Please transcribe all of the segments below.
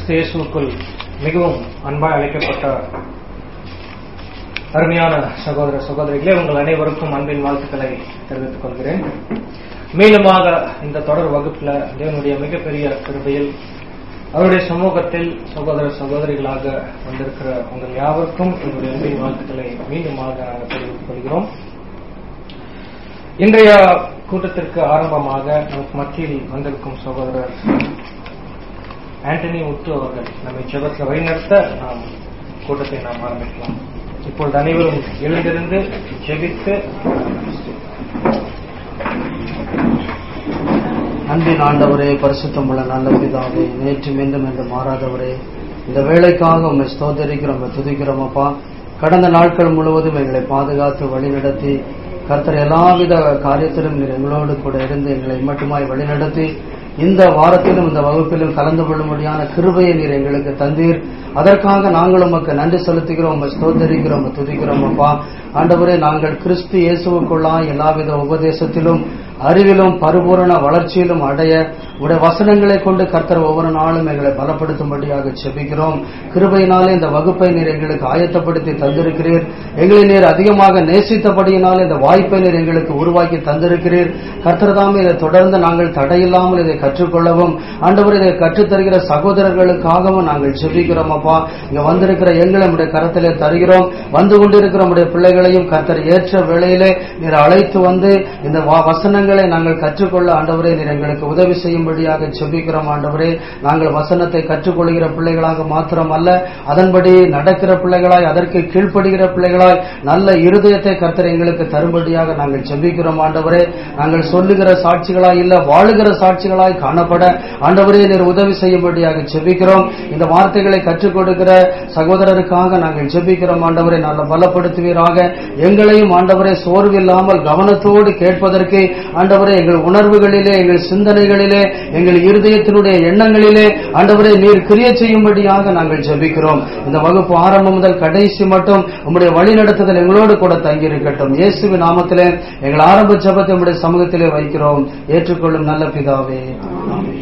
கிறிஸ்து இயேசுவுக்குள் மிகவும் அன்பாய் அழைக்கப்பட்ட அருமையான சகோதர சகோதரிகளே, உங்கள் அனைவருக்கும் அன்பின் வாழ்த்துக்களை தெரிவித்துக் கொள்கிறேன். மேலுமாக இந்த தொடர் வகுப்புல தேவனுடைய மிகப்பெரிய கிருபையில் அவருடைய சமூகத்தில் சகோதர சகோதரிகளாக வந்திருக்கிற உங்கள் யாவருக்கும் என்னுடைய அன்பின் வாழ்த்துக்களை மீண்டுமாக நாங்கள் தெரிவித்துக் கொள்கிறோம். இன்றைய கூட்டத்திற்கு ஆரம்பமாக நமக்கு மத்தியில் வந்திருக்கும் சகோதரர் ஆண்டனி முத்து அவர்கள் நம்மை ஜெபத்தில் வழிநடத்த நாம் கூட்டத்தை நாம் ஆரம்பிக்கலாம். இப்பொழுது அனைவரும் எழுந்திருந்து ஜெபித்து. அன்பின் ஆண்டவரே, பரிசுத்தம் உள்ள நல்ல பிதாவே, நேற்று மீண்டும் என்று மாறாதவரே, இந்த வேலைக்காக உண்மை ஸ்தோத்தரிக்கிறோம், துதிக்கிறோம். அப்பா, கடந்த நாட்கள் முழுவதும் எங்களை பாதுகாத்து வழிநடத்தி கர்த்தர் எல்லாவித காரியத்திலும் நீர் எங்களோடு கூட இருந்து எங்களை மட்டுமாய் வழிநடத்தி இந்த வாரத்திலும் இந்த வகுப்பிலும் கலந்து கொள்ளும்படியான கிருபையை நீர் எங்களுக்கு தந்தீர். அதற்காக நாங்கள் உமக்கு நன்றி செலுத்துகிறோம், ஸ்தோத்தரிக்கிறோம், துதிக்கிறோம். அப்பா ஆண்டவரே, நாங்கள் கிறிஸ்து இயேசுவுக்குள்ளாய் எல்லாவித உபதேசத்திலும் அறிவிலும் பரிபூரண வளர்ச்சியிலும் அடைய உடைய வசனங்களை கொண்டு கர்த்தர் ஒவ்வொரு நாளும் எங்களை பலப்படுத்தும்படியாக செபிக்கிறோம். கிருபையினாலே இந்த வகுப்பை நீர் எங்களுக்கு ஆயத்தப்படுத்தி தந்திருக்கிறீர். எங்களை நீர் அதிகமாக நேசித்தபடியினாலே இந்த வாய்ப்பை நீர் எங்களுக்கு உருவாக்கி தந்திருக்கிறீர். கர்த்தர் தாமே இதை தொடர்ந்து நாங்கள் தடையில்லாமல் இதை கற்றுக்கொள்ளவும் ஆண்டவர் இதை கற்றுத்தருகிற சகோதரர்களுக்காகவும் நாங்கள் செபிக்கிறோம். அப்பா, இங்க வந்திருக்கிற எங்களை நம்முடைய கரத்திலே தருகிறோம். வந்து கொண்டிருக்கிற நம்முடைய பிள்ளைகளையும் கர்த்தர் ஏற்ற வேளையிலே நீர் அழைத்து வந்து இந்த வசனங்களை நாங்கள் கற்றுக்கொள்ள ஆண்டவரே நீர் எங்களுக்கு உதவி செய்யும்படியாக செபிக்கிறோம். ஆண்டவரே, நாங்கள் வசனத்தை கற்றுக்கொள்கிற பிள்ளைகளாக மாத்திரம் அல்ல, அதன்படி நடக்கிற பிள்ளைகளாய், அதற்கு கீழ்ப்படுகிற பிள்ளைகளாய் நல்ல இருதயத்தை கர்த்தர் எங்களுக்கு தரும்படியாக நாங்கள் செபிக்கிறோம். ஆண்டவரே, நாங்கள் சொல்லுகிற சாட்சிகளாய் இல்ல, வாழுகிற சாட்சிகளாய் காணப்பட ஆண்டவரே நீர் உதவி செய்யும்படியாக செபிக்கிறோம். இந்த வார்த்தைகளை கற்றுக் கொடுக்கிற சகோதரருக்காக நாங்கள் செபிக்கிறோம். ஆண்டவரை நல்ல பலப்படுத்துவீராக. எங்களையும் ஆண்டவரை சோர்வில்லாமல் கவனத்தோடு கேட்பதற்கு ஆண்டவரே எங்கள் உணர்வுகளிலே, எங்கள் சிந்தனைகளிலே, எங்கள் இருதயத்தினுடைய எண்ணங்களிலே ஆண்டவரே நீர் கிரியை செய்யும்படியாக நாங்கள் ஜெபிக்கிறோம். இந்த வகுப்பு ஆரம்பம் முதல் கடைசி மட்டும் உம்முடைய வழிநடத்துதல் எங்களோடு கூட தங்கியிருக்கட்டும். இயேசுவின் நாமத்திலே எங்கள் ஆரம்ப ஜெபத்தை உம்முடைய சமூகத்திலே வைக்கிறோம். ஏற்றுக்கொள்ளும் நல்ல பிதாவே, ஆமென்.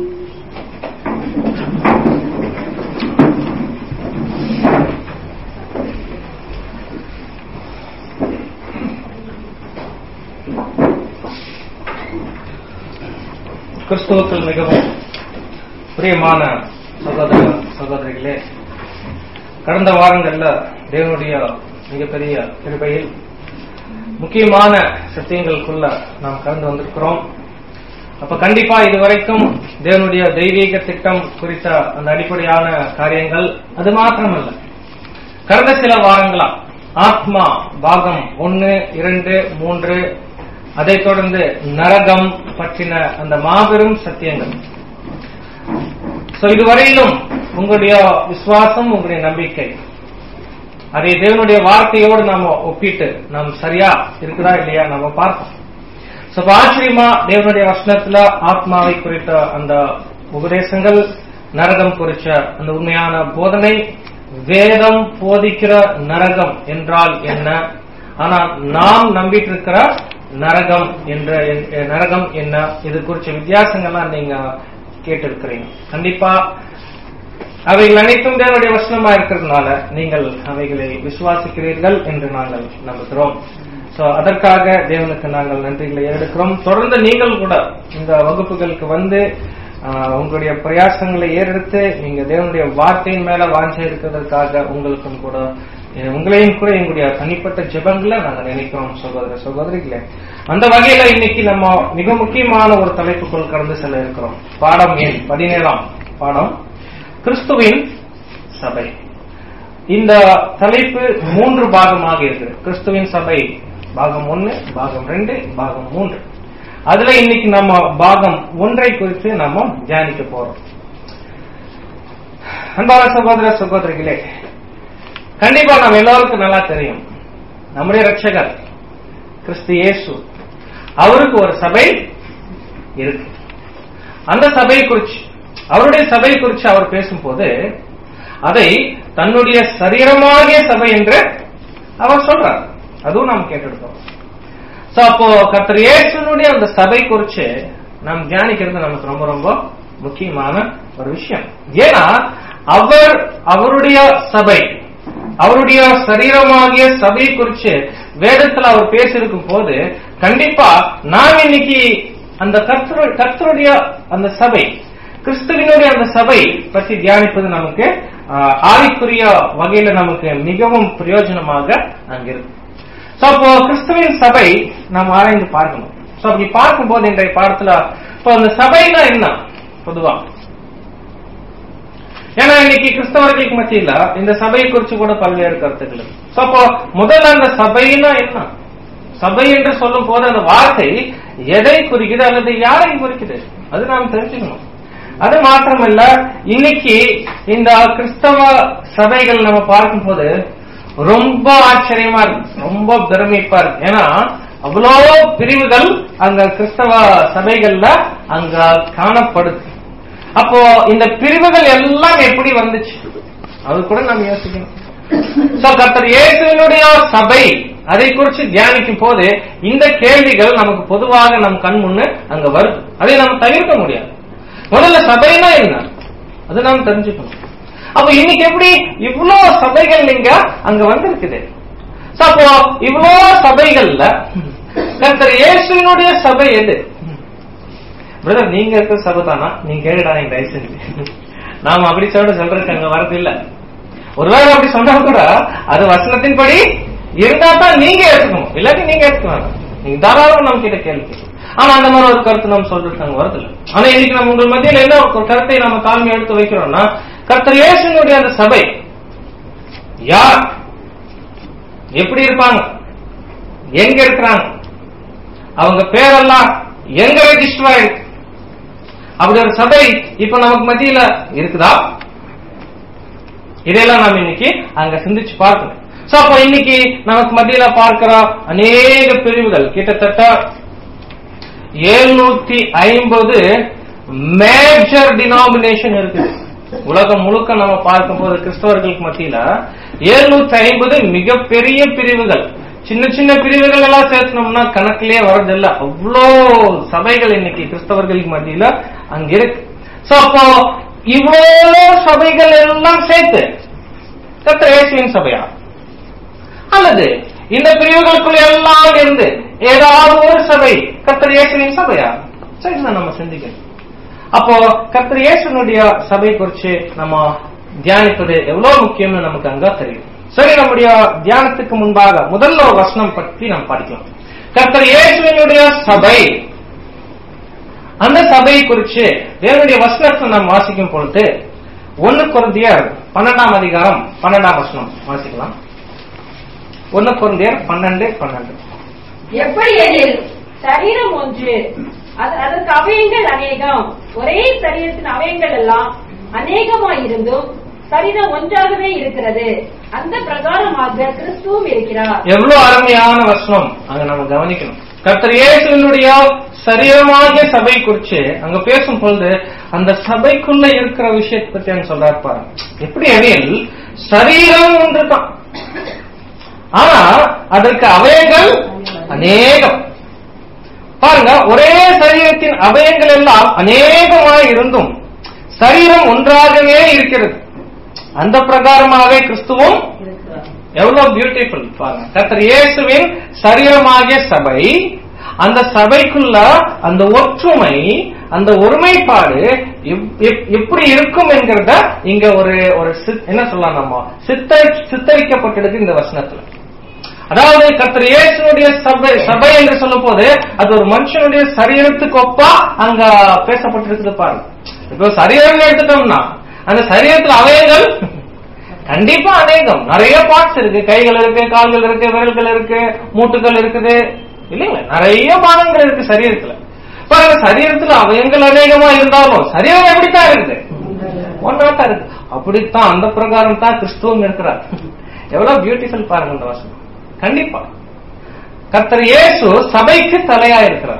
கிறிஸ்துவுக்குள் மிகவும் பிரியமான சகோதர சகோதரிகளே, கடந்த வாரங்கள்ல தேவனுடைய மிகப்பெரிய கிருபையில் முக்கியமான சத்தியங்களுக்குள்ள நாம் கடந்து வந்திருக்கிறோம். அப்ப கண்டிப்பா இதுவரைக்கும் தேவனுடைய தெய்வீக திட்டம் குறித்த அந்த அடிப்படையான காரியங்கள் அது மாத்திரமல்ல, கடந்த சில வாரங்களா ஆத்மா பாகம் 1, 2, 3, அதைத் தொடர்ந்து நரகம் பற்றின அந்த மாபெரும் சத்தியங்கள். இதுவரையிலும் உங்களுடைய விசுவாசம், உங்களுடைய நம்பிக்கை, அதை தேவனுடைய வார்த்தையோடு நாம ஒப்பிட்டு நாம் சரியா இருக்குதா இல்லையா நாம பார்த்தோம். ஆச்சரியமா தேவனுடைய வசனத்துல ஆத்மாவை குறித்த அந்த உபதேசங்கள், நரகம் குறித்த அந்த உண்மையான போதனை, வேதம் போதிக்கிற நரகம் என்றால் என்ன, ஆனா நாம் நம்பிட்டு இருக்கிற நரகம் என்ன, இது குறிச்ச வித்தியாசங்கள்லாம் நீங்க கேட்டிருக்கிறீங்க. கண்டிப்பா அவைகள் அனைத்தும் தேவனுடைய வசனமா இருக்கிறதுனால நீங்கள் அவைகளை விசுவாசிக்கிறீர்கள் என்று நாங்கள் நம்புகிறோம். அதற்காக தேவனுக்கு நாங்கள் நன்றிகளை ஏறெடுக்கிறோம். தொடர்ந்து நீங்கள் கூட இந்த வகுப்புகளுக்கு வந்து உங்களுடைய பிரயாசங்களை ஏறெடுத்து நீங்க தேவனுடைய வார்த்தையின் மேல வாஞ்சை இருக்கிறதற்காக உங்களுக்கும் கூட, உங்களையும் கூட எங்களுடைய தனிப்பட்ட ஜெபங்களை நாங்கள் நினைக்கிறோம் சகோதர சகோதரிகளே. அந்த வகையில இன்னைக்கு நம்ம மிக முக்கியமான ஒரு தலைப்புக்குள் கடந்து செல்ல இருக்கிறோம். பாடம் எண் 17 பாடம், கிறிஸ்துவின் சபை. இந்த தலைப்பு 3 பாகமாக இருக்கு. கிறிஸ்துவின் சபை பாகம் 1, பாகம் 2, பாகம் 3. அதுல இன்னைக்கு நம்ம பாகம் 1 குறித்து நாம தியானிக்க போறோம். அன்பான சகோதர சகோதரிகளே, கண்டிப்பா நம்ம எல்லாருக்கும் நல்லா தெரியும், நம்முடைய ரட்சகர் கிறிஸ்து இயேசு, அவருக்கு ஒரு சபை இருக்கு. அந்த சபை குறிச்சு, அவருடைய சபை குறிச்சு அவர் பேசும்போது அதை தன்னுடைய சரீரமாகிய சபை என்று அவர் சொல்றார். அதுவும் நாம் கேட்டெடுத்தோம். அப்போ கர்த்தர் இயேசுனுடைய அந்த சபை குறிச்சு நாம் தியானிக்கிறது நமக்கு ரொம்ப ரொம்ப முக்கியமான ஒரு விஷயம். ஏன்னா அவருடைய சபை, அவருடைய சரீரமாகிய சபை குறித்து வேதத்துல அவர் பேசியிருக்கும் போது கண்டிப்பா நாம் இன்னைக்கு அந்த கர்த்தருடைய அந்த சபை, கிறிஸ்துவினுடைய அந்த சபை பற்றி தியானிப்பது நமக்கு ஆவிக்குரிய வகையில நமக்கு மிகவும் பிரயோஜனமாக அங்க இருக்கு. அப்போ கிறிஸ்துவின் சபை நாம் ஆராய்ந்து பார்க்கணும். அப்படி பார்க்கும்போது இன்றைய பாடத்துல இப்போ அந்த சபைனா என்ன பொதுவா, ஏன்னா இன்னைக்கு கிறிஸ்தவர்களுக்கு மத்தியில இந்த சபையை குறித்து கூட பல்வேறு கருத்துக்கள். அப்போ முதல்ல அந்த சபைனா என்ன, சபை என்று சொல்லும் போது அந்த வார்த்தை எதை குறிக்குது அல்லது யாரை குறிக்குது அது நாம் தெரிஞ்சுக்கணும். அது மாத்திரமல்ல, இன்னைக்கு இந்த கிறிஸ்தவ சபைகள் நம்ம பார்க்கும் போது ரொம்ப ஆச்சரியமா இருக்கு, ரொம்ப பிரமிப்பா இருக்கு. ஏன்னா அவ்வளோ பிரிவுகள் அங்க கிறிஸ்தவ சபைகள்ல அங்க காணப்படுது. அப்போ இந்த பிரிவுகள் எல்லாம் எப்படி வந்துச்சு அது கூட நம்ம யோசிக்கணும். கர்த்தர் இயேசுவினுடைய சபை அதை குறித்து தியானிக்கும் போது இந்த கேள்விகள் நமக்கு பொதுவாக நம் கண் முன்னு அங்க வருது. அதை நம்ம தவிர்க்க முடியாது. முதல்ல சபைனா என்ன அது நாம் தெரிஞ்சுக்கணும். அப்ப இன்னைக்கு எப்படி இவ்வளோ சபைகள் நீங்க அங்க வந்திருக்குது. அப்போ இவ்வளோ சபைகள்ல கர்த்தர் இயேசுவினுடைய சபை எது? பிரதர் நீங்க இருக்கிற சபை தானா, நீங்க கேளுடா என் தயவு செஞ்சு. நாம அப்படி சொல்றதுக்கு அங்க வரது இல்ல. ஒருவேளை அப்படி சொன்னா கூட அது வசனத்தின்படி இருந்தா தான் நீங்க எடுத்துக்கணும், இல்லாட்டி நீங்க எடுத்துக்கணும். நீங்க தாராளம் நம்ம கிட்ட கேள்வி. ஆனா அந்த மாதிரி ஒரு கருத்து நம்ம சொல்றதுக்கு அங்க வரது இல்லை. ஆனா இன்னைக்கு நம்ம உங்கள் மத்தியில் என்ன ஒரு கருத்தை நம்ம தாழ்மை எடுத்து வைக்கிறோம்னா, கர்த்தர் இயேசுவினுடைய அந்த சபை யார், எப்படி இருப்பாங்க, எங்க இருக்கிறாங்க, அவங்க பேரெல்லாம் எங்க ரெஜிஸ்டர் ஆயிருக்கு, அப்படி ஒரு சபை இப்ப நமக்கு மத்தியில இருக்குதா, இதெல்லாம் நாம் இன்னைக்கு அங்க சிந்திச்சு பார்க்கணும். அப்ப இன்னைக்கு நமக்கு மத்தியில பார்க்கிற அநேக பிரிவுகள், கிட்டத்தட்ட 750 மேஜர் டினாமினேஷன் இருக்குது உலகம் முழுக்க. நம்ம பார்க்கும் போது கிறிஸ்தவர்களுக்கு மத்தியில 750 மிகப்பெரிய பிரிவுகள். சின்ன சின்ன பிரிவுகள் எல்லாம் சேர்த்தனோம்னா கணக்கிலே வரதில்லை. அவ்வளோ சபைகள் இன்னைக்கு கிறிஸ்தவர்களுக்கு மத்தியில அங்க இருக்கு. அப்போ இவ்வளோ சபைகள் எல்லாம் சேர்த்து கர்த்தர் இயேசுவின் சபையா, அல்லது இந்த பிரிவுகளுக்குள்ள எல்லாம் இருந்து ஏதாவது ஒரு சபை கர்த்தர் இயேசுவின் சபையா? சரிதான் நம்ம சிந்திக்கணும். அப்போ கர்த்தர் இயேசுனுடைய சபை குறித்து நம்ம தியானிப்பது எவ்வளவு முக்கியம்னு நமக்கு அங்க தெரியும். சரி, நம்முடைய தியானத்துக்கு முன்பாக முதல்ல ஒரு வசனம் பற்றி நாம் படிக்கலாம். கர்த்தர் இயேசுவினுடைய சபை, அந்த சபையை குறித்து தேவனுடைய வசனத்தை நாம் வாசிக்கும் பொழுது 1 கொரிந்தியர் 12ஆம் அதிகாரம் 12ஆம் வசனம் வாசிக்கலாம். 1 கொரிந்தியர் 12:12. எப்படி எனில் சரீரம் ஒன்று, அதற்கு அவயங்கள் அநேகம், ஒரே சரீரத்தின் அவயங்கள் எல்லாம் அநேகமாயிருந்தும் சரீரம் ஒன்றாகவே இருக்கிறது. அந்த பிரகாரமாக கிறிஸ்துவும் இருக்கிறார். எவ்வளவு அருமையான வசனம் அங்க நம்ம கவனிக்கணும். கர்த்தர் இயேசுவினுடைய சரீரமாகிய சபை குறித்து அங்க பேசும் பொழுது அந்த சபைக்குள்ள இருக்கிற விஷயத்தை பத்தி அங்க சொல்றாரு பாருங்க. எப்படி எனில் சரீரம் ஒன்றுதான், ஆனா அதற்கு அவயங்கள் அநேகம். பாருங்க, ஒரே சரீரத்தின் அவயங்கள் எல்லாம் அநேகமாய் இருந்தும் சரீரம் ஒன்றாகவே இருக்கிறது. அந்த பிரகாரமாக கிறிஸ்துவும். எவ்வளவு பியூட்டிஃபுல் பாருங்க. கர்த்தர் இயேசுவின் சரீரமாகிய சபை, அந்த சபைக்குள்ள அந்த ஒற்றுமை, அந்த ஒருமைப்பாடு எப்படி இருக்கும் என்கிறத இங்க ஒரு என்ன சொல்லலாம், நம்ம சித்தரிக்கப்பட்டிருக்கு இந்த வசனத்துல. அதாவது கர்த்தர் இயேசுனுடைய சபை என்று சொல்லும் போது அது ஒரு மனுஷனுடைய சரீரத்துக்கு ஒப்பா அங்க பேசப்பட்டிருக்குது பாருங்க. இப்போ சரீரம் எடுத்துட்டோம்னா அந்த சரீரத்துல அவயங்கள் கண்டிப்பா அநேகம், நிறைய பார்ட்ஸ் இருக்கு. கைகள் இருக்கு, கால்கள் இருக்கு, விரல்கள் இருக்கு, மூட்டுகள் இருக்குது, இல்லைங்களா? நிறைய பாகங்கள் இருக்கு சரீரத்துல. பாருங்க, சரீரத்துல அவயங்கள் அநேகமா இருந்தாலும் சரீரம் எப்படித்தான் இருக்குது, ஒன்றாத்தான் இருக்கு. அப்படித்தான் அந்த பிரகாரம் தான் கிறிஸ்துவும் இருக்கிறார். எவ்வளவு பியூட்டிஃபுல் பாருங்க இந்த வசனம். கண்டிப்பா கர்த்தர் இயேசு சபைக்கு தலையா இருக்கிறார்.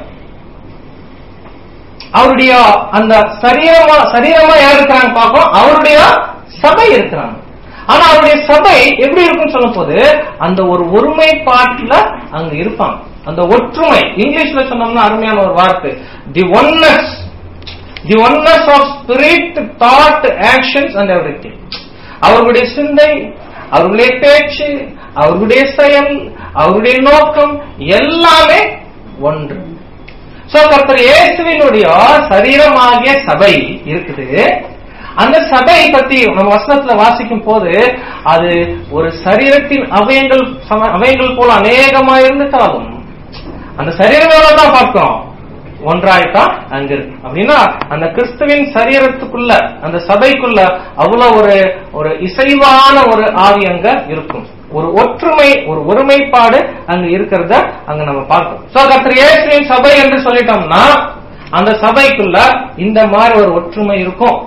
அவருடைய அந்த சரீரமா யார் இருக்கிறாங்க பார்ப்போம், அவருடைய சபை இருக்கிறாங்க. ஆனா அவருடைய சபை எப்படி இருக்குன்னு சொல்லும் போது அந்த ஒரு ஒருமைப்பாட்டுல அங்க இருப்பாங்க. அந்த ஒற்றுமை, இங்கிலீஷ்ல சொன்னோம்னா அருமையான ஒரு வார்த்தை, the oneness. The oneness of spirit, thought, actions and everything. அவர்களுடைய சிந்தை, அவர்களுடைய பேச்சு, அவர்களுடைய செயல், அவருடைய நோக்கம் எல்லாமே ஒன்று. சோ கர்த்தர் இயேசுவினுடைய சரீரமாகிய சபை இருக்குது. அந்த சபை பத்தி நம்ம வசனத்துல வாசிக்கும் போது அது ஒரு சரீரத்தின் அவயங்கள் போல அநேகமா இருந்துட்டாலும் அந்த சரீரங்களோட தான் பார்க்கிறோம் ஒன்றாயிட்டான் அங்க இருக்கு. அப்படின்னா அந்த கிறிஸ்துவின் சரீரத்துக்குள்ள, அந்த சபைக்குள்ள அவ்வளவு ஒரு இசைவான ஒரு ஆவி அங்க இருக்கும். ஒரு ஒற்றுமை, ஒரு ஒருமைப்பாடு அங்க இருக்கிறத அங்க நம்ம பார்க்கிறோம். சோ கர்த்தர் இயேசுவின் சபை என்று சொல்லிட்டோம்னா அந்த சபைக்குள்ள இந்த மாதிரி ஒரு ஒற்றுமை இருக்கும்,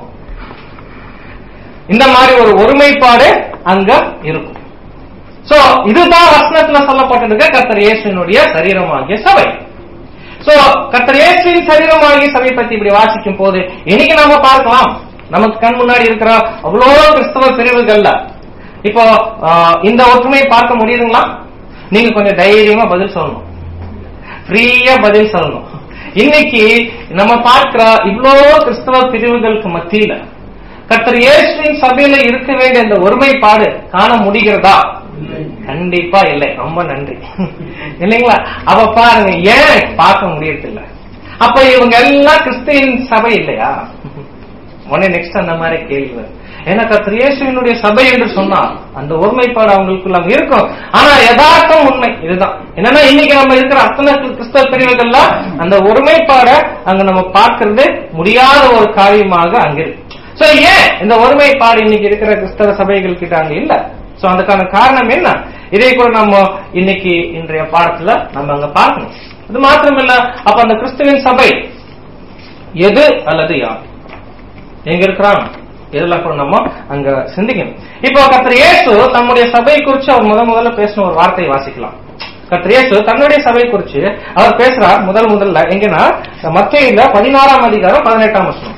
இந்த மாதிரி ஒரு ஒருமைப்பாடு அங்க இருக்கும். சோ இதுதான் வசனத்துல சொல்லப்பட்டிருக்க கர்த்தர் இயேசுவினுடைய சரீரமாகிய சபை. சோ கர்த்தர் இயேசுவின் சரீரமாகிய சபை பத்தி இப்படி வாசிக்கும் போது இன்னைக்கு நாம பார்க்கலாம், நமக்கு கண் முன்னாடி இருக்கிற அவ்வளோ கிறிஸ்தவ பிரிவுகள்ல இப்போ இந்த ஒற்றுமையை பார்க்க முடியுதுங்களா? நீங்க கொஞ்சம் தைரியமா பதில் சொல்லணும், ஃப்ரீயா பதில் சொல்லணும். இன்னைக்கு நம்ம பார்க்கிற இவ்வளோ கிறிஸ்தவ பிரிவுகளுக்கு மத்தியில கர்த்தர் இயேசுவின் சபையில இருக்க வேண்டிய இந்த ஒருமைப்பாடு காண முடிகிறதா? கண்டிப்பா இல்லை. ரொம்ப நன்றி இல்லைங்களா? அப்ப பாருங்க, ஏன் பார்க்க முடியறதில்லை? அப்ப இவங்க எல்லாம் கிறிஸ்துவின் சபை இல்லையா? உடனே நெக்ஸ்ட் அந்த மாதிரி கேள்வி. ஏன்னா கர்த்தர் இயேசுவினுடைய சபை என்று சொன்னா அந்த ஒருமைப்பாடு அவங்களுக்குள்ள இருக்கும். ஆனா யதார்த்தம் உண்மை இதுதான். என்னன்னா இன்னைக்கு நம்ம இருக்கிற அத்தனை கிறிஸ்தவ பிரிவுகள்ல அந்த ஒருமைப்பாடை அங்க நம்ம பார்க்கறது முடியாத ஒரு காரியமாக அங்க இருக்கு. சோ ஏன் இந்த ஒருமைப்பாடு இன்னைக்கு இருக்கிற கிறிஸ்தவ சபைகள் கிட்ட அங்க இல்ல? சோ அதுக்கான காரணம் என்ன? இதே கூட நம்ம இன்னைக்கு இன்றைய பாடத்துல நம்ம அங்க பார்க்கணும். இது மாத்திரமில்ல, அப்ப அந்த கிறிஸ்துவின் சபை எது அல்லது யார், எங்க இருக்கிறாங்க, இதெல்லாம் கூட நம்ம அங்க சிந்திக்கணும். இப்போ கர்த்தர் இயேசு தன்னுடைய சபை குறிச்சு அவர் முதல்ல பேசின ஒரு வார்த்தையை வாசிக்கலாம். கர்த்தர் இயேசு தன்னுடைய சபை குறிச்சு அவர் பேசுறார் முதல்ல எங்கன்னா மத்தேயுல 16ஆம் அதிகாரம் 18ஆம் வசனம்.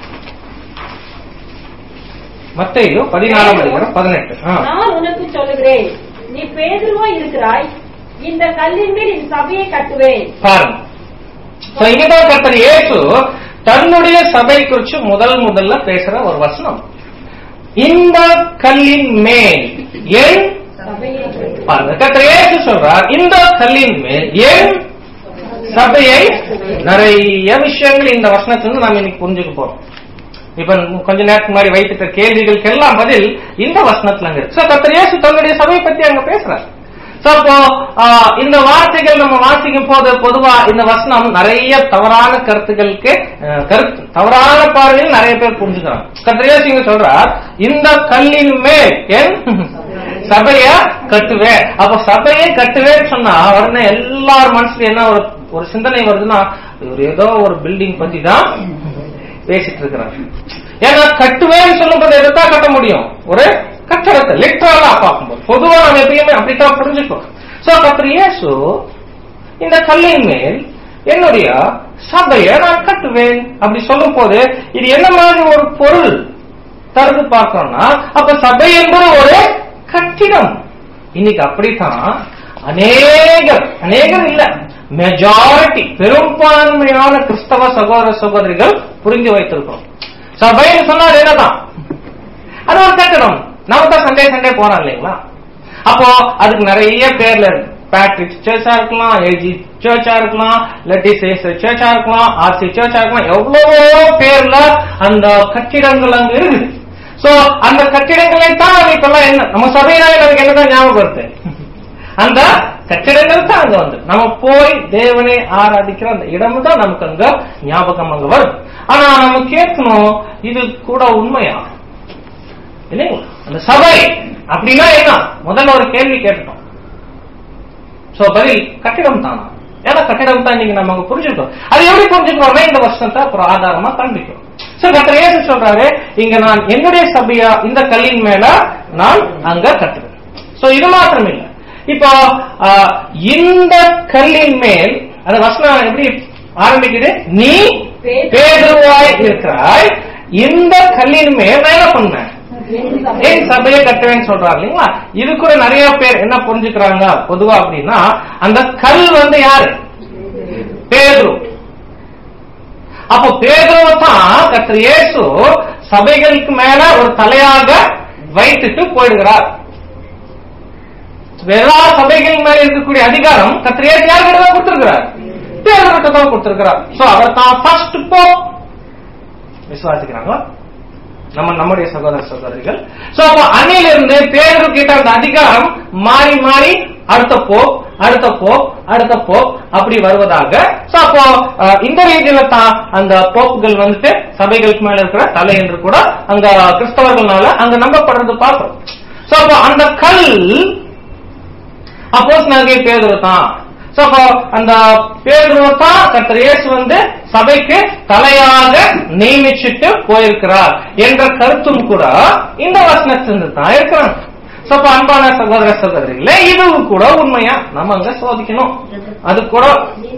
மத்தேயு 16ஆம் அதிகாரம் 18. நான் உனக்கு சொல்லுகிறேன், நீ பேதுருவா இருக்கிறாய், இந்த கல்லின் மேல் இந்த சபையை கட்டுவேன். பாருங்க, இங்கதான் கர்த்தர் இயேசு தன்னுடைய சபை குறிச்சு முதல்ல பேசுற ஒரு வசனம். இந்த கல்லின் மேல் என் பாருங்க, கர்த்தர் இயேசு சொல்றார், இந்த கல்லின் மேல் என் சபையை. நிறைய விஷயங்கள் இந்த வசனத்திலிருந்து நாம இன்னைக்கு புரிஞ்சுக்க போறோம். இப்ப கொஞ்ச நேரத்துக்கு முன்னாடி வைத்துட்ட கேள்விகளுக்கு எல்லாம் பதில் இந்த வசனத்துல இருக்கு. கர்த்தர் இயேசு தன்னுடைய சபையை பத்தி அங்க பேசுறார். அப்போ இந்த வார்த்தைகள் நம்ம வாசிக்கும் போது பொதுவா இந்த வசனம் நிறைய தவறான கருத்துக்களுக்கு தவறான பார்வையில் நிறைய பேர் புரிஞ்சுக்கிறாங்க. கர்த்தர் இயேசு இங்க சொல்றார், இந்த கல்லின் மேல் என் சபைய கட்டுவேன். அப்ப சபையை கட்டுவேன்னு சொன்னா உடனே எல்லார் மனசுல என்ன ஒரு சிந்தனை வருதுன்னா, ஏதோ ஒரு பில்டிங் பத்தி தான் பேசிட்டு இருக்கிறார். ஏன்னா கட்டுவேன்னு சொல்லும் போது எதைத்தான் கட்ட முடியும்? ஒரு கட்டடத்தை லிட்டரலா பார்க்கும்போது பொதுவா நம்ம எப்பயுமே அப்படித்தான் புரிஞ்சுக்கணும். சோ கர்த்தர் இயேசு இந்த கல்லின் மேல் என்னுடைய சபையை நான் கட்டுவேன் அப்படி சொல்லும் போது இது என்ன மாதிரி ஒரு பொருள் தருது பார்க்கணும்னா, அப்ப சபை என்பது ஒரு கட்டிடம். இன்னைக்கு அப்படித்தான் அநேகர் இல்ல, மெஜாரிட்டி பெரும்பான்மையான கிறிஸ்தவ சகோதர சகோதரிகள் புரிந்து வைத்திருக்கிறோம். சபைன்னு சொன்னா என்னதான்? அது ஒரு கட்டடம். நம்ம தான் சண்டே போறோம் இல்லைங்களா? அப்போ அதுக்கு நிறைய பேர்ல இருக்கு. பேட்ரிக் சர்ச்சா இருக்கலாம், ஏஜி சர்ச்சா இருக்கலாம், லெட்டிசேஸ் சர்ச்சா இருக்கலாம், ஆர்சி சர்ச்சா இருக்கலாம், எவ்வளவோ பேர்ல அந்த கட்டிடங்கள் அங்க இருக்குது. சோ அந்த கட்டிடங்களை தான் இப்பெல்லாம் என்ன நம்ம சபையினால நமக்கு என்னதான் ஞாபகம் வருது? அந்த கட்டிடங்கள் தான் அங்க வந்து நம்ம போய் தேவனை ஆராதிக்கிற அந்த இடம் தான் நமக்கு அங்க ஞாபகம் அங்க வரும். ஆனா நம்ம கேட்கணும், இது கூட உண்மையா இல்லைங்களா? அந்த சபை அப்படின்னா என்ன? முதல்ல ஒரு கேள்வி கேட்டோம். சோ பதில் கட்டிடம் தானா? ஏன்னா கட்டிடம் தான் நீங்க நம்ம புரிஞ்சுக்கணும். அது எப்படி புரிஞ்சுக்கணும்னா இந்த வருஷத்தை அப்புறம் ஆதாரமா காண்பிக்கும். சோ கர்த்தர் இயேசு சொல்றாரு, இங்க நான் என்னுடைய சபையா இந்த கல்லின் மேல நான் அங்க கட்டுவேன். சோ இது மாத்திரம் இல்லை, இப்போ இந்த கல்லின் மேல் அந்த வசனம் எப்படி ஆரம்பிக்குது? நீ பேதுருவாய் இருக்கிறாய், இந்த கல்லின் மேல் நான் என்ன பண்ணேன்? என் சபையை கட்டுவேன்னு சொல்றாரு இல்லைங்களா? இது கூட நிறைய பேர் என்ன புரிஞ்சுக்கிறாங்க பொதுவா அப்படின்னா, அந்த கல் வந்து யாரு? பேதுரு. அப்போ பேதுருவை தான் கர்த்தர் இயேசு சபைகளுக்கு மேல ஒரு தலையாக வைத்துட்டு போயிடுகிறார். எல்லா சபைகள் மேல இருக்கக்கூடிய அதிகாரம் கர்த்தர் இயேசு யார்கிட்ட தான் கொடுத்திருக்கிறார்? பேதுருவிட்ட தான் கொடுத்திருக்கிறார். சோ அவர் தான் ஃபர்ஸ்ட் போப். விசுவாசிக்கிறாங்களா நம்முடைய சகோதர சகோதரிகள்? சோ அப்போ அன்னையிலிருந்து பேதுரு கிட்ட அந்த அதிகாரம் மாறி மாறி அடுத்த போப் அப்படி வருவதாக. சோ அப்போ இந்த ரீதியில தான் அந்த போப்புகள் வந்துட்டு சபைகளுக்கு மேல இருக்கிற தலை என்று கூட அங்க கிறிஸ்தவர்களால அங்க நம்பப்படுறது பார்க்கிறோம். சோ அப்போ அந்த கல் அப்போஸ்தலனாகிய பேதுரு தான். சோ அப்போ அந்த பேதுருவை தான் கர்த்தர் இயேசு வந்து சபைக்கு தலையாக நியமிச்சுட்டு போயிருக்கிறார் என்ற கருத்தும் கூட இந்த வசனத்திலிருந்து தான் இருக்கிறாங்க. அன்பான சகோதர சகோதரிகளே, இதுவும் கூட உண்மையா நம்ம அங்க சோதிக்கணும். அது கூட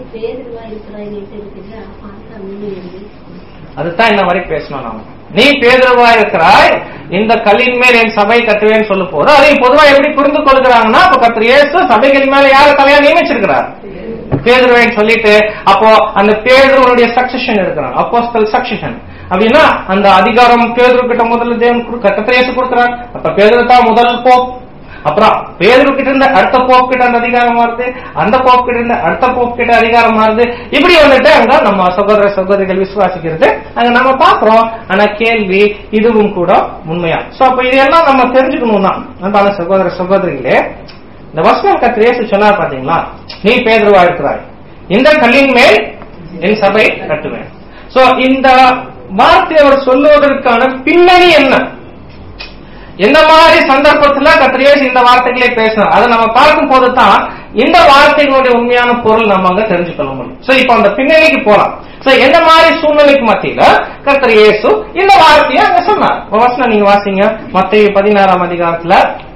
அதுதான் இந்த மாதிரி பேசணும். நாம நீ பேதுருவா இருக்கிறாய், இந்த கல்லின் மேல் என் சபை கட்டுவேன்னு சொல்லும் போது அதை பொதுவா எப்படி புரிந்து கொள்கிறாங்கன்னா, அப்ப கர்த்தர் இயேசு சபைகள் மேல யாரு தலையா நியமிச்சிருக்கிறார்? பேதுருவைன்னு சொல்லிட்டு அப்போ அந்த பேதுருவனுடைய சக்சஷன் இருக்கிறார், அப்போஸ்தல் சக்சஷன். அப்படின்னா அந்த அதிகாரம் பேதுரு கிட்ட முதல்ல தேவன் கர்த்தர் இயேசு கொடுக்கிறார். அப்ப பேதுரு தான் முதல் போப். அப்புறம் பேதுரு கிட்ட இருந்த அடுத்த போப் கிட்ட அந்த அதிகாரம் மாறுது, அந்த போப் கிட்ட இருந்த அடுத்த போப் கிட்ட அதிகாரம் மாறுது. இப்படி வந்துட்டு அங்க நம்ம சகோதர சகோதரிகள் விசுவாசிக்கிறது அங்க நம்ம பாக்குறோம். ஆனா கேள்வி இதுவும் கூட உண்மையா? சோ அப்ப இதெல்லாம் நம்ம தெரிஞ்சுக்கணும்னா அன்பான சகோதர சகோதரிகளே, இந்த வசனம் கர்த்தர் இயேசு சொன்னார் பாத்தீங்களா, நீ பேதுருவா இருக்கிறாய், இந்த கல்லின் மேல் என் சபை கட்டுவேன். சோ இந்த வார்த்தை அவர் சொல்லுவதற்கான பின்னணி என்ன, எந்த மாதிரி சந்தர்ப்பத்துல கர்த்தர் இயேசு இந்த வார்த்தைகளை பேசினார், அதை நம்ம பார்க்கும் போதுதான் இந்த வார்த்தைகளுடைய உண்மையான பொருள் நம்ம அங்க தெரிஞ்சுக்கொள்ள முடியும். சோ இப்ப அந்த பின்னணிக்கு போலாம். சோ எந்த மாதிரி சூழ்நிலைக்கு மத்தியில கர்த்தர் இயேசு இந்த வார்த்தையை அங்க சொன்னார். வசனம் நீங்க வாசிங்க, மத்தேயு 16ஆம் அதிகாரத்துல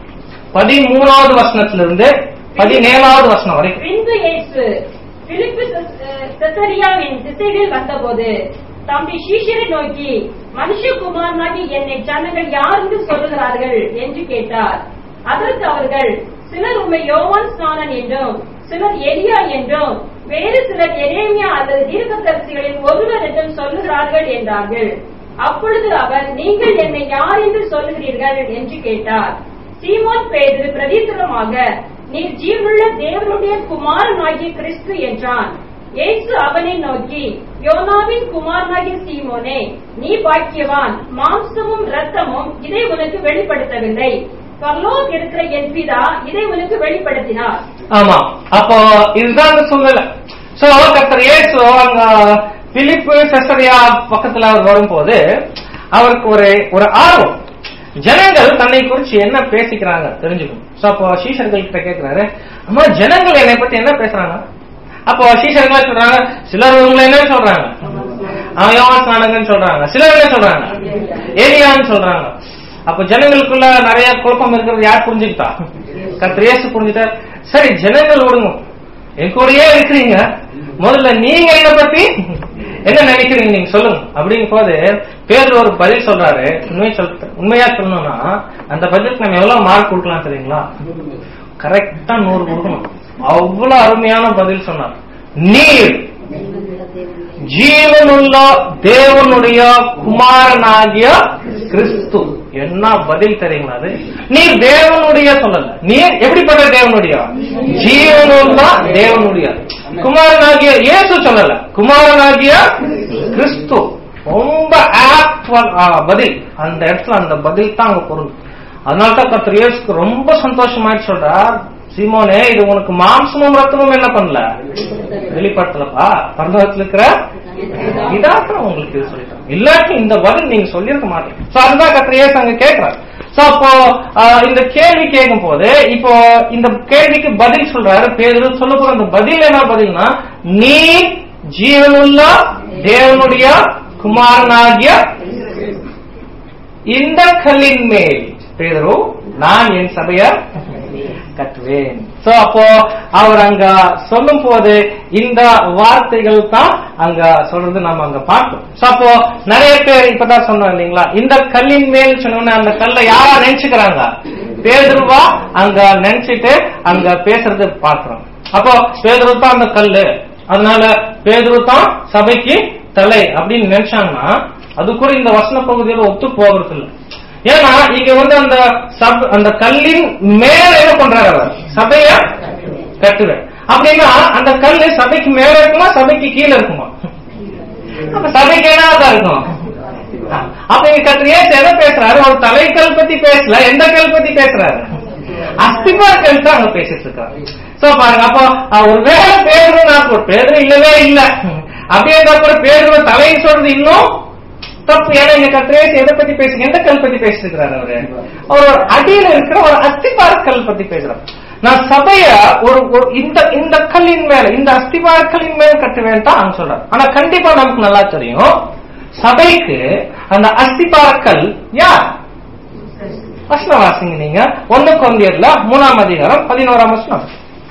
13வது வசனத்திலிருந்து 17வது வசனம் வரைக்கும். பின்பு இயேசு பிலிப்பு செசரியாவின் திசையில் வந்தபோது தம்முடைய சீஷரை நோக்கி, மனுஷகுமாரனாகி என்னை ஜனங்கள் யார் என்று சொல்லுகிறார்கள் என்று கேட்டார். அதற்கு அவர்கள், சிலர் உம்மை யோவான் ஸ்நானன் என்றும், சிலர் எலியா என்றும், வேறு சிலர் எரேமியா அல்லது தீர்க்கதரிசிகளில் ஒருவர் என்றும் சொல்லுகிறார்கள் என்றார்கள். அப்பொழுது அவர், நீங்கள் என்னை யார் என்று சொல்லுகிறீர்கள் என்று கேட்டார். சீமோன் பேதுரு பிரதித்திரமாக, நீர் ஜீவனுள்ள தேவனுடைய குமாரனாகிய கிறிஸ்து என்றான். இயேசு அவனை நோக்கி, யோனாவின் குமாரனாகிய சீமோனே, நீ பாக்கியவான், மாம்சமும் இரத்தமும் இதை உனக்கு வெளிப்படுத்தவில்லை, பரலோகத்தில் இருக்கிற என் பிதா இதை உனக்கு வெளிப்படுத்தினார். ஆமா, அப்போ இதுதான் சூழ்நிலை. சோ கர்த்தர் இயேசு அங்க பிலிப்பு செசரியா பக்கத்துல அவர் வரும்போது அவருக்கு ஒரு ஆர்வம், ஜனங்கள் தன்னை குறிச்சு என்ன பேசிக்கிறாங்க தெரிஞ்சுக்கணும். சோ அப்போ சீஷர்கள் கிட்ட கேட்கிறாரு, அம்மா ஜனங்கள் என்னை பத்தி என்ன பேசுறாங்க? அப்போ சீஷர்கள் சொல்றாங்க, சிலர் உங்களை என்ன சொல்றாங்க, யோவான் ஸ்நானகன்னு சொல்றாங்க, சிலர் என்ன சொல்றாங்க, ஏலியான்னு சொல்றாங்க. அப்ப ஜனங்களுக்குள்ள நிறைய குழப்பம் இருக்கிறது யார் புரிஞ்சுக்கிட்டா? கர்த்தர் இயேசு புரிஞ்சுட்டார். சரி ஜனங்கள் விடுங்க, என் கூடயே இருக்கிறீங்க, முதல்ல நீங்க என்ன பத்தி என்ன நினைக்கிறீங்க நீங்க சொல்லுங்க அப்படிங்க போது பேதுரு ஒரு பதில் சொல்றாரு. உண்மையா சொல்லணும்னா அந்த பதிலுக்கு நம்ம எவ்வளவு மார்க் கொடுக்கலாம் தெரியுங்களா? கரெக்டா 100 கொடுக்கணும். அவ்வளவு அருமையான பதில் சொன்னார். நீர் ஜீவனுள்ள தேவனுடைய குமாரனாகிய கிறிஸ்து. என்ன பதில் தெரியுங்களா? அது நீர் தேவனுடைய சொல்லல, நீர் எப்படிப்பட்ட தேவனுடைய? ஜீவனுள்ள தேவனுடைய குமாரனாகிய இயேசு சொல்லல, குமாரனாகிய கிறிஸ்து. ரொம்ப பதில் அந்த இடத்துல, அந்த பதில் தான் அங்க பொருள். அதனால்தான் கர்த்தர் இயேசுக்கு ரொம்ப சந்தோஷமாயிட்டு சொல்றார், சீமோனே இது உனக்கு மாம்சமும் ரத்தமும் என்ன பண்ணல, வெளிப்படுத்தலப்பா, பரலோகத்துல இருக்கிற இதான் உங்களுக்கு இது சொல்லிட்டாங்க, இல்லாட்டி இந்த பதில் நீங்க சொல்லிருக்க மாட்டீங்க. சோ அதுதான் கர்த்தர் இயேசு அங்க கேட்கிறார். சோ அப்போ இந்த கேள்வி கேட்கும் போது இப்போ இந்த கேள்விக்கு பதில் சொல்றாரு பேதுரு. சொல்ல போற அந்த பதில் என்ன பதில்னா, நீ ஜீவனுள்ள தேவனுடைய குமாரனாகிய இந்த கல்லின் மேல் பேதுரு நான் என் சபைய கட்டுவேன். சோ அப்போ அவர் அங்க சொல்லும் போது இந்த வார்த்தைகள் தான் அங்க சொல்றது நம்ம அங்க பார்ப்போம். சோ அப்போ நிறைய பேர் இப்பதான் சொன்னோம் இல்லைங்களா, இந்த கல்லின் மேல் சொன்ன அந்த கல்லை யாரா நினைச்சுக்கிறாங்க? பேதுருவா அங்க நினைச்சிட்டு அங்க பேசுறது பார்க்கிறோம். அப்போ பேதுரு தான் அந்த கல்லு, அதனால பேதுரு தான் சபைக்கு தலை அப்படின்னு நினைச்சாங்கன்னா அது கூட இந்த வசன பகுதியில ஒத்து போகிறது இல்லை. ஏன்னா இங்க அந்த கல்லின் மேல என்ன பண்றாரு அவர்? சபைய கட்டுவேன் அப்படின்னா அந்த கல்லு சபைக்கு மேல இருக்குமா சபைக்கு கீழே இருக்குமா? அப்ப சபைக்கு என்னதான் இருக்கும்? அப்ப இங்க கத்திரியே எதை பேசுறாரு? ஒரு தலைக்கல் பத்தி பேசல, எந்த கல் பத்தி பேசுறாரு? அஸ்திபார் கல் தான் அங்க பேசிட்டு இருக்காரு. சோ பாருங்க, அப்போ ஒரு வேலை பேரு இல்லவே இல்லை அப்படியே கூட பேரு தலைன்னு சொல்றது இன்னும் தப்பு. ஏன்னா இங்க கத்திரியே எதை பத்தி பேசு, எந்த கல் பத்தி பேசிட்டு இருக்கிறாரு அவரு? ஒரு அடியில இருக்கிற ஒரு அஸ்திபார் கல் பத்தி பேசுறாரு. நான் சபைய இந்த கல்லின் மேல, இந்த அஸ்திபாரக்களின் மேல கட்டுவேன் தான் அவங்க சொல்றாரு. ஆனா கண்டிப்பா நமக்கு நல்லா தெரியும் சபைக்கு அந்த அஸ்திபாரக்கல் யார்? வசனம் வாசிங்க நீங்க 1 கொரிந்தியர்ல 3ஆம் அதிகாரம் 11ஆம் வசனம்.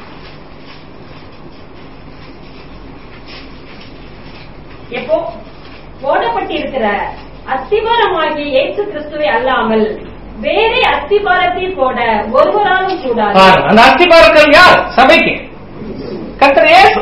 எப்போ போடப்பட்டிருக்கிற அஸ்திபாரமாகிய இயேசு கிறிஸ்துவை அல்லாமல் வேறே அஸ்திபாரத்தை போட ஒருவராலும் கூடாது. அந்த அஸ்திபாரக்கல் யார்? சபைக்கு கர்த்தர் இயேசு.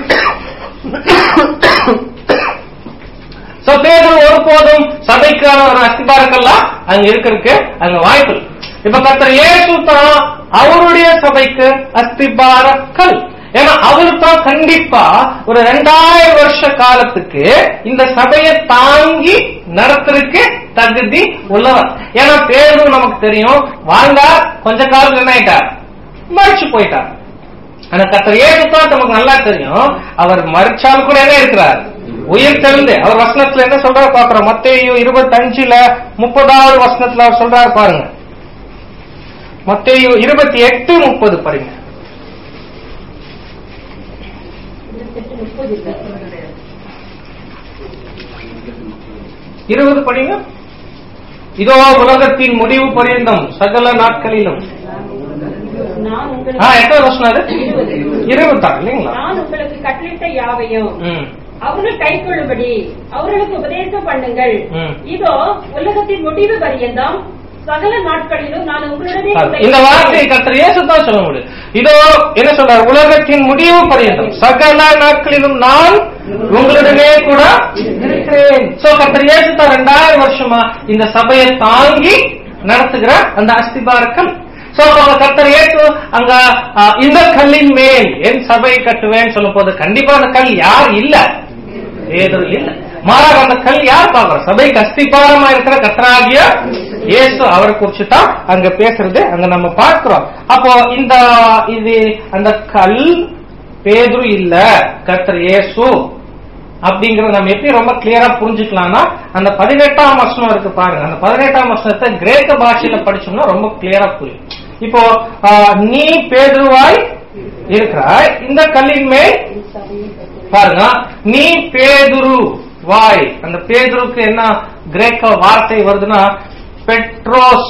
பேதுரு ஒருபோதும் சபைக்கான ஒரு அஸ்திபாரக்கல்லாம் அங்க இருக்கிறதுக்கு அங்க வாய்ப்பு. இப்ப கர்த்தர் இயேசு தான் அவருடைய சபைக்கு அஸ்திபாரக்கல். ஏன்னா அவரு தான் கண்டிப்பா ஒரு 2000 வருஷ காலத்துக்கு இந்த சபையை தாங்கி நடத்துறதுக்கு தகுதி உள்ளவர். ஏன்னா பேதுரு நமக்கு தெரியும் வாழ்ந்தார், கொஞ்ச காலம் என்ன ஆயிட்டார்? மறிச்சு போயிட்டார். ஆனா கர்த்தர் இயேசு தான் நமக்கு நல்லா தெரியும் அவர் மறிச்சாலும் கூட என்ன இருக்கிறார்? உயிர் தெழுந்து. அவர் வசனத்துல என்ன சொல்றாரு பாக்குறோம். மத்தேயு 25:30 வசனத்துல அவர் சொல்றாரு பாருங்க. மத்தேயு 28:30 பாருங்க. 20 படிங்க. இதோ உலகத்தின் முடிவு பரியந்தம் சகல நாட்களிலும். எத்தனை வருஷம் அது? 20 தான் இல்லைங்களா? நான் உங்களுக்கு கட்டளையிட்ட யாவையும் அவர்கள் கை கொள்ளும்படி அவர்களுக்கு உபதேசம் பண்ணுங்கள். இதோ உலகத்தின் முடிவு பரியந்தம் சகல நாட்களிலும் நான் உங்களுடனே. இந்த வார்த்தையை கர்த்தர் இயேசு தான் சொல்ல முடியும். இதோ என்ன சொல்றார்? உலகத்தின் முடிவு பரியந்தம் சகல நாட்களிலும் நான் உங்களுடனே கூட இருக்கிறேன். சோ கர்த்தர் இயேசு தான் 2000 வருஷமா இந்த சபையை தாங்கி நடத்துகிற அந்த அஸ்திபாரக்கல். சோ கர்த்தர் இயேசு அங்க இந்த கல்லின் மேல் என் சபையை கட்டுவேன் சொல்லும் போது கண்டிப்பா அந்த கல் யார்? இல்ல, பேதுரு இல்ல. மாறாக அந்த கல் யார் பார்க்கிறோம்? சபைக்கு அஸ்திபாரமா இருக்கிற கர்த்தராகிய இயேசு அவரை குறிச்சு தான் அங்க பேசுறது அங்க நம்ம பார்க்கிறோம். அப்போ இது அந்த கல் பேதுரு இல்ல, கர்த்தர் இயேசு அப்படிங்கறத நம்ம எப்படி ரொம்ப கிளியரா புரிஞ்சுக்கலாம்னா அந்த 18ஆம் வசனம் இருக்கு பாருங்க. அந்த 18ஆம் வசனத்தை கிரேக்க பாஷையில படிச்சோம்னா ரொம்ப கிளியரா புரியும். இப்போ நீ பேதுருவாய் இருக்கிறாய், இந்த கல்லின் மேல் பாருங்க நீ பேதுரு வாய். அந்த பேதுருக்கு என்ன கிரேக்க வார்த்தை வருதுன்னா பெட்ரோஸ்.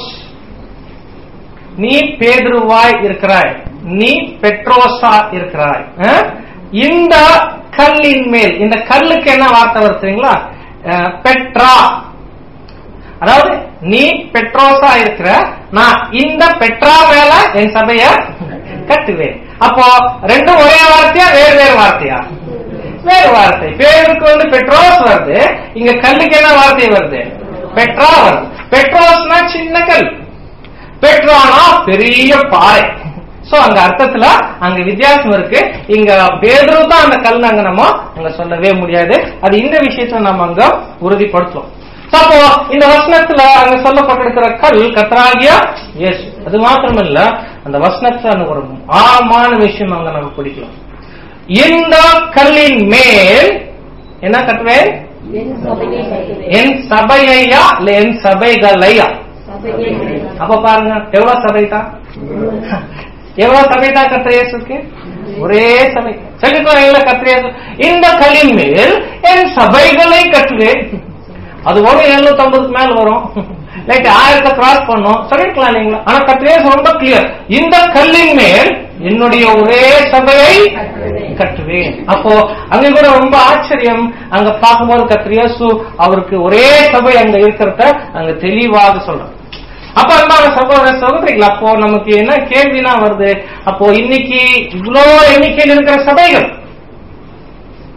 நீ பேதுருவாய் இருக்கிறாய், நீ பெட்ரோஸா இருக்கிறாய். இந்த கல்லின் மேல், இந்த கல்லுக்கு என்ன வார்த்தை வருதுங்களா? பெட்ரா. அதாவது நீ பெட்ரோஸா இருக்கிற, நான் இந்த பெட்ரா மேல என் சபைய கட்டுவேன். அப்போ ரெண்டும் ஒரே வார்த்தையா வேறு வேறு வார்த்தையா? வேறு வார்த்தை. பேருக்கு பெட்ரோஸ் வருது, இங்க கல்லுக்கு என்ன வார்த்தை வருது? பெட்ரா வருது. பெட்ரோஸ்னா சின்ன கல், பெட்ரானா பெரிய பாறை. சோ அங்க அர்த்தத்துல அங்க வித்தியாசம் இருக்கு. இங்க பேதுரு தான் அந்த கல் அங்க நம்ம அங்க சொல்லவே முடியாது. அது இந்த விஷயத்தை நம்ம அங்க உறுதிப்படுத்தும். அப்போ இந்த வசனத்துல அங்க சொல்லப்பட்டிருக்கிற கல் கர்த்தராகிய இயேசு. அது மாத்திரமல்ல அந்த வசனத்துல ஒரு ஆழமான விஷயம் அங்க நம்ம பிடிக்கலாம். இந்த கல்லின் மேல் என்ன கட்டுவேன்? என் சபையா இல்ல என் சபைகளையா? அப்ப பாருங்க எவ்வளவு சபை தான், எவ்வளவு சபை தான் கர்த்தர் இயேசுக்கு? ஒரே சபை. சொல்லிக்கோங்க கர்த்தர் இயேசு இந்த கல்லின் மேல் என் சபைகளை கட்டுவேன். அது வரும் 750 மேல வரும், லைக் 1000 கிராஸ் பண்ணும் சொல்லிருக்கலாம் இல்லைங்களா? ஆனா கர்த்தர் இயேசு ரொம்ப கிளியர், இந்த கல்லின் மேல் என்னுடைய ஒரே சபையை கட்டுவேன். அப்போ அங்க கூட ரொம்ப ஆச்சரியம். அங்க பார்க்கும்போது கர்த்தர் இயேசு அவருக்கு ஒரே சபை அங்க இருக்கிறத அங்க தெளிவாக சொல்றாங்க. அப்ப அன்பான சகோதர சகோதரிகள், அப்போ நமக்கு என்ன கேள்வினா வருது? அப்போ இன்னைக்கு இவ்வளோ எண்ணிக்கையில் இருக்கிற சபைகள்,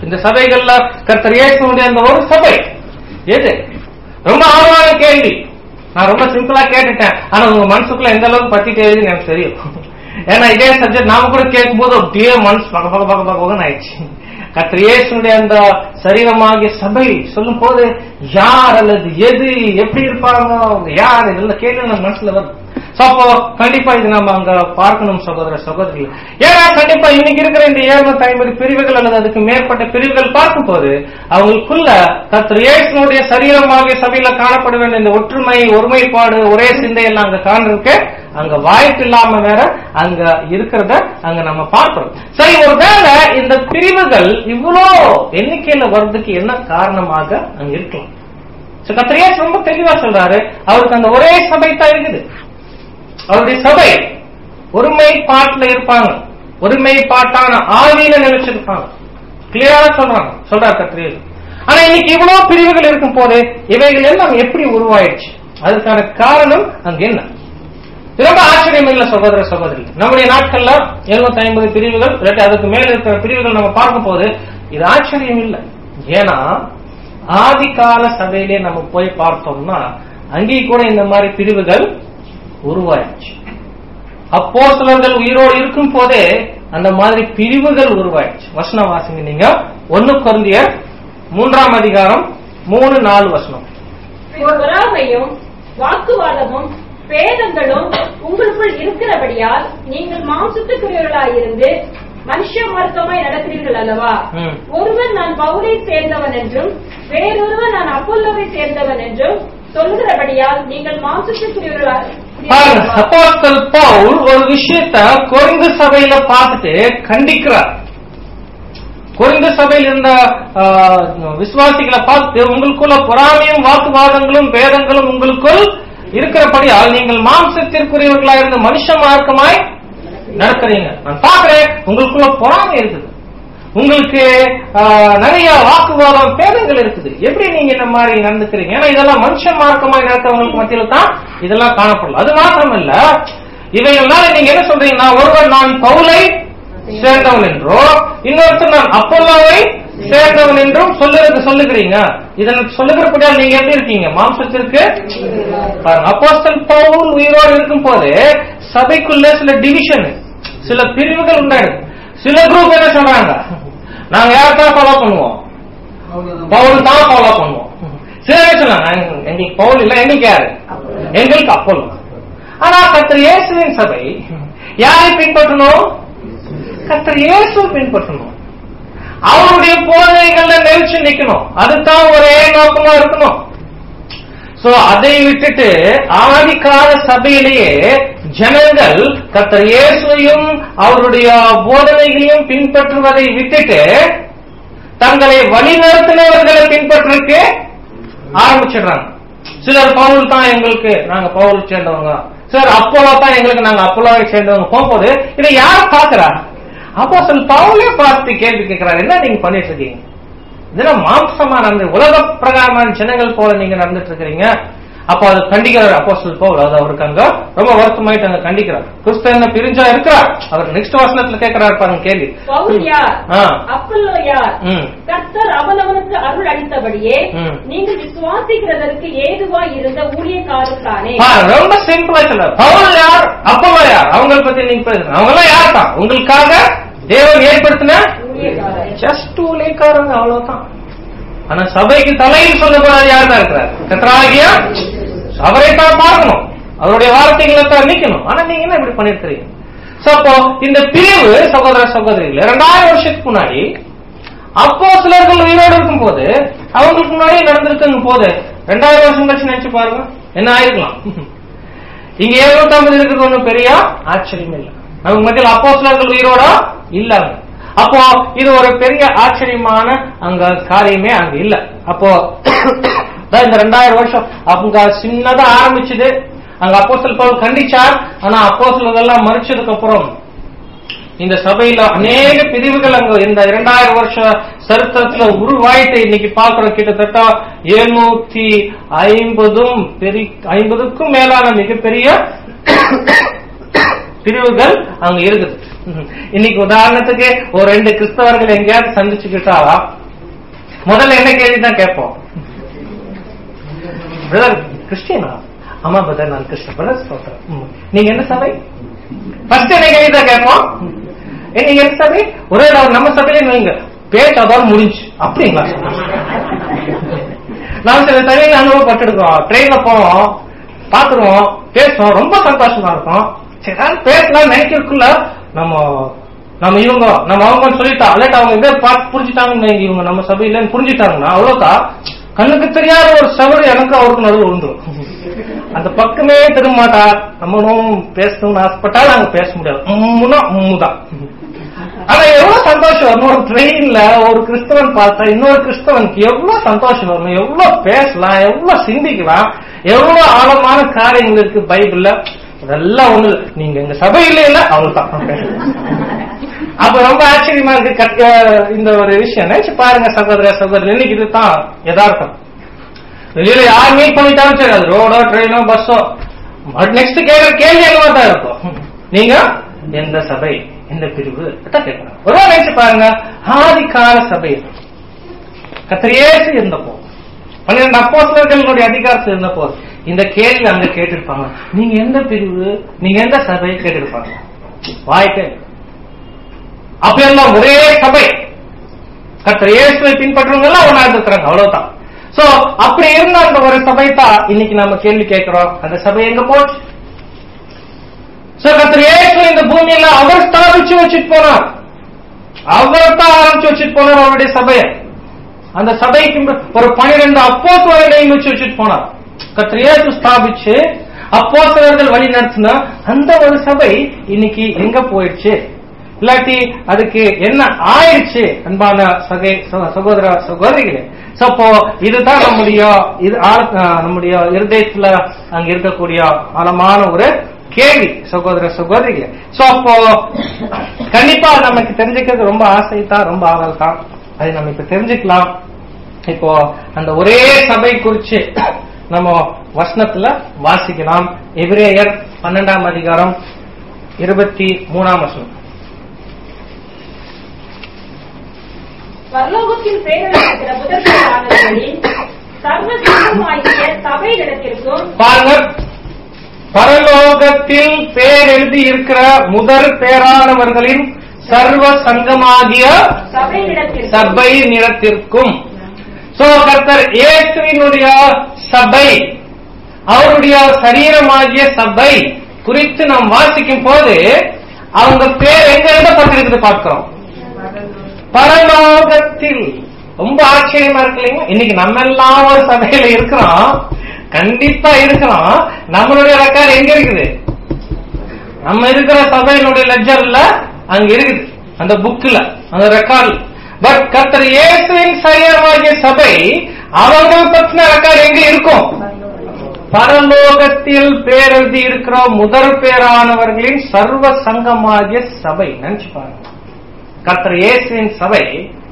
இந்த சபைகள்ல கர்த்தர் இயேசுவுடைய அந்த ஒரு சபை எது? ரொம்ப ஆழமான கேள்வி. நான் ரொம்ப சிம்பிளா கேட்டுட்டேன். ஆனா உங்க மனசுக்குள்ள எந்த அளவுக்கு பத்தி தெரியுதுன்னு எனக்கு தெரியும். ஏன்னா இதே சப்ஜெக்ட் நாம கூட கேட்கும் போது அப்படியே மனசு பகன்னு ஆயிடுச்சு. கர்த்தர் இயேசுடைய அந்த சரீரமாகிய சபை சொல்லும் போது யார் அல்லது எது எப்படி இருப்பாங்க யார் இதெல்லாம் கேள்வி நம்ம மனசுல வரும். அப்போ கண்டிப்பா இது நம்ம அங்க பார்க்கணும் சகோதர சகோதரிகள். ஏன்னா கண்டிப்பா இன்னைக்கு இருக்கிற இந்த 750 பிரிவுகள் அல்லது அதுக்கு மேற்பட்ட பிரிவுகள் பார்க்கும் போது அவங்களுக்குள்ள கர்த்தர் இயேசுடைய சரீரமாகிய சபையில காணப்பட வேண்டிய இந்த ஒற்றுமை, ஒருமைப்பாடு, ஒரே சிந்தை எல்லாம் அங்க காண்றதுக்கு அங்க வாய்ப்பு இல்லாம வேற அங்க இருக்கிறத அங்க நம்ம பார்க்கிறோம். சரி, ஒருவேளை இந்த பிரிவுகள் இவ்வளோ எண்ணிக்கையில வர்றதுக்கு என்ன காரணமாக அங்க இருக்கலாம்? கர்த்தர் இயேசு ரொம்ப தெளிவா சொல்றாரு, அவருக்கு அந்த ஒரே சபை தான் இருக்குது. அவருடைய சபை ஒருமைப்பாட்டுல இருப்பாங்க, ஒருமைப்பாட்டான ஆவியில நினைச்சிருப்பாங்க. கிளியரா சொல்றாரு கர்த்தர் இயேசு. ஆனா இன்னைக்கு இவ்வளவு பிரிவுகள் இருக்கும் போது இவைகள் எல்லாம் எப்படி உருவாயிடுச்சு? அதுக்கான காரணம் அங்க என்ன? ரொம்ப ஆச்சரியம் இல்ல சகோதர சகோதரி. நம்முடைய நாட்கள்ல 750 பிரிவுகள் இல்லாட்டி அதுக்கு மேல இருக்கிற பிரிவுகள் நம்ம பார்க்கும் போது இது ஆச்சரியம் இல்லை. ஏன்னா ஆதிகால சபையிலே நம்ம போய் பார்த்தோம்னா அங்கேயும் கூட இந்த மாதிரி பிரிவுகள் உருவாயிடுச்சு. அப்போஸ்தலர்கள் உயிரோடு இருக்கும் போதே அந்த மாதிரி பிரிவுகள் உருவாயிடுச்சு. வசனம் வாசிங்க நீங்க 1 கொரிந்தியர் 3ஆம் அதிகாரம் 3-4 வசனம். பொறாமையும் வாக்குவாதமும் பேதங்களும் உங்களுக்குள் இருக்கிறபடியால் நீங்கள் மாம்சத்துக்குரியவர்களாயிருந்து மனுஷ மார்க்கமாய் நடக்கிறீர்கள் அல்லவா? ஒருவன் நான் பவுலை சேர்ந்தவன் என்றும் வேறொருவன் நான் அப்போலோவை சேர்ந்தவன் என்றும் சொல்லுகிறபடியால் நீங்கள் மாம்சத்துக்குரியவர்களாக. அப்போஸ்தலன் பவுல் ஒரு விஷயத்தை கொரிந்து சபையில பார்த்துட்டு கண்டிக்கிறார். கொரிந்து சபையில் இருந்த விசுவாசிகளை பார்த்து, உங்களுக்குள்ள பொறாமையும் வாக்குவாதங்களும் பேதங்களும் உங்களுக்குள் இருக்கிறபடியால் நீங்கள் மாம்சத்திற்குரியவர்களாக இருந்த மனுஷ மார்க்கமாய் நடக்கிறீங்க. நான் பாக்குறேன் உங்களுக்குள்ள பொறாமை இருக்குது, உங்களுக்கு நிறைய வாக்குவாதம் பேதங்கள் இருக்குது. எப்படி நீங்க இந்த மாதிரி நடந்துக்கிறீங்க? ஏன்னா இதெல்லாம் மனுஷ மார்க்கமாய் நடக்கிறவங்களுக்கு மத்தியில தான் இதெல்லாம் காணப்படலாம். அது மாத்திரம் இல்ல, இவைகள்னால நீங்க என்ன சொல்றீங்கன்னா, ஒருவர் நான் பவுலை சேர்ந்தவன் என்றோ இன்னொருத்தர் நான் அப்போலோவை சேர்ந்தவன் என்றும் சொல்லுகிறீங்க. இதன் சொல்லுகிறபடியால் நீங்க எப்படி இருக்கீங்க? மாம்சத்திற்கு. அப்போஸ்தலன் பவுல் உயிரோடு இருக்கும் போது சபைக்குள்ள சில டிவிஷன், சில பிரிவுகள் உண்டாயிடுது. சில குரூப் என்ன சொல்றாங்க, நாங்க யார்தான் ஃபாலோ பண்ணுவோம்? பவுல் தான் ஃபாலோ பண்ணுவோம். சில பேர் சொன்னாங்க எங்களுக்கு பவுல் இல்ல, எங்களுக்கு யாரு? எங்களுக்கு அப்போலோ. ஆனா கர்த்தர் இயேசுவின் சபை யாரை பின்பற்றணும்? கர்த்தர் இயேசுவை பின்பற்றணும். அவருடைய போதனைகள்ல நிலைச்சு நிக்கணும். அதுதான் ஒரே நோக்கமா இருக்கணும். சோ அதை விட்டுட்டு ஆதிகால சபையிலேயே ஜனங்கள் கர்த்தர் இயேசுவையும் அவருடைய போதனைகளையும் பின்பற்றுவதை விட்டுட்டு தங்களை வழிநடத்தினவர்களை பின்பற்றுக்கு ஆரம்பிச்சிடுறாங்க. சிலர் பவுல் தான் எங்களுக்கு, நாங்க பவுல் சேர்ந்தவங்க. சிலர் அப்போலோ தான் எங்களுக்கு, நாங்க அப்போலோவை சேர்ந்தவங்க. போகும்போது இதை யார் பாக்குறா? அப்போஸ்தலன் பவுலே பார்த்து கேள்வி கேட்கிறார், என்ன நீங்க பண்ணிட்டு இருக்கீங்க? இதெல்லாம் மாம்சமா நடந்து உலக பிரகாரமான ஜனங்கள் போல நீங்க நடந்துட்டு இருக்கிறீங்க. அப்ப அது கண்டிக்கிறார் அப்போஸ்தலன் பவுல். அது அவருக்கு அங்க ரொம்ப வருத்தமாயிட்டு அங்க கண்டிக்கிறார். கிறிஸ்தவ பிரிஞ்சா இருக்கிறார். அவர் நெக்ஸ்ட் வசனத்துல கேட்கிறார் பாருங்க கேள்வி. பவுல் யார்? அப்போலோ யார்? கர்த்தர் அவனவனுக்கு அருள் அளித்தபடியே நீங்கள் விசுவாசிக்கிறதற்கு ஏதுவா இருந்த ஊழியக்காரர் தானே. ரொம்ப சிம்பிளா சொல்றார். பவுல் யார், அப்போலோ யார், அவங்களை பத்தி நீங்க பேசுறீங்க. அவங்க எல்லாம் யார் தான்? உங்களுக்காக தேவன் ஏற்படுத்தின ஜஸ்ட் ஊழியக்காரங்க, அவ்வளவுதான். ஆனா சபைக்கு தலையில் சொல்லக்கூடாது யார் தான் இருக்கிறார்? கர்த்தராகிய அவரை தான் பார்க்கணும், அவருடைய வார்த்தைகளை தான் நிக்கணும். ஆனா நீங்க என்ன இப்படி பண்ணிருக்கிறீங்க? அப்போ இந்த பிரிவு சகோதர சகோதரிகள் 2000 வருஷத்துக்கு முன்னாடி அப்போஸ்தலர்கள் உயிரோடு இருக்கும் போது, அவங்களுக்கு முன்னாடி நடந்திருக்கும் போது 2000 வருஷம் கழிச்சு நினைச்சு பாருங்க என்ன ஆயிருக்கலாம். இங்க 750 இருக்கிறது ஒன்றும் பெரிய ஆச்சரியம் இல்லை. நமக்கு மத்தியில் அப்போஸ்தலர்கள் உயிரோட இல்லாங்க. அப்போ இது ஒரு பெரிய ஆச்சரியமான அங்க காரியமே அங்க இல்ல. அப்போ இந்த 2000 வருஷம் அவங்க சின்னதா ஆரம்பிச்சது. அங்க அப்போஸ்தலன் பவுல் கண்டிச்சார். ஆனா அப்போஸ்தலர்கள் எல்லாம் மறிச்சதுக்கு அப்புறம் இந்த சபையில அநேக பிரிவுகள் அங்க இந்த 2000 வருஷ சரித்திரத்துல உருவாயிட்டு இன்னைக்கு பாக்குறோம். கிட்டத்தட்ட 750க்கும் மேலான மிகப்பெரிய பிரிவுகள் அங்க இருக்குது. இன்னைக்கு உதாரணத்துக்கு ஒரு 2 கிறிஸ்தவர்கள் எங்கேயாவது சந்திச்சுக்கிட்டா முதல்ல என்ன கேள்விதான் கேட்போம்? பிரதர் கிறிஸ்டியனா? ஆமா பிரதர், நான் கிறிஸ்டியன். பிரதர் ஸ்தோத்திரம். நீங்க என்ன சபை? ஃபர்ஸ்ட் என்ன கேள்விதான் கேட்போம்? நீங்க என்ன சபை? ஒரே நம்ம சபையில வைங்க, பேச்சு அதோட முடிஞ்சு. அப்படிங்களா? நாம் சில தனியில் அனுபவப்பட்டிருக்கோம். ட்ரெயின்ல போவோம், பாத்துருவோம், பேசுவோம், ரொம்ப சந்தோஷமா இருக்கும். சரி பேசலாம் நினைக்கிறதுக்குள்ள நம்ம இவங்க அவங்க சொல்லிட்டா அலர்ட், அவங்க இதை பார்த்து புரிஞ்சுட்டாங்கன்னு, இவங்க நம்ம சபையிலன்னு புரிஞ்சுட்டாங்கன்னா அவ்வளவுதான். கண்ணுக்கு தெரியாத ஒரு சவறு எனக்கு அவருக்கு நடுவில் உண்டுரும். அந்த பக்கமே திரும்ப மாட்டார். நம்மளும் பேசணும்னு ஆசைப்பட்டாலும் நாங்க பேச முடியாது. உம்முதான். ஆனா எவ்வளவு சந்தோஷம் வரும் ஒரு ட்ரெயின்ல ஒரு கிறிஸ்தவன் பார்த்தா இன்னொரு கிறிஸ்தவனுக்கு எவ்வளவு சந்தோஷம் வரணும், எவ்வளவு பேசலாம், எவ்வளவு சிந்திக்கலாம், எவ்வளவு ஆழமான காரியங்கள் இருக்கு பைபிள்ல. அதெல்லாம் ஒண்ணு நீங்க எங்க சபையில இல்ல அவங்களுதான். அப்ப ரொம்ப ஆச்சரியமா இருக்கு இந்த ஒரு விஷயம். நினைச்சு பாருங்க சகோதர சகோதரி, இன்னைக்கு இதுதான் யதார்த்தம். வெளியில யார் மீட் பண்ணிட்டாலும் சரி, அது ரோடோ ட்ரெயினோ பஸ்ஸோ, நெக்ஸ்ட் கேட்கிற கேள்வி என்னவா தான் இருக்கும், நீங்க எந்த சபை எந்த பிரிவு கேட்கணும். ஒரு நினைச்சு பாருங்க, ஆதிகால சபை கர்த்தர் இயேசு இருந்தப்போ 12 அப்போஸ்தலர்களுடைய அதிகாரத்தில் இருந்தப்போ இந்த கேள்வி அங்க கேட்டிருப்பாங்க. நீங்க எந்த பிரிவு, நீங்க எந்த சபை கேட்டிருப்பாங்க. வாய்ப்பே அப்ப எல்லாம் ஒரே சபை, கர்த்தர் இயேசுவை பின்பற்றுறவங்க எல்லாம் ஒன்னா இருக்கிறாங்க, அவ்வளவுதான். சோ அப்படி இருந்த அந்த ஒரு சபை தான் இன்னைக்கு நம்ம கேள்வி கேட்கிறோம். அந்த சபை எங்க போச்சு? கர்த்தர் இயேசு இந்த பூமியில அவர் ஸ்தாபிச்சு வச்சுட்டு போனார், அவர் தான் ஆரம்பிச்சு வச்சுட்டு போனார் அவருடைய சபையை. அந்த சபைக்கு ஒரு 12 அப்போஸ்தலர்களை வச்சுட்டு போனார். கர்த்தர் இயேசு ஸ்தாபிச்சு அப்போஸ்தலர்கள் வழி நடத்தினா அந்த ஒரு சபை இன்னைக்கு எங்க போயிடுச்சு, இல்லாட்டி அதுக்கு என்ன ஆயிடுச்சு? அன்பான சகோதர சகோதரிகளே, அப்போ இதுதான் நம்முடைய இருதயத்துல அங்க இருக்கக்கூடிய ஆழமான ஒரு கேள்வி சகோதர சகோதரிகளே. சோ அப்போ கண்டிப்பா நமக்கு தெரிஞ்சுக்கிறது ரொம்ப ஆசை தான், ரொம்ப ஆவல் தான். அதை நம்ம இப்ப தெரிஞ்சுக்கலாம். இப்போ அந்த ஒரே சபை குறிச்சு நம்ம வசனத்துல வாசிக்கலாம். எபிரேயர் 12ஆம் அதிகாரம் 23ஆம் வசனம். பரலோகத்தில் பேரெழுதியிருக்கிற முதற்கேடானவர்களின் சர்வ சங்கமாகிய சபையிடத்திற்கும், பாருங்க, பரலோகத்தில் பேர் எழுதி இருக்கிற முதற் பேரானவர்களின் சர்வ சங்கமாகிய சபை நிலத்திற்கும். சோ கர்த்தர் இயேசுவினுடைய சபை, அவருடைய சரீரமாகிய சபை குறித்து நாம் வாசிக்கும் போது அவங்க பேர் எங்க எழுதப்பட்டிருக்குது பார்க்கிறோம், பரலோகத்தில். ரொம்ப ஆச்சரியமா இருக்கு இல்லைங்க. இன்னைக்கு நம்ம எல்லாம் ஒரு சபையில இருக்கிறோம், கண்டிப்பா இருக்கிறோம். நம்மளுடைய ரெக்கார்டு எங்க இருக்குது? நம்ம இருக்கிற சபையினுடைய லெட்ஜர்ல அங்க இருக்குது, அந்த புக்ல, அந்த ரெக்கார்டு. பட் கர்த்தர் இயேசுவின் சரீரமாகிய சபை, அவர்கள் பற்றின ரெக்கார்டு எங்க இருக்கும்? பரலோகத்தில் பேரெழுதி இருக்கிற முதற் பேரானவர்களின் சர்வ சங்கமாகிய சபை. நினைச்சு பாருங்க, கர்த்தர் இயேசுவின் சபை,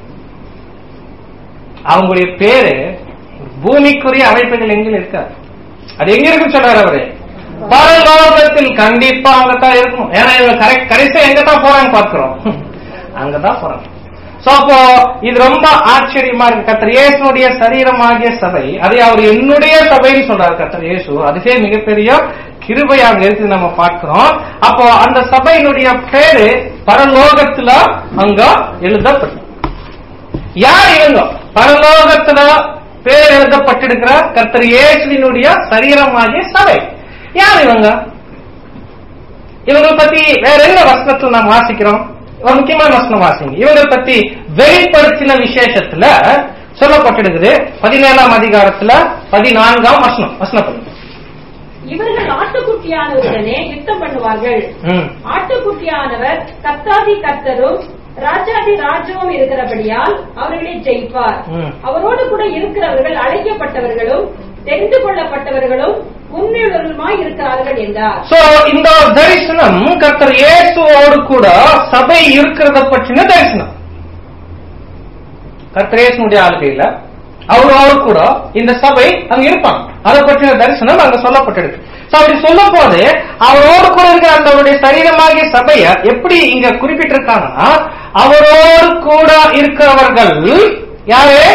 அவங்களுடைய பேரு பூமிக்குரிய அமைப்புகள் எங்க இருக்காது. அது எங்க இருக்குன்னு சொல்றாரு அவரு, பரலோகத்தில். கண்டிப்பா அங்கதான் இருக்கும். ஏன்னா இவங்க கடைசியா எங்கதான் போறாங்க பார்க்கிறோம், அங்கதான் போறாங்க. சோ அப்போ இது ரொம்ப ஆச்சரியமா இருக்கு. கர்த்தர் இயேசுனுடைய சரீரமாகிய சபை, அதை அவர் என்னுடைய சபைன்னு சொல்றாரு கர்த்தர் இயேசு. அதுவே மிகப்பெரிய கிருபையாக இருக்கு நம்ம பார்க்கிறோம். அப்போ அந்த சபையினுடைய பேரு பரலோகத்துல அங்க எழுதப்பட்டு, யார் இவங்க? பரலோகத்துல பேர் எழுதப்பட்டிருக்கிற கர்த்தர் இயேசுவினுடைய சரீரமாகிய சபை. யார் இவங்க? இவங்களை பத்தி வேற என்ன வசனத்தில் நாம் வாசிக்கிறோம்? ஒரு முக்கியமான வசனம் வாசிங்க. இவங்களை பத்தி வெளிப்படுத்தின விசேஷத்துல சொல்லப்பட்டிருக்குது 17ஆம் அதிகாரத்துல 14ஆம் வசனம். இவர்கள் ஆட்டுக்குட்டியானவருடனே யுத்தம் பண்ணுவார்கள். ஆட்டுக்குட்டியானவர் கர்த்தாதி கர்த்தரும் ராஜாதி ராஜாவும் இருக்கிறபடியால் அவர்களை ஜெயிப்பார். அவரோடு கூட இருக்கிறவர்கள் அழைக்கப்பட்டவர்களும் தெரிந்து கொள்ளப்பட்டவர்களும் உண்மையுள்ளவர்களுமாய் இருக்கிறார்கள் என்றார். சோ இந்த தரிசனம் கர்த்தர் இயேசுவோடு கூட சபை இருக்கிறத பற்றின தரிசனம். கர்த்தர் இயேசுனுடைய ஆளுகையில அவரோடு கூட இந்த சபை அங்க இருப்பாங்க, அதை பற்றின தரிசனம் அங்க சொல்லப்பட்டிருக்கு. அப்படி சொல்லும் போது அவரோடு கூட இருக்கிற அந்த சரீரமாகிய சபைய எப்படி இங்க குறிப்பிட்டிருக்காங்கன்னா, அவரோடு கூட இருக்கிறவர்கள் யாரு?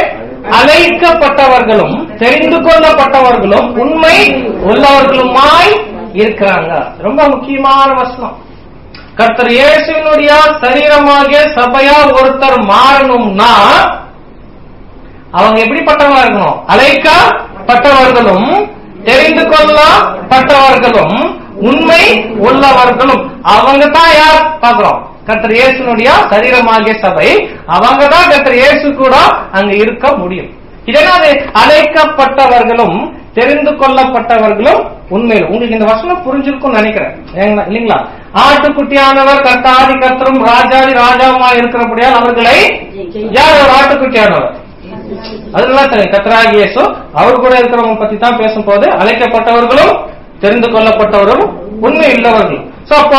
அழைக்கப்பட்டவர்களும் தெரிந்து கொள்ளப்பட்டவர்களும் உண்மை உள்ளவர்களுமாய் இருக்கிறாங்க. ரொம்ப முக்கியமான வசனம். கர்த்தர் இயேசுவினுடைய சரீரமாகிய சபையா ஒருத்தர் மாறணும்னா அவங்க எப்படிப்பட்டவங்க இருக்கணும்? அழைக்கப்பட்டவர்களும் தெரிந்து கொள்ளப்பட்டவர்களும் உண்மை உள்ளவர்களும். அவங்க தான் யார் பார்க்கிறோம்? கர்த்தர் இயேசுனுடைய சரீரமாகிய சபை. அவங்க தான் கர்த்தர் இயேசு கூட அங்க இருக்க முடியும். இதனால அழைக்கப்பட்டவர்களும் தெரிந்து கொள்ளப்பட்டவர்களும் உண்மையில் உங்களுக்கு இந்த வசனம் புரிஞ்சிருக்கும் நினைக்கிறேன் இல்லைங்களா? ஆட்டுக்குட்டியானவர் கர்த்தாதி கர்த்தரும் ராஜாதி ராஜாவுமா இருக்கிறபடியால் அவர்களை யார் ஒரு ஆட்டுக்குட்டியானவர்? அதெல்லாம் சரி, கர்த்தராகிய இயேசு அவர் கூட இருக்கிறவங்க பத்தி தான் பேசும்போது அழைக்கப்பட்டவர்களும் தெரிந்து கொள்ளப்பட்டவர்களும் உண்மை உள்ளவர்களும். சோ அப்போ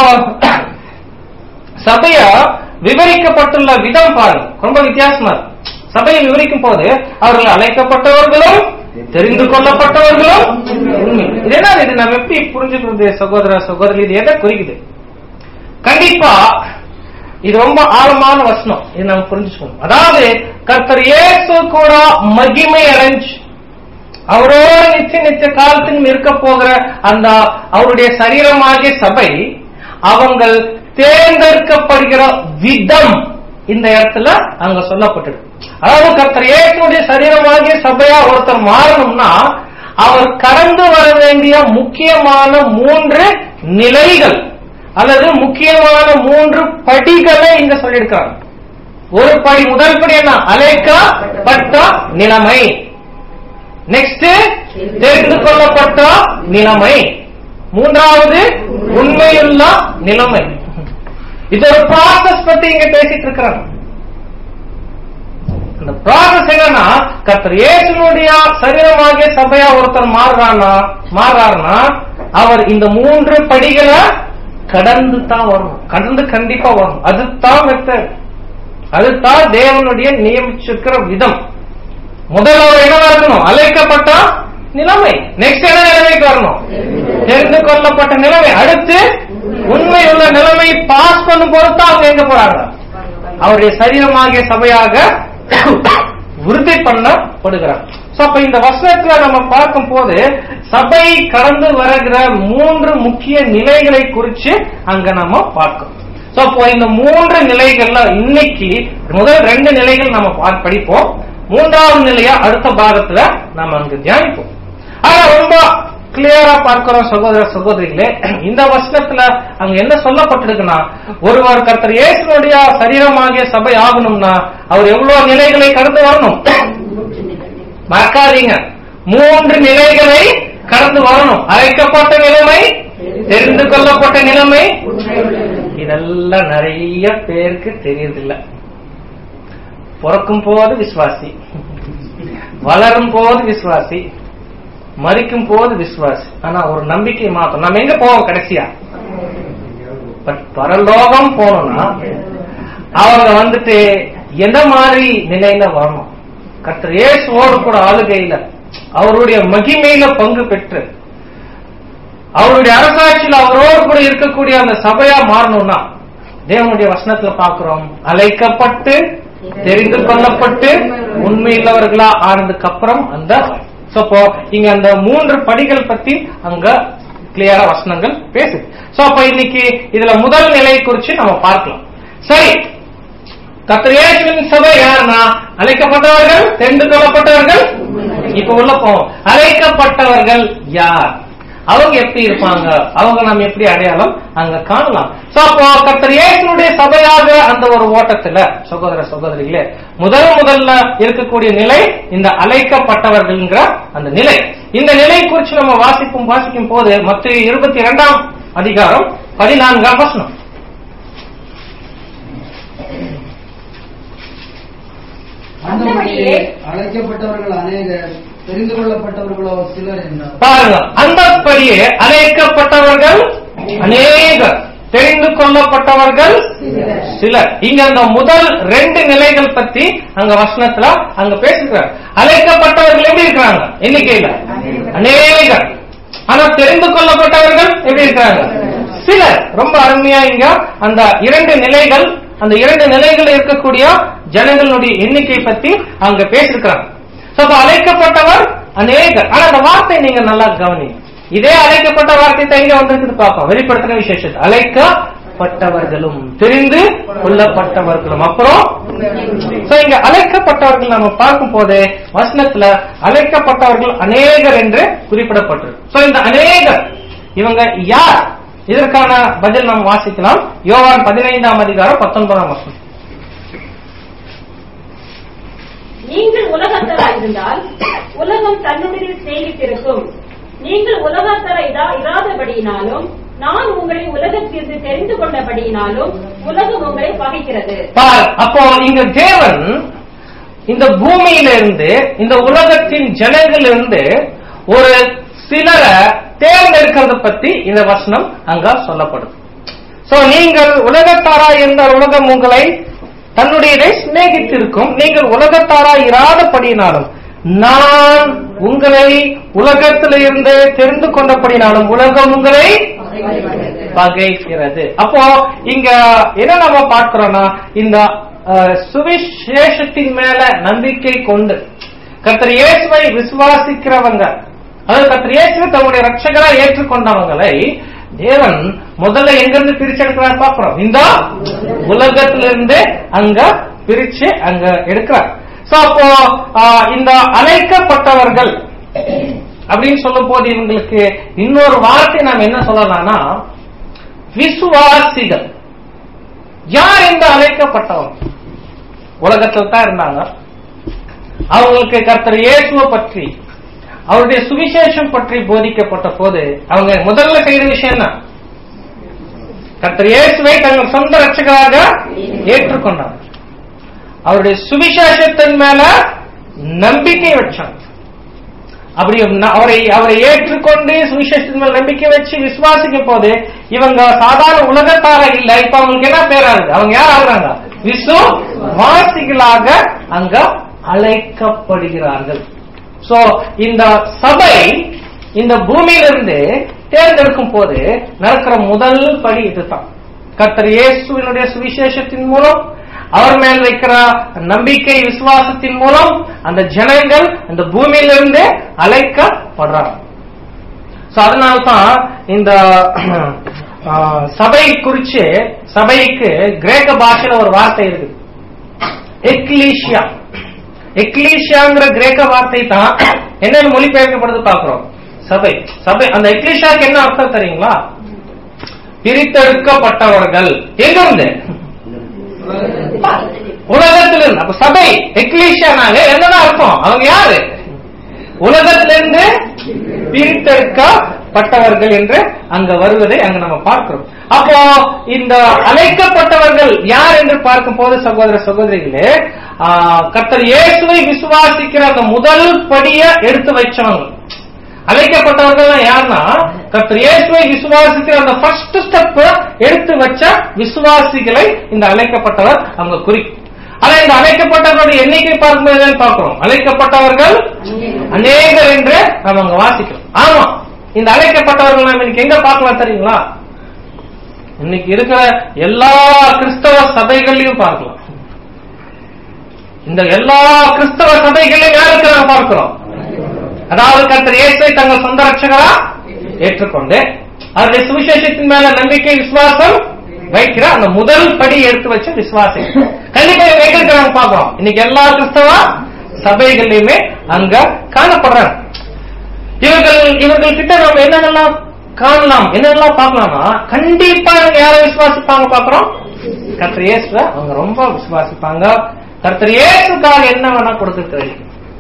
சபைய விவரிக்கப்பட்டுள்ள விதம் பாருங்க, ரொம்ப வித்தியாசமா இருக்கு. சபையை விவரிக்கும் போது அவர்கள் அழைக்கப்பட்டவர்களும் தெரிந்து கொள்ளப்பட்டவர்களும் உண்மை. இது என்ன? இது நம்ம எப்படி புரிஞ்சுக்கிறது சகோதர சகோதரி? இது எதை குறிக்குது? கண்டிப்பா இது ரொம்ப ஆழமான வசனம். இது நம்ம புரிஞ்சுக்கணும். அதாவது கர்த்தர் இயேசு கூட மகிமை அடைஞ்சு அவரோட நித்திய காலத்தில் இருக்க போகிற அந்த அவருடைய சரீரமாகிய சபை அவங்கள் தேர்ந்தெடுக்கப்படுகிற விதம் இந்த இடத்துல அங்க சொல்லப்பட்டது. அதாவது கர்த்தர் இயேசுடைய சரீரமாகிய சபையா ஒருத்தர் மாறணும்னா அவர் கடந்து வர வேண்டிய முக்கியமான 3 நிலைகள் அல்லது முக்கியமான 3 படிகளை இங்க சொல்லியிருக்காங்க. ஒரு படி, முதல் படி என்ன? அழைக்கப்பட்ட நிலைமை. நெக்ஸ்ட் தெரிந்து கொள்ளப்பட்ட நிலைமை. மூன்றாவது உண்மையுள்ள நிலைமை. இது ஒரு ப்ராசஸ் பத்தி இங்க பேசிட்டு இருக்கிறாங்க. அந்த ப்ராசஸ் என்னன்னா கர்த்தர் இயேசுனுடைய சரீரமாகிய சபையா ஒருத்தர் மாறுறாருன்னா அவர் இந்த 3 படிகளை கடந்து தான் வரணும். கடந்து கண்டிப்பா வரணும். அதுதான் மெத்தட். அதுதான் தேவனுடைய நியமிச்சிருக்கிற விதம். முதல்ல அவர் என்ன இருக்கணும்? அழைக்கப்பட்ட நிலைமை. நெக்ஸ்ட் என்ன நிலைமைக்கு வரணும்? தெரிந்து கொள்ளப்பட்ட நிலைமை. அடுத்து உண்மை உள்ள நிலைமை பாஸ் பண்ணும் போது தான் அவங்க எங்க போறாங்க? அவருடைய சரீரமாகிய சபையாக உறுதி பண்ணப்படுகிறார். அப்ப இந்த வசனத்துல நம்ம பார்க்கும் போது சபை கடந்து வருகிற 3 முக்கிய நிலைகளை குறிச்சு அங்க நம்ம பார்க்கணும். அப்போ இந்த 3 நிலைகள்ல இன்னைக்கு முதல் 2 நிலைகள் நம்ம படிப்போம். 3வது நிலையா அடுத்த பாகத்துல நம்ம அங்க தியானிப்போம். ஆனா ரொம்ப கிளியரா பார்க்கிறோம் சகோதர சகோதரிகளே. இந்த வசனத்துல அங்க என்ன சொல்லப்பட்டிருக்குன்னா ஒருவர் கர்த்தர் இயேசுனுடைய சரீரமாகிய சபை ஆகணும்னா அவர் எவ்வளவு நிலைகளை கடந்து வரணும்? மறக்காதீங்க, 3 நிலைகளை கடந்து வரணும். அழைக்கப்பட்ட நிலைமை, தெரிந்து கொள்ளப்பட்ட நிலைமை. இதெல்லாம் நிறைய பேருக்கு தெரியறதில்லை. பிறக்கும் போது விசுவாசி, வளரும் போது விசுவாசி, மரிக்கும் போது விசுவாசி. ஆனா ஒரு நம்பிக்கை மாத்தம். நம்ம எங்க போவோம் கடைசியா? பட் பரலோகம் போனோம்னா அவங்க எந்த மாதிரி நிலையில வரணும்? கர்த்தர் இயேசுவோடு கூட ஆளுகையில அவருடைய மகிமையில பங்கு பெற்று அவருடைய அரசாட்சியில் அவரோடு கூட இருக்கக்கூடிய அந்த சபையா மாறணும்னா தேவனுடைய வசனத்துல பாக்குறோம் அழைக்கப்பட்டு தெரிந்து கொள்ளப்பட்டு உண்மையுள்ளவர்களா ஆனதுக்கு அப்புறம் அந்த இங்க அந்த 3 படிகள் பத்தி அங்க கிளியரா வசனங்கள் பேசுது. அப்ப இன்னைக்கு இதுல முதல் நிலை குறிச்சு நம்ம பார்க்கலாம். சரி, கர்த்தர் இயேசுவின் சபை யாருன்னா அழைக்கப்பட்டவர்கள், தெரிந்து கொள்ளப்பட்டவர்கள். இப்ப உள்ள போவோம். அழைக்கப்பட்டவர்கள் யார்? அவங்க எப்படி இருப்பாங்க? அவங்க நாம் எப்படி அடையாளம் அங்க காணலாம்? அப்போ கர்த்தர் இயேசுனுடைய சபையாக அந்த ஒரு ஓட்டத்துல சகோதர சகோதரிகளே முதல்ல இருக்கக்கூடிய நிலை இந்த அழைக்கப்பட்டவர்கள்ங்கிற அந்த நிலை. இந்த நிலை குறித்து நம்ம வாசிக்கும் போது மத்தேயு 22ஆம் அதிகாரம் 14ஆம் வசனம். அழைக்கப்பட்டவர்கள் அநேகர், தெரிந்து கொள்ளப்பட்டவர்களோ சிலர் என்றார். பாருங்க, அந்தபடியே அழைக்கப்பட்டவர்கள் அநேகர், தெரிந்து கொள்ளப்பட்டவர்கள் சிலர். இங்க அந்த முதல் 2 நிலைகள் பத்தி அங்க வசனத்துல அங்க பேசுகிறார். அழைக்கப்பட்டவர்கள் எப்படி இருக்கிறாங்க? எண்ணிக்கையில அநேகர். ஆனா தெரிந்து கொள்ளப்பட்டவர்கள் எப்படி இருக்கிறாங்க? சிலர். ரொம்ப அருமையா இங்க அந்த 2 நிலைகள், அந்த 2 நிலைகள் இருக்கக்கூடிய ஜனங்களுடைய எண்ணிக்கை பத்தி அங்க பேசிருக்கிறாங்க. அழைக்கப்பட்டவர் அநேகர். ஆனா அந்த வார்த்தை நீங்க நல்லா கவனிங்க. இதே அழைக்கப்பட்ட வார்த்தை எங்க வந்திருக்குது பார்ப்போம். வெளிப்படுத்தின விசேஷம் அழைக்கப்பட்டவர்களும் தெரிந்து கொள்ளப்பட்டவர்களும். அப்புறம் இங்க அழைக்கப்பட்டவர்கள் நம்ம பார்க்கும் போது வசனத்துல அழைக்கப்பட்டவர்கள் அநேகர் என்று குறிப்பிடப்பட்டிருக்கு. இந்த அநேகர் இவங்க யார்? இதற்கான பதில் நாம் வாசிக்கலாம். யோவான் 15:19. நீங்கள் உலகத்தராயிருந்தால் உலகம் தன்னுடைய சிநேகித்திருக்கும். நீங்கள் உலகத்தர இராதபடியினாலும் நான் உங்களை உலகத்திற்கு தெரிந்து கொண்டபடியினாலும் உலகம் உங்களை பகைக்கிறது. அப்போ இங்க தேவன் இந்த பூமியிலிருந்து இந்த உலகத்தின் ஜனங்களிலிருந்து ஒரு சிலரை தேர்ந்தெடுக்கிறத பத்தி இந்த வசனம் அங்க சொல்லப்படுது. நீங்கள் உலகத்தாராய் இருந்தால் உலகம் உங்களை தன்னுடைய சிநேகித்திருக்கும். நீங்கள் உலகத்தாராய் இராதபடியினாலும் நான் உங்களை உலகத்திலிருந்து தெரிந்து கொண்டபடினாலும் உலகம் உங்களை பகைக்கிறது. அப்போ இங்க என்ன நம்ம பார்க்கிறோம்னா, இந்த சுவிசேஷத்தின் மேல நம்பிக்கை கொண்டு கர்த்தர் இயேசுவை விசுவாசிக்கிறவங்க, அதாவது கர்த்தர் இயேசுவை தன்னுடைய ரட்சகரா ஏற்றுக்கொண்டவங்களை தேவன் முதல்ல எங்கிருந்து பிரிச்செடுக்கிறார் பார்க்கிறோம். இந்த உலகத்திலிருந்து அங்க பிரிச்சு அங்க எடுக்கிறார். அப்போ இந்த அழைக்கப்பட்டவர்கள் அப்படின்னு சொல்லும் போது இவங்களுக்கு இன்னொரு வார்த்தை நாம் என்ன சொல்லலாம்னா விசுவாசிகள். யார் இந்த அழைக்கப்பட்டவங்க? உலகத்தில் தான் இருந்தாங்க. அவங்களுக்கு கர்த்தர் இயேசுவை பற்றி அவருடைய சுவிசேஷம் பற்றி போதிக்கப்பட்ட போது அவங்க முதல்ல செய்த விஷயம் என்ன? கர்த்தர் இயேசுவை தங்கள் சொந்த ரட்சகராக ஏற்றுக்கொண்டாங்க. அவருடைய சுவிசேஷத்தின் மேல நம்பிக்கை வச்சாங்க. அப்படி அவரை ஏற்றுக்கொண்டு சுவிசேஷத்தின் மேல நம்பிக்கை வச்சு விசுவாசிக்கும் போது இவங்க சாதாரண உலகத்தார இல்ல. இப்ப அவங்களுக்கு என்ன பேராகுது? அவங்க யார் ஆகுறாங்க? விசுவாசிகளாக அங்க அழைக்கப்படுகிறார்கள். இந்த சபை இந்த பூமியிலிருந்து தேர்ந்தெடுக்கும் போது நடக்கிற முதல் படி இதுதான். கர்த்தர் இயேசுவினுடைய சுவிசேஷத்தின் மூலம் அவர் மேல் வைக்கிற நம்பிக்கை விசுவாசத்தின் மூலம் அந்த ஜனங்கள் அந்த பூமியிலிருந்து அழைக்கப்படுறாங்க. அதனால்தான் இந்த சபை குறிச்சு சபைக்கு கிரேக்க பாஷையில ஒரு வார்த்தை இருக்கு, எக்லீஷியா. எக்லீஷியாங்கிற கிரேக்க வார்த்தை தான் என்ன மொழிபெயர்க்கப்படுது பார்க்கிறோம். சபை. சபை அந்த எக்லீஷியாக்கு என்ன அர்த்தம் தெரியுங்களா? பிரித்தெடுக்கப்பட்டவர்கள். எங்க இருந்து? உலகத்திலிருந்து. அப்ப சபை எக்லீஷியானாலே என்னதான் அர்த்தம்? அவங்க யாரு? உலகத்திலிருந்து பிரித்தெடுக்கப்பட்டவர்கள் என்று அங்க வருவதை அங்க நம்ம பார்க்கிறோம். அப்போ இந்த அழைக்கப்பட்டவர்கள் யார் என்று பார்க்கும் போது சகோதர சகோதரிகளே, கர்த்தர் இயேசுவை விசுவாசிக்கிற அந்த முதல் படிய எடுத்து வச்சவங்க. அழைக்கப்பட்டவர்கள் யாருன்னா கர்த்தர் இயேசுவை விசுவாசிக்கிற அந்த ஃபர்ஸ்ட் ஸ்டெப் எடுத்து வச்ச விசுவாசிகளை இந்த அழைக்கப்பட்டவர் அவங்க குறிக்கும். ஆனா இந்த அழைக்கப்பட்டவர்களுடைய எண்ணிக்கை பார்க்கும்போது பார்க்கிறோம், அழைக்கப்பட்டவர்கள் அநேகர் என்று நம்ம அங்க வாசிக்கிறோம். ஆமா, இந்த அழைக்கப்பட்டவர்கள் நம்ம இன்னைக்கு எங்க பார்க்கலாம் தெரியுங்களா? இன்னைக்கு இருக்கிற எல்லா கிறிஸ்தவ சபைகளையும் பார்க்கலாம். இந்த எல்லா கிறிஸ்தவ சபைகளையும் யாருக்கு நாங்க பார்க்கிறோம்? அதாவது கர்த்தர் இயேசுவை தங்கள் சொந்த ரட்சகரா ஏற்றுக்கொண்டு அவருடைய சுவிசேஷத்தின் மேல நம்பிக்கை விசுவாசம் வைக்கிற அந்த முதல் படி எடுத்து வச்ச விசுவாசம் கண்டிப்பா வைக்கிறாங்க பார்க்கிறோம். இன்னைக்கு எல்லா கிறிஸ்தவ சபைகளையுமே அங்க காணப்படுறாங்க. இவர்கள் கிட்ட நம்ம என்னென்னலாம் காணலாம், என்னென்னலாம் பார்க்கலாம்னா, கண்டிப்பா யாரை விசுவாசிப்பாங்க பார்க்கிறோம்? கர்த்தர் இயேசுவை அவங்க ரொம்ப விசுவாசிப்பாங்க. கர்த்தர் இயேசுக்காக என்ன வேணா கொடுத்துருக்க,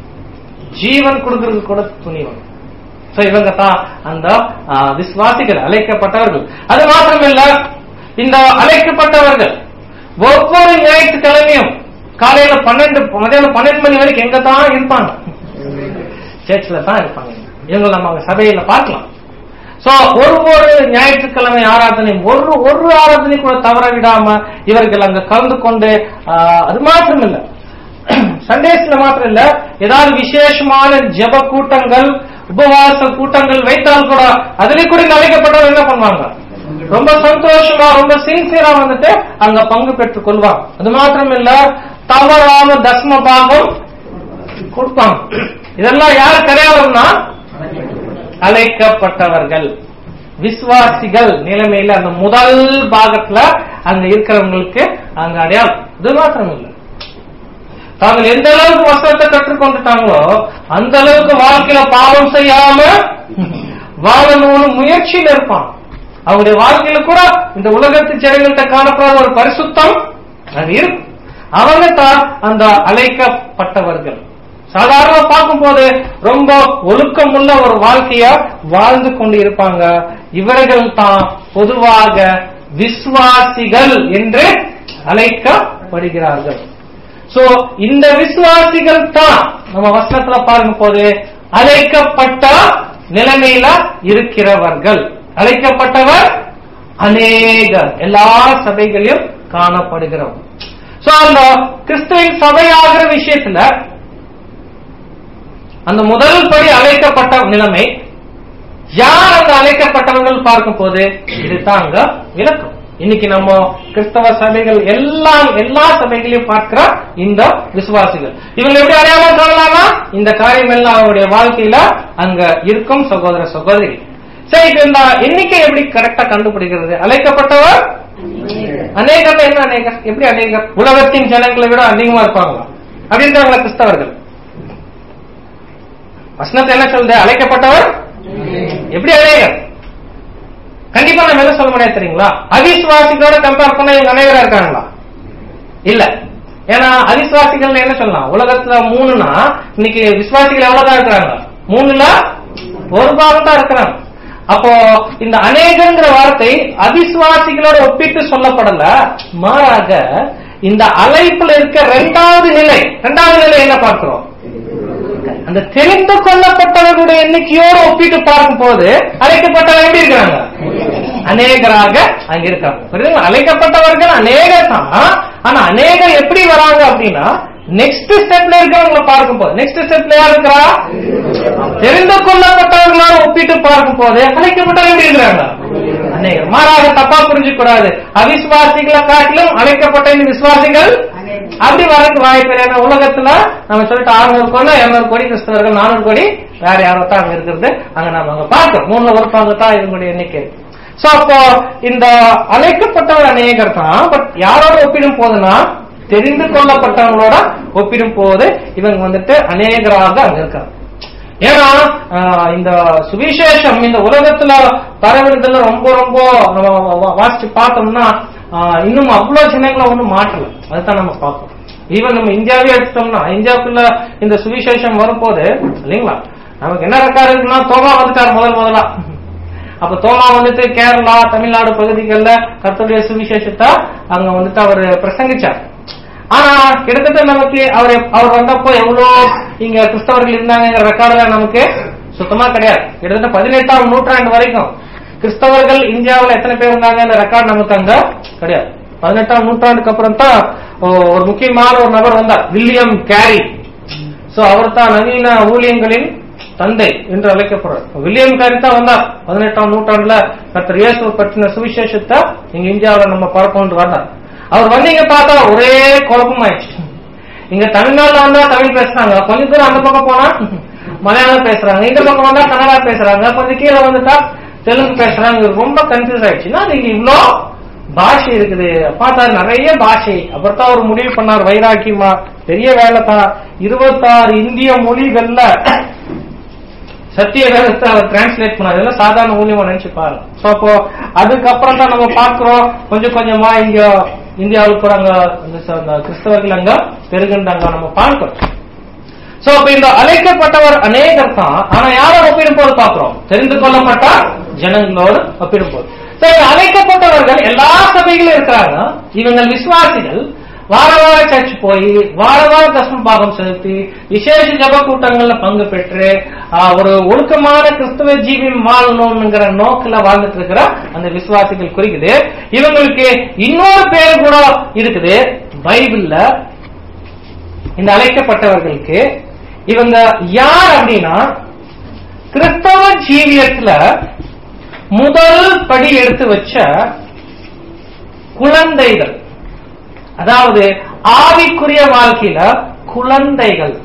ஜீவன் கொடுக்கிறது கூட துணிவன். இவங்க தான் அந்த விசுவாசிகள், அழைக்கப்பட்டவர்கள். அது மாத்திரமில்ல, இந்த அழைக்கப்பட்டவர்கள் ஒவ்வொரு ஞாயிற்றுக்கிழமையும் காலையில மதியானம் 12 மணி வரைக்கும் எங்க தான் இருப்பாங்க? சர்ச்சில் தான் இருப்பாங்க. இவங்க நம்ம சபையில பார்க்கலாம். ஒவ்வொரு ஞாயிற்றுக்கிழமை ஆராதனை ஒரு ஆராதனை கூட தவற விடாம இவர்கள் அங்க கலந்து கொண்டு, அது மாத்திரம் இல்ல, சண்டேஸ்ல மாத்திரம் இல்ல, ஏதாவது விசேஷமான ஜெப கூட்டங்கள் உபவாச கூட்டங்கள் வைத்தால் கூட அதிலே கூட அழைக்கப்பட்டவர்கள் என்ன பண்ணுவாங்க? ரொம்ப சந்தோஷமா ரொம்ப சின்சியரா வந்துட்டு அங்க பங்கு பெற்றுக் கொள்வாங்க. அது மாத்திரம் இல்ல, தவறாம தஸ்ம பாகம் கொடுப்பாங்க. இதெல்லாம் யார் கிடையாதுன்னா அழைக்கப்பட்டவர்கள் விசுவாசிகள் நிலைமையில அந்த முதல் பாகத்துல அங்க இருக்கிறவங்களுக்கு அங்க அடையாளம். இது மாத்திரம் இல்லை, தாங்கள் எந்த அளவுக்கு வசனத்தை கற்றுக்கொண்டுட்டாங்களோ அந்த அளவுக்கு வாழ்க்கையில பாவம் செய்யாம வாழணும்னு முயற்சியில இருப்பான். அவங்களுடைய வாழ்க்கையில கூட இந்த உலகத்து ஜனங்கள்கிட்ட காணப்படாத ஒரு பரிசுத்தம் அது இருக்கு. அவங்க தான் அந்த அழைக்கப்பட்டவர்கள். சாதாரண பார்க்கும் போது ரொம்ப ஒழுக்கமுள்ள ஒரு வாழ்க்கைய வாழ்ந்து கொண்டு இருப்பாங்க. இவர்கள் தான் பொதுவாக விசுவாசிகள் என்று அழைக்கப்படுகிறார்கள். சோ இந்த விசுவாசிகள் தான் நம்ம வசனத்துல பார்க்கும் போது அழைக்கப்பட்ட நிலைமையில இருக்கிறவர்கள். அழைக்கப்பட்டவர் அநேகர், எல்லா சபைகளிலும் காணப்படுகிறோம். சோ அந்த கிறிஸ்துவின் சபையாகிற விஷயத்துல அந்த முதல் படி அழைக்கப்பட்ட நிலைமை யார் அந்த அழைக்கப்பட்டவர்கள் பார்க்கும் போது இதுதான் அங்க விளக்கம். இன்னைக்கு நம்ம கிறிஸ்தவ சபைகள் எல்லா சபைகளையும் பார்க்கிற இந்த விசுவாசிகள் இவங்க எப்படி அடையாளம் காணலாமா? இந்த காரியம் எல்லாம் அவருடைய வாழ்க்கையில அங்க இருக்கும் சகோதர சகோதரி. சரி, இந்த எண்ணிக்கை எப்படி கரெக்டா கண்டுபிடிக்கிறது? அழைக்கப்பட்டவர் அநேகர். என்ன அநேகர்? எப்படி அநேகர்? உலகத்தின் ஜனங்களை விட அதிகமா இருப்பாங்களா அப்படின்றாங்களா கிறிஸ்தவர்கள்? வசனத்தை என்ன சொல்லுது? அழைக்கப்பட்டவர் எப்படி அநேகர்? கண்டிப்பா நம்ம என்ன சொல்ல முடியாது தெரியுங்களா? அவிசுவாசிகளோட கம்பேர் பண்ண இவங்க அநேகரா இருக்காங்களா? இல்ல. ஏன்னா அவிசுவாசிகள் என்ன சொல்லலாம்? உலகத்துல 3னா இன்னைக்கு விசுவாசிகள் எவ்வளவுதான் இருக்கிறாங்க? 3ல ஒரு பாகம் தான் இருக்கிறாங்க. அப்போ இந்த அநேகங்கிற வார்த்தை அவிசுவாசிகளோட ஒப்பிட்டு சொல்லப்படல, மாறாக இந்த அழைப்புல இருக்க இரண்டாவது நிலை என்ன பார்க்கிறோம்? அந்த தெரிந்து கொள்ளப்பட்டவர்களுடைய எண்ணிக்கையோடு ஒப்பிட்டு பார்க்கும் போது அழைக்கப்பட்டவர்கள் எப்படி இருக்கிறாங்க? அநேகராக அங்க இருக்காங்க. அழைக்கப்பட்டவர்கள் அநேகர் தான். ஆனா அநேகர் எப்படி வராங்க அப்படின்னா நெக்ஸ்ட் ஸ்டெப்ல இருக்கிறவங்களை பார்க்கும் போது, நெக்ஸ்ட் ஸ்டெப்ல யார் இருக்கிறா? தெரிந்து கொள்ளப்பட்டவர்களோட ஒப்பிட்டு பார்க்கும் போது அழைக்கப்பட்டவர்கள் எப்படி இருக்கிறாங்க? அநேகர். மாறாக தப்பா புரிஞ்சுக்க கூடாது. அவிசுவாசிகளை காட்டிலும் அழைக்கப்பட்ட இந்த விசுவாசிகள் அப்படி வரக்கு வாய்ப்பு. ஏன்னா உலகத்துல நம்ம சொல்லிட்டு 600 கோடி 200 கோடி கிறிஸ்தவர்கள், 400 கோடி வேற யாரோ தான் அங்க இருக்கிறது. அங்க நம்ம அங்க பார்க்கிறோம் 3ல ஒரு பங்கு தான் இதனுடைய எண்ணிக்கை. சோ அப்போ இந்த அழைக்கப்பட்டவர் அநேகர் தான். பட் யாரோட ஒப்பிடும் போதுன்னா தெரிந்து கொள்ளப்பட்டவங்களோட ஒப்பிடும் போது இவங்க வந்துட்டு அநேகராக அங்க இருக்காங்க. ஏன்னா இந்த சுவிசேஷம் இந்த உலகத்துல பரவுறதுல ரொம்ப ரொம்ப வாசிச்சு பார்த்தோம்னா இன்னும் அவ்வளவு ஜனங்களை ஒன்றும் மாற்றல. அதுதான் நம்ம பார்ப்போம். ஈவன் நம்ம இந்தியாவே எடுத்தோம்னா இந்தியாவுக்குள்ள இந்த சுவிசேஷம் வரும்போது இல்லைங்களா, நமக்கு என்ன ரெக்கார்டு இருக்குன்னா தோமா வந்துட்டார் முதலா. அப்ப தோமா வந்துட்டு கேரளா தமிழ்நாடு பகுதிகளில் கர்த்தருடைய சுவிசேஷத்தை அங்க வந்துட்டு அவர் பிரசங்கிச்சார். ஆனா கிட்டத்தட்ட நமக்கு அவர் வந்தப்போ எவ்வளவு இங்க கிறிஸ்தவர்கள் இருந்தாங்கிற ரெக்கார்டுல நமக்கு சுத்தமா கிடையாது. கிட்டத்தட்ட 18ஆம் நூற்றாண்டு வரைக்கும் கிறிஸ்தவர்கள் இந்தியாவில் எத்தனை பேர் இருந்தாங்க ரெக்கார்டு நமக்கு அங்க கிடையாது. 18ஆம் நூற்றாண்டுக்கு அப்புறம் தான் ஒரு முக்கியமான ஒரு நபர் வந்தார், வில்லியம் கேரி. சோ அவர் தான் நவீன ஊழியங்களின் தந்தை என்று அழைக்கப்படுறார். வில்லியம் கேரி தான் வந்தார் 18ஆம் நூற்றாண்டுல கர்த்தர் இயேசு பற்றின சுவிசேஷத்தை இங்க இந்தியாவில் நம்ம பரப்போன்று வந்தார். அவர் வந்து இங்க பார்த்தா ஒரே குழப்பமாயிடுச்சு. இங்க தமிழ்நாடுல வந்தா தமிழ் பேசுறாங்க, கொஞ்சம் தூரம் அந்த பக்கம் போனா மலையாளம் பேசுறாங்க, இந்த பக்கம் வந்தா கன்னடா பேசுறாங்க, கொஞ்சம் கீழே வந்துட்டா தெலுங்கு பேசுறாங்க. ரொம்ப கன்ஃபியூஸ் ஆயிடுச்சுன்னா நீங்க இவ்வளோ பாஷை இருக்குது, பார்த்தா நிறைய பாஷை. அப்புறம் ஒரு முடிவு பண்ணார் வைராக்கியமா, பெரிய வேலை தான் 26 இந்திய மொழிகள்ல சத்திய வேதத்தை அவர் டிரான்ஸ்லேட் பண்ணார். இதெல்லாம் சாதாரண ஊழியமா நினைச்சு பாருங்க. சோ அப்போ அதுக்கப்புறம் தான் நம்ம பார்க்கிறோம் கொஞ்சம் கொஞ்சமா இங்க இந்தியாவுக்கு கூட அங்க கிறிஸ்தவர்கள் அங்க பெருகின்றாங்க நம்ம பார்க்கிறோம். சோ அப்ப இந்த அழைக்கப்பட்டவர் அநேகர் தான். ஆனா யாரோட ஒப்பிடும் போது பார்க்கிறோம்? தெரிந்து கொள்ளப்பட்ட ஜனங்களோடு ஒப்பிடும் போது. அழைக்கப்பட்டவர்கள் எல்லா சபைகளும் இருக்கிறாங்க. இவங்க விசுவாசிகள் வார வார சர்ச் போய் வார வார தசம பாகம் செலுத்தி விசேஷ ஜப கூட்டங்கள்ல பங்கு பெற்று ஒரு ஒழுக்கமான கிறிஸ்தவ ஜீவியம் வாழணும்ங்கிற நோக்கில வாழ்ந்துட்டு இருக்கிற அந்த விசுவாசிகள் குறிக்குது. இவங்களுக்கு இன்னொரு பேர் கூட இருக்குது பைபிள்ல. இந்த அழைக்கப்பட்டவர்களுக்கு இவங்க யார் அப்படின்னா கிறிஸ்தவ ஜீவியத்துல முதல் படி எடுத்து வச்ச குழந்தைகள், அதாவது ஆவிக்குரிய வாழ்க்கையில குழந்தைகள்.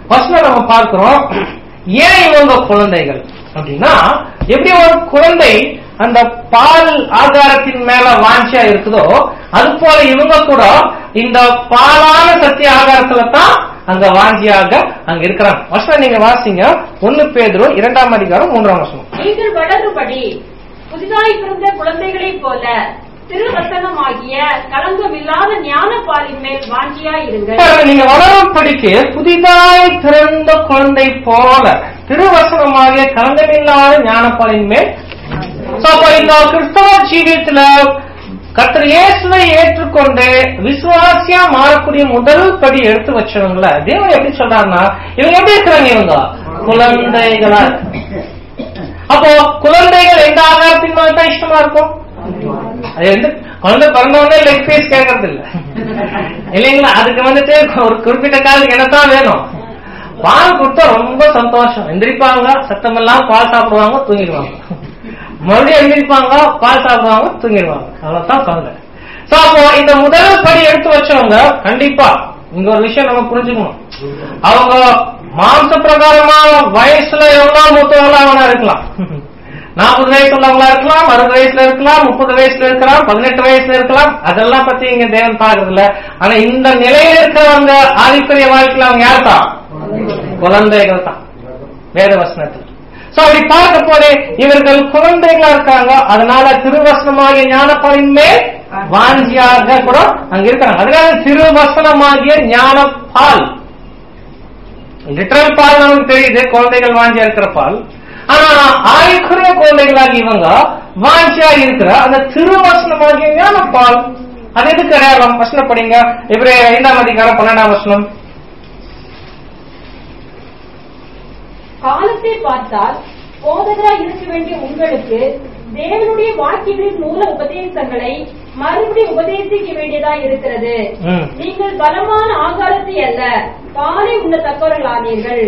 வசனம் நம்ம பார்க்கிறோம். ஏன் இவங்க குழந்தைகள் அப்படின்னா, எப்படி ஒரு குழந்தை அந்த பால் ஆகாரத்தின் மேல வாஞ்சியா இருக்குதோ, அது போல இவங்க கூட இந்த பாலான சத்திய ஆகாரத்துல தான் அங்க வாஞ்சியாக அங்க இருக்கிறாங்க. வசனம் நீங்க வாசிங்க. 1 பேதுரு 2ஆம் அதிகாரம் 3ஆம் வசனம். நீங்கள் வளரும்படி புதிதாய் பிறந்த குழந்தைகளைப் போல திருவசனமாகிய களங்கமில்லாத ஞான பாலின் மேல் வாஞ்சியாய் இருங்கள். நீங்க வளரும்படிக்கு புதிதாய் பிறந்த குழந்தை போல திருவசனமாகிய களங்கமில்லாத ஞானப்பாலின் மேல். இந்த கிறிஸ்தவ ஜீவியத்துல கர்த்தர் இயேசுவை ஏற்றுக்கொண்டு விசுவாசியா மாறக்கூடிய முதல் படி எடுத்து வச்சவங்கள தேவன் எப்படி சொல்றாருன்னா, இவங்க எப்படி இருக்கிறாங்க? இவங்க குழந்தைகளா. அப்போ குழந்தைகள் எந்த ஆகாரத்தின் மேல தான் இஷ்டமா இருக்கும்? அது வந்து குழந்தை பிறந்தவொடனே லெக் பீஸ் கேட்கறது இல்ல இல்லைங்களா? அதுக்கு வந்துட்டு ஒரு குறிப்பிட்ட காலத்துக்கு என்னத்தான் வேணும்? பால் கொடுத்தா ரொம்ப சந்தோஷம், எந்திரிப்பாங்க, சத்தமெல்லாம் பால் சாப்பிடுவாங்க, தூங்கிடுவாங்க. மறுபடியும் எந்திரிப்பாங்க, பால் சாப்பிடுவாங்க, தூங்கிடுவாங்க. அவ்வளவுதான் குழந்தை. அப்போ இந்த முதல் படி எடுத்து வச்சவங்க கண்டிப்பா இங்க ஒரு விஷயம் நம்ம புரிஞ்சுக்கணும். அவங்க மாம்ச பிரகாரமா வயசுல எவ்வளவு மூத்தவங்களா அவனா இருக்கலாம். 40 வயசு உள்ளவங்களா இருக்கலாம், 60 வயசுல இருக்கலாம், 30 வயசுல இருக்கலாம், 18 வயசுல இருக்கலாம். அதெல்லாம் பத்தி இங்க தேவன் பாக்குறது இல்ல. ஆனா இந்த நிலையில இருக்கிறவங்க ஆதிக்குரிய வாழ்க்கையில அவங்க யார் தான்? குழந்தைகள் தான் வேத வசனத்தில். அப்படி பார்க்க போதே இவர்கள் குழந்தைகளா இருக்காங்க. அதனால திருவசனமாகிய ஞானப்பாலின் மேல் வாஞ்சியாக கூட அங்க இருக்காங்க. அதனால திருவசனமாகிய ஞானப்பால், லிட்டரல் பால் நமக்கு தெரியுது, குழந்தைகள் வாஞ்சியா இருக்கிற பால். ஆனா ஆயுக்குரிய குழந்தைகளாகி இவங்க வாஞ்சியா இருக்கிற அந்த திருவசனமாகிய ஞானப்பால், அது எதுக்கு அடையாளம்? வசனம் படிங்க. எபிரேயர் 5ஆம் அதிகாரம் 12ஆம் வசனம். காலத்தை பார்த்தால் போதகராய் இருக்க வேண்டிய உங்களுக்கு தேவனுடைய வாக்கியங்களின் மூல உபதேசங்களை மறுபடியும் உபதேசிக்க வேண்டியதாய் இருக்கிறது. நீங்கள் பலமான ஆகாரத்தை அல்ல, பாலை உண்ணத்தக்கவர்களானீர்கள்.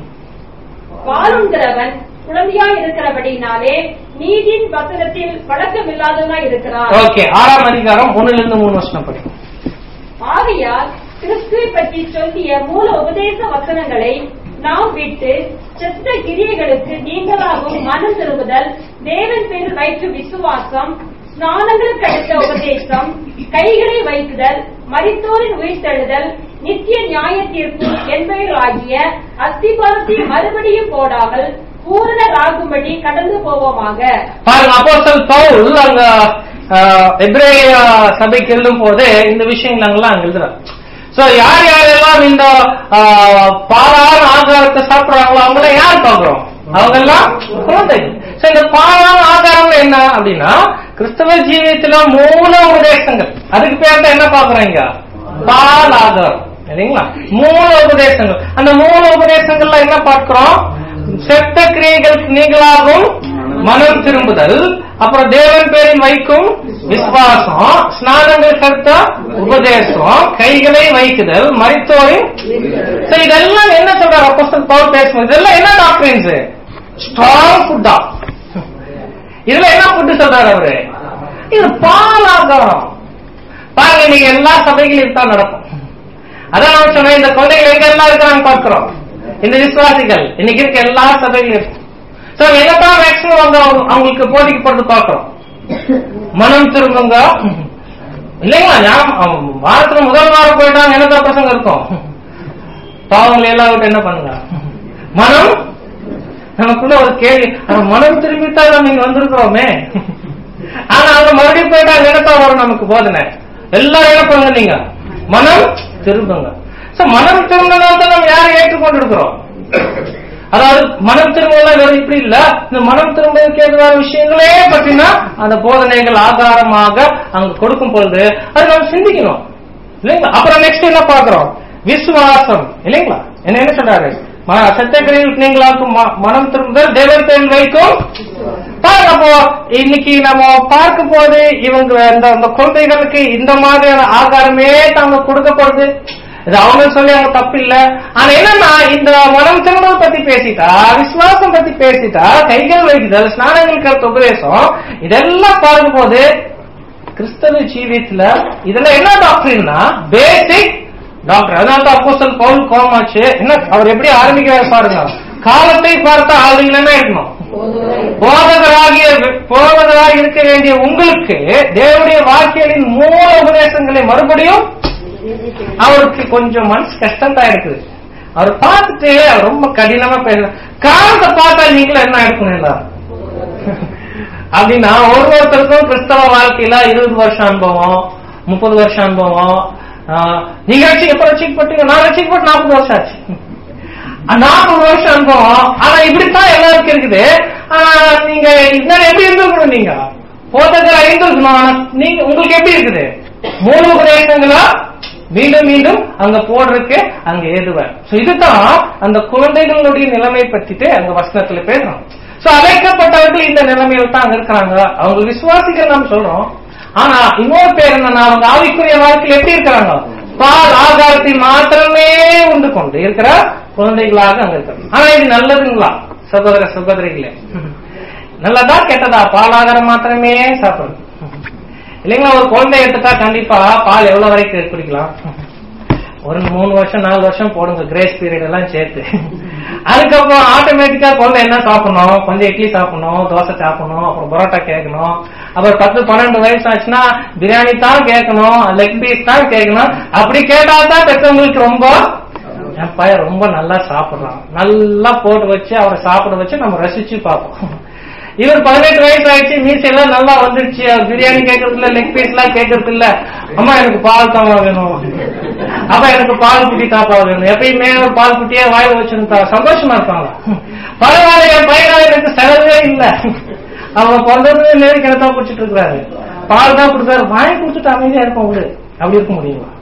பாலுங்கிறவன் குழந்தையாய் இருக்கிறபடினாலே நீதியின் வசனத்தில் பழக்கமில்லாதவனாய் இருக்கிறார். 6ஆம் அதிகாரம் 1-3 வசனம் படி. ஆகையால் கிறிஸ்துவை பற்றி சொல்லிய மூல உபதேச வசனங்களை நாம் விட்டு செத்த கிரியைகளுக்கு நீங்களாகவும் மனம் திரும்புதல், தேவன் பேரில் வைக்கும் விசுவாசம், ஸ்நானங்களுக்கு அடுத்த உபதேசம், கைகளை வைக்குதல், மரித்தோரின் உயிர்த்தெழுதல், நித்திய நியாய தீர்ப்பு என்பவைகளாகிய அஸ்திபாரத்தை மறுபடியும் போடாமல் பூரணராகும்படி கடந்து போவோமாக. பாருங்க, அப்போஸ்தலன் பவுல் அங்க எபிரேய சபைக்கு எழுதும் போது இந்த விஷயங்கள் அங்கெல்லாம் அங்க எழுதுறாரு. யார் யாரெல்லாம் இந்த பாலான ஆகாரத்தை சாப்பிடுறாங்களோ அவங்கள யார் பாக்குறோம்? அவங்க எல்லாம் குழந்தைகள். இந்த பாலான ஆகாரம் என்ன அப்படின்னா, கிறிஸ்தவ ஜீவியத்துல மூல உபதேசங்கள், அதுக்கு பேர் தான் என்ன பாக்குறீங்க? பால் ஆகாரம் இல்லைங்களா? மூல உபதேசங்கள். அந்த மூல உபதேசங்கள்ல என்ன பார்க்கிறோம்? செத்த கிரியைகளுக்கு நீங்களாகவும் மனம் திரும்புதல், அப்புறம் தேவன் பேரில் வைக்கும் விசுவாசம், ஸ்நானங்கள் கருத்த உபதேசம், கைகளை வைக்குதல், மரித்தோரின். இதெல்லாம் என்ன சொல்றாரு அப்போஸ்தலன் பவுல் பேசும்போது? இதெல்லாம் என்ன டாக்டரின்ஸ்? ஸ்ட்ராங் ஃபுட்டா. இதுல என்ன ஃபுட் சொல்றாரு அவரு? இது பாலாகாரம். பாருங்க, இன்னைக்கு எல்லா சபைகளும் தான் நடக்கும். அதான் நான் சொன்னேன், இந்த குழந்தைகள் எங்க எல்லாம் இருக்கிறாங்க பார்க்கிறோம். இந்த விசுவாசிகள் இன்னைக்கு இருக்க எல்லா சபைகளும் இருக்கும். என்னதான் மேக்சிமம் அவங்களுக்கு போட்டிக்கு போறது பார்க்கிறோம். மனம் திரும்புங்க இல்லைங்களா? வாரத்துல முதல் வாரம் போயிட்டாங்க, என்னதான் பிரசங்கம் இருக்கும்? பாவங்களை எல்லாம் விட்டு என்ன பண்ணுங்க? மனம். நமக்குள்ள ஒரு கேள்வி, மனம் திரும்பிட்டா நீங்க வந்திருக்கிறோமே. ஆனா அவங்க மறுபடியும் போயிட்டாங்க, என்னத்தான் வரும் நமக்கு போதனை? எல்லாரும் என்ன பண்ணுங்க? நீங்க மனம் திரும்புங்க. மனம் திரும்பினால்தான் நம்ம யாரை ஏற்றுக்கொண்டு இருக்கிறோம்? அதாவது மனம் திரும்பலாம் இப்படி இல்ல, இந்த மனம் திரும்புவதற்கு எதிரான விஷயங்களே பற்றினா அந்த போதனைகள் ஆதாரமாக அங்க கொடுக்கும் பொழுது அது நம்ம சிந்திக்கணும் இல்லைங்களா? அப்புறம் நெக்ஸ்ட் என்ன பாக்குறோம்? விசுவாசம் இல்லைங்களா? என்ன சொல்றாரு? சத்தியக்கிரியைகளுக்கு நீங்களாக்கும் மனம் திரும்புதல், தேவன் பேரில் வைக்கும். அப்போ இன்னைக்கு நம்ம பார்க்கும் போது இவங்க இந்த குழந்தைகளுக்கு இந்த மாதிரியான ஆகாரமே தாங்க கொடுக்கப்படுது. இது அவங்க சொல்லி அவங்க தப்பு இல்ல. ஆனா என்னன்னா, இந்த மனம் திரும்பல் பத்தி பேசிட்டா, விசுவாசம் பத்தி பேசிட்டா, கைகள் வைக்குதல், ஸ்நானங்கள் கருத்து உபதேசம், இதெல்லாம் பார்க்கும் போது கிறிஸ்தவ ஜீவியத்துல இதெல்லாம் என்ன டாக்டரின்னா பேசிக் டாக்டர். அதனால தான் அப்போஸ்தலன் பவுல் கோமாச்சு. என்ன அவர் எப்படி ஆரம்பிக்கிறாரு பாருங்க. காலத்தை பார்த்த ஆளுங்க என்ன இருக்கணும்? போதகராக இருக்க வேண்டிய உங்களுக்கு தேவனுடைய வாக்கியங்களின் மூல உபதேசங்களை மறுபடியும் அவருக்கு கொஞ்சம் மனசு கஷ்டம் தான் இருக்குது. அவர் பார்த்துட்டு அவர் ரொம்ப கடினமா பேச காலத்தை பார்த்தா நீங்களும் என்ன எடுக்கணும் அப்படின்னா ஒருத்தருக்கும் கிறிஸ்தவ வாழ்க்கையில 20 வருஷம் அனுபவம், 30 வருஷம் அனுபவம். நீங்க எப்ப ரசிக்கப்பட்டீங்க? நான் ரசிக்கப்பட்டு 40 வருஷம் ஆச்சு. 40 வருஷம் அனுபவம். ஆனா இப்படித்தான் எல்லாருக்கும் இருக்குது. நீங்க இதனால எப்படி இருந்திருக்கணும்? நீங்க போதகரா இருந்திருக்கணும். நீங்க உங்களுக்கு எப்படி இருக்குது? மூல உபதேசங்களா மீண்டும் மீண்டும் அங்க போடுறதுக்கு அங்க ஏதுவார். இதுதான் அந்த குழந்தைகளுடைய நிலைமை பற்றிட்டு அங்க வசனத்துல பேசுறோம். அழைக்கப்பட்டவர்கள் இந்த நிலைமையில தான் அங்க இருக்கிறாங்க. அவங்க விசுவாசிகள் நாம் சொல்றோம். ஆனா இன்னொரு பேர் என்னன்னா, அவங்க ஆவிக்குரிய வாழ்க்கையில் எப்படி இருக்கிறாங்க? பால் ஆகாரத்தை மாத்திரமே உண்டு கொண்டு இருக்கிற குழந்தைகளாக அங்க இருக்கிறாங்க. ஆனா இது நல்லதுங்களா சகோதர சகோதரிகளே? நல்லதா கெட்டதா? பால் ஆகாரம் மாத்திரமே சாப்பிடுறது இல்லைங்களா? ஒரு குழந்தை எடுத்துட்டா கண்டிப்பா பால் எவ்வளவு வரைக்கும் குடிக்கலாம்? ஒரு 3 வருஷம் 4 வருஷம் போடுங்க, கிரேஸ் பீரியட் எல்லாம் சேர்த்து. அதுக்கப்புறம் ஆட்டோமேட்டிக்கா குழந்தை என்ன சாப்பிடணும்? கொஞ்சம் இட்லி சாப்பிடணும், தோசை சாப்பிடணும், அப்புறம் பரோட்டா கேட்கணும். அப்புறம் 10-12 வயசு ஆச்சுன்னா பிரியாணி தான் கேட்கணும், லெக் பீஸ் தான் கேட்கணும். அப்படி கேட்டாதான் பெற்றவங்களுக்கு ரொம்ப என் பையன் ரொம்ப நல்லா சாப்பிடுறான், நல்லா போட்டு வச்சு அவரை சாப்பிட வச்சு நம்ம ரசிச்சு பார்ப்போம். இவர் 18 வயசு ஆயிடுச்சு, மீசையெல்லாம் நல்லா வந்துடுச்சு, பிரியாணி கேட்கறது இல்ல, லெக் பீஸ் எல்லாம் கேட்கறது இல்ல. அம்மா எனக்கு பால் தாமா வேணும், அப்ப எனக்கு பால் குட்டி தாப்பா வேணும். எப்பயுமே ஒரு பால் குட்டியே வாயில வச்சிருந்தா சந்தோஷமா இருப்பாங்க. பரவாயில்ல, என் பையனால எனக்கு செலவே இல்ல, அவங்க பிறந்தது நேரம் கிணத்தான் குடிச்சிட்டு இருக்கிறாரு, பால் தான் கொடுத்தாரு, வாங்கி குடிச்சிட்டு அமைதியா இருப்போம். அப்படி இருக்க முடியுமா?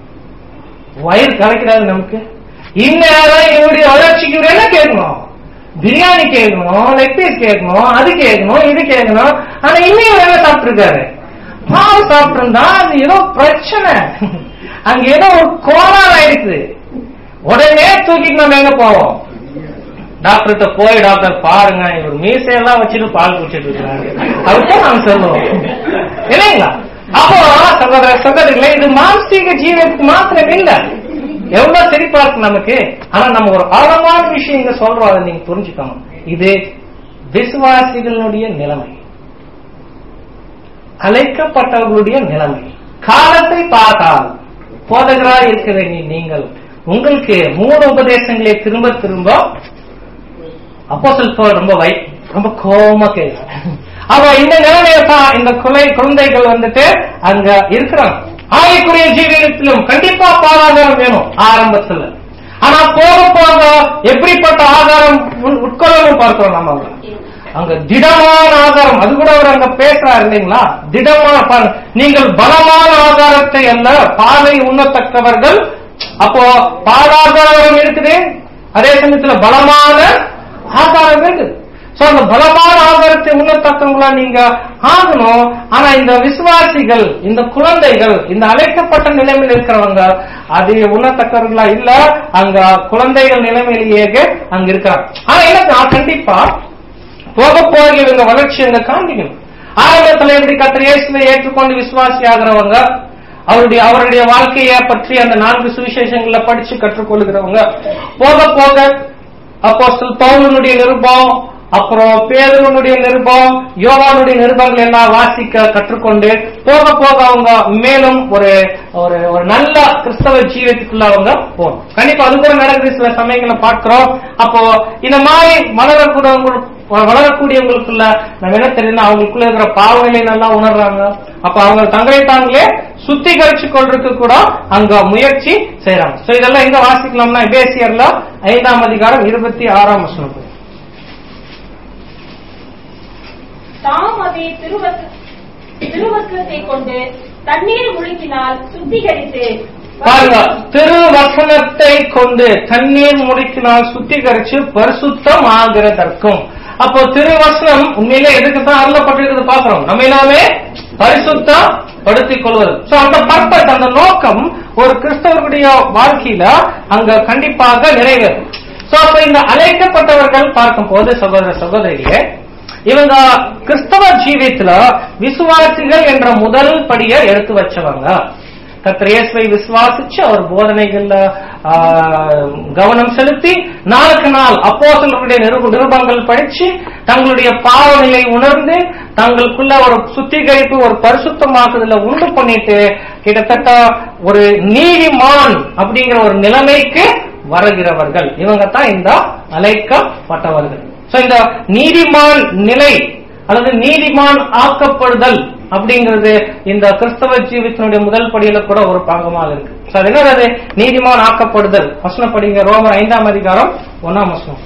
வயிறு கலைக்கிறாரு நமக்கு. இந்நேரம் இவருடைய வளர்ச்சிக்கு என்ன கேட்கணும்? பிரியாணி கேட்கணும், லெக் பீஸ் கேட்கணும், அது கேட்கணும், இது கேட்கணும். ஆனா இன்னும் என்ன சாப்பிட்டு இருக்காரு? பால் சாப்பிட்டு இருந்தா அது ஏதோ பிரச்சனை, அங்க ஏதோ ஒரு கோளாறு ஆயிடுச்சு. உடனே தூக்கிட்டு நம்ம எங்க போவோம்? டாக்டர்கிட்ட போய், டாக்டர் பாருங்க இவர் மீசையெல்லாம் வச்சுட்டு பால் குடிச்சிட்டு இருக்காரு, அதுதான் நாம சொல்லுவோம் இல்லைங்களா? அப்போ சகோதர சகோதரிகளே, இது மானசீக ஜீவனுக்கு மாத்திரம் இல்ல, எவ்வளவு சிரிப்பா இருக்கு நமக்கு. ஆனா நம்ம ஒரு ஆழமான விஷயம் இங்க சொல்றோம், அதை நீங்க புரிஞ்சுக்கணும். இது விசுவாசிகளுடைய நிலைமை, அழைக்கப்பட்டவர்களுடைய நிலைமை. காலத்தை பார்த்தால் போதகராக இருக்க வேண்டிய நீங்கள் உங்களுக்கு மூல உபதேசங்களை திரும்ப திரும்ப அப்போஸ்தலர் ரொம்ப கோபமா கேட்கிறார். அவ இந்த நிலைமையை தான் இந்த குழந்தைகள் வந்துட்டு அங்க இருக்கிறாங்க. ஆவிக்குரிய ஜீவியத்திலும் கண்டிப்பா பாலாதாரம் வேணும் ஆரம்பத்துல. ஆனா போக போக எப்படிப்பட்ட ஆதாரம் உட்கொள்ளணும் பார்க்கிறோம் நம்ம. அங்க திடமான ஆதாரம், அது கூட அவர் அங்க பேசுறாரு இல்லைங்களா? திடமான, நீங்கள் பலமான ஆதாரத்தை அல்ல பாலை உண்ணத்தக்கவர்கள். அப்போ பாலாதாரம் இருக்குது, அதே சமயத்துல பலமான ஆதாரம் இருக்குது. அந்த பலமான ஆதாரத்தை உண்ணத்தக்கவங்களா நீங்க ஆகணும். ஆனா இந்த விசுவாசிகள், இந்த குழந்தைகள், இந்த அழைக்கப்பட்ட நிலைமையில் இருக்கிறவங்க அது உண்ணத்தக்கவர்களா இல்ல, அங்க குழந்தைகள் நிலைமையிலேயே அங்க இருக்கிறாங்க. ஆனா என்ன கண்டிப்பா போக போக இவங்க வளர்ச்சி அங்க காண்பிக்கணும். ஆரம்பத்துல எப்படி கர்த்தர் இயேசுவை ஏற்றுக்கொண்டு விசுவாசி ஆகிறவங்க, அவருடைய வாழ்க்கையை பற்றி அந்த 4 சுவிசேஷங்களை படிச்சு கற்றுக்கொள்கிறவங்க, போக போக அப்போஸ்தலர் பவுலுடைய நிருபம், அப்புறம் பேதுருனுடைய நிருபம், யோவானுடைய நிருபங்கள் எல்லாம் வாசிக்க கற்றுக்கொண்டு போக போக அவங்க மேலும் ஒரு ஒரு நல்ல கிறிஸ்தவ ஜீவியத்துக்குள்ள அவங்க போகணும். கண்டிப்பா அது கூட நடக்குது, சில சமயங்களை பார்க்கிறோம். அப்போ இந்த மாதிரி வளரக்கூடியவங்களுக்குள்ள நம்ம என்ன தெரியும், அவங்களுக்குள்ள இருக்கிற பாவங்களை நல்லா உணர்றாங்க. அப்ப அவங்க தங்களை தாங்களே சுத்திகரிச்சு கொள்றதுக்கு கூட அங்க முயற்சி செய்யறாங்க. இதெல்லாம் எங்க வாசிக்கலாம்னா எபேசியர்ல 5ஆம் அதிகாரம் 26ஆம் வசனம். தாம் அதை திருவசனத்தை கொண்டு தண்ணீர் முழுக்கினால் சுத்திகரித்து, பாருங்க, திருவசனத்தை கொண்டு தண்ணீர் முழுக்கினால் சுத்திகரிச்சு பரிசுத்தம் ஆகிறதற்கும். அப்போ திருவசனம் உண்மையிலே எதுக்குதான் அருளப்பட்டிருக்கிறது பாக்குறோம், நம்ம எல்லாமே பரிசுத்தம் படுத்திக் கொள்வது. அந்த பர்பஸ், அந்த நோக்கம் ஒரு கிறிஸ்தவருடைய வாழ்க்கையில அங்க கண்டிப்பாக நிறைவேறும். அப்ப இந்த அழைக்கப்பட்டவர்கள் பார்க்கும் போது சகோதர சகோதரிகளே, இவங்க கிறிஸ்தவ ஜீவியத்துல விசுவாசிகள் என்ற முதல் படியை எடுத்து வச்சவங்க. கர்த்தர் இயேசுவை விசுவாசிச்சு அவர் போதனைகள்ல கவனம் செலுத்தி நாளுக்கு நாள் அப்போஸ்தலர்களுடைய நிருபங்கள் படிச்சு தங்களுடைய பாவ நிலை உணர்ந்து தங்களுக்குள்ள ஒரு சுத்திகரிப்பு ஒரு பரிசுத்தமாக்குதல உண்டு பண்ணிட்டு கிட்டத்தட்ட ஒரு நீதிமான் அப்படிங்கிற ஒரு நிலைமைக்கு வருகிறவர்கள். இவங்க தான் இந்த அழைக்கப்பட்டவர்கள். இந்த நீதிமான் நிலை அல்லது நீதிமான் ஆக்கப்படுதல் அப்படிங்கிறது இந்த கிறிஸ்தவ ஜீவிதத்தினுடைய முதல் படியில கூட ஒரு பாகமாக இருக்கு. அது என்னது? நீதிமான் ஆக்கப்படுதல். வசனம் படிங்க, ரோமர் 5ஆம் அதிகாரம் 1ஆம் வசனம்.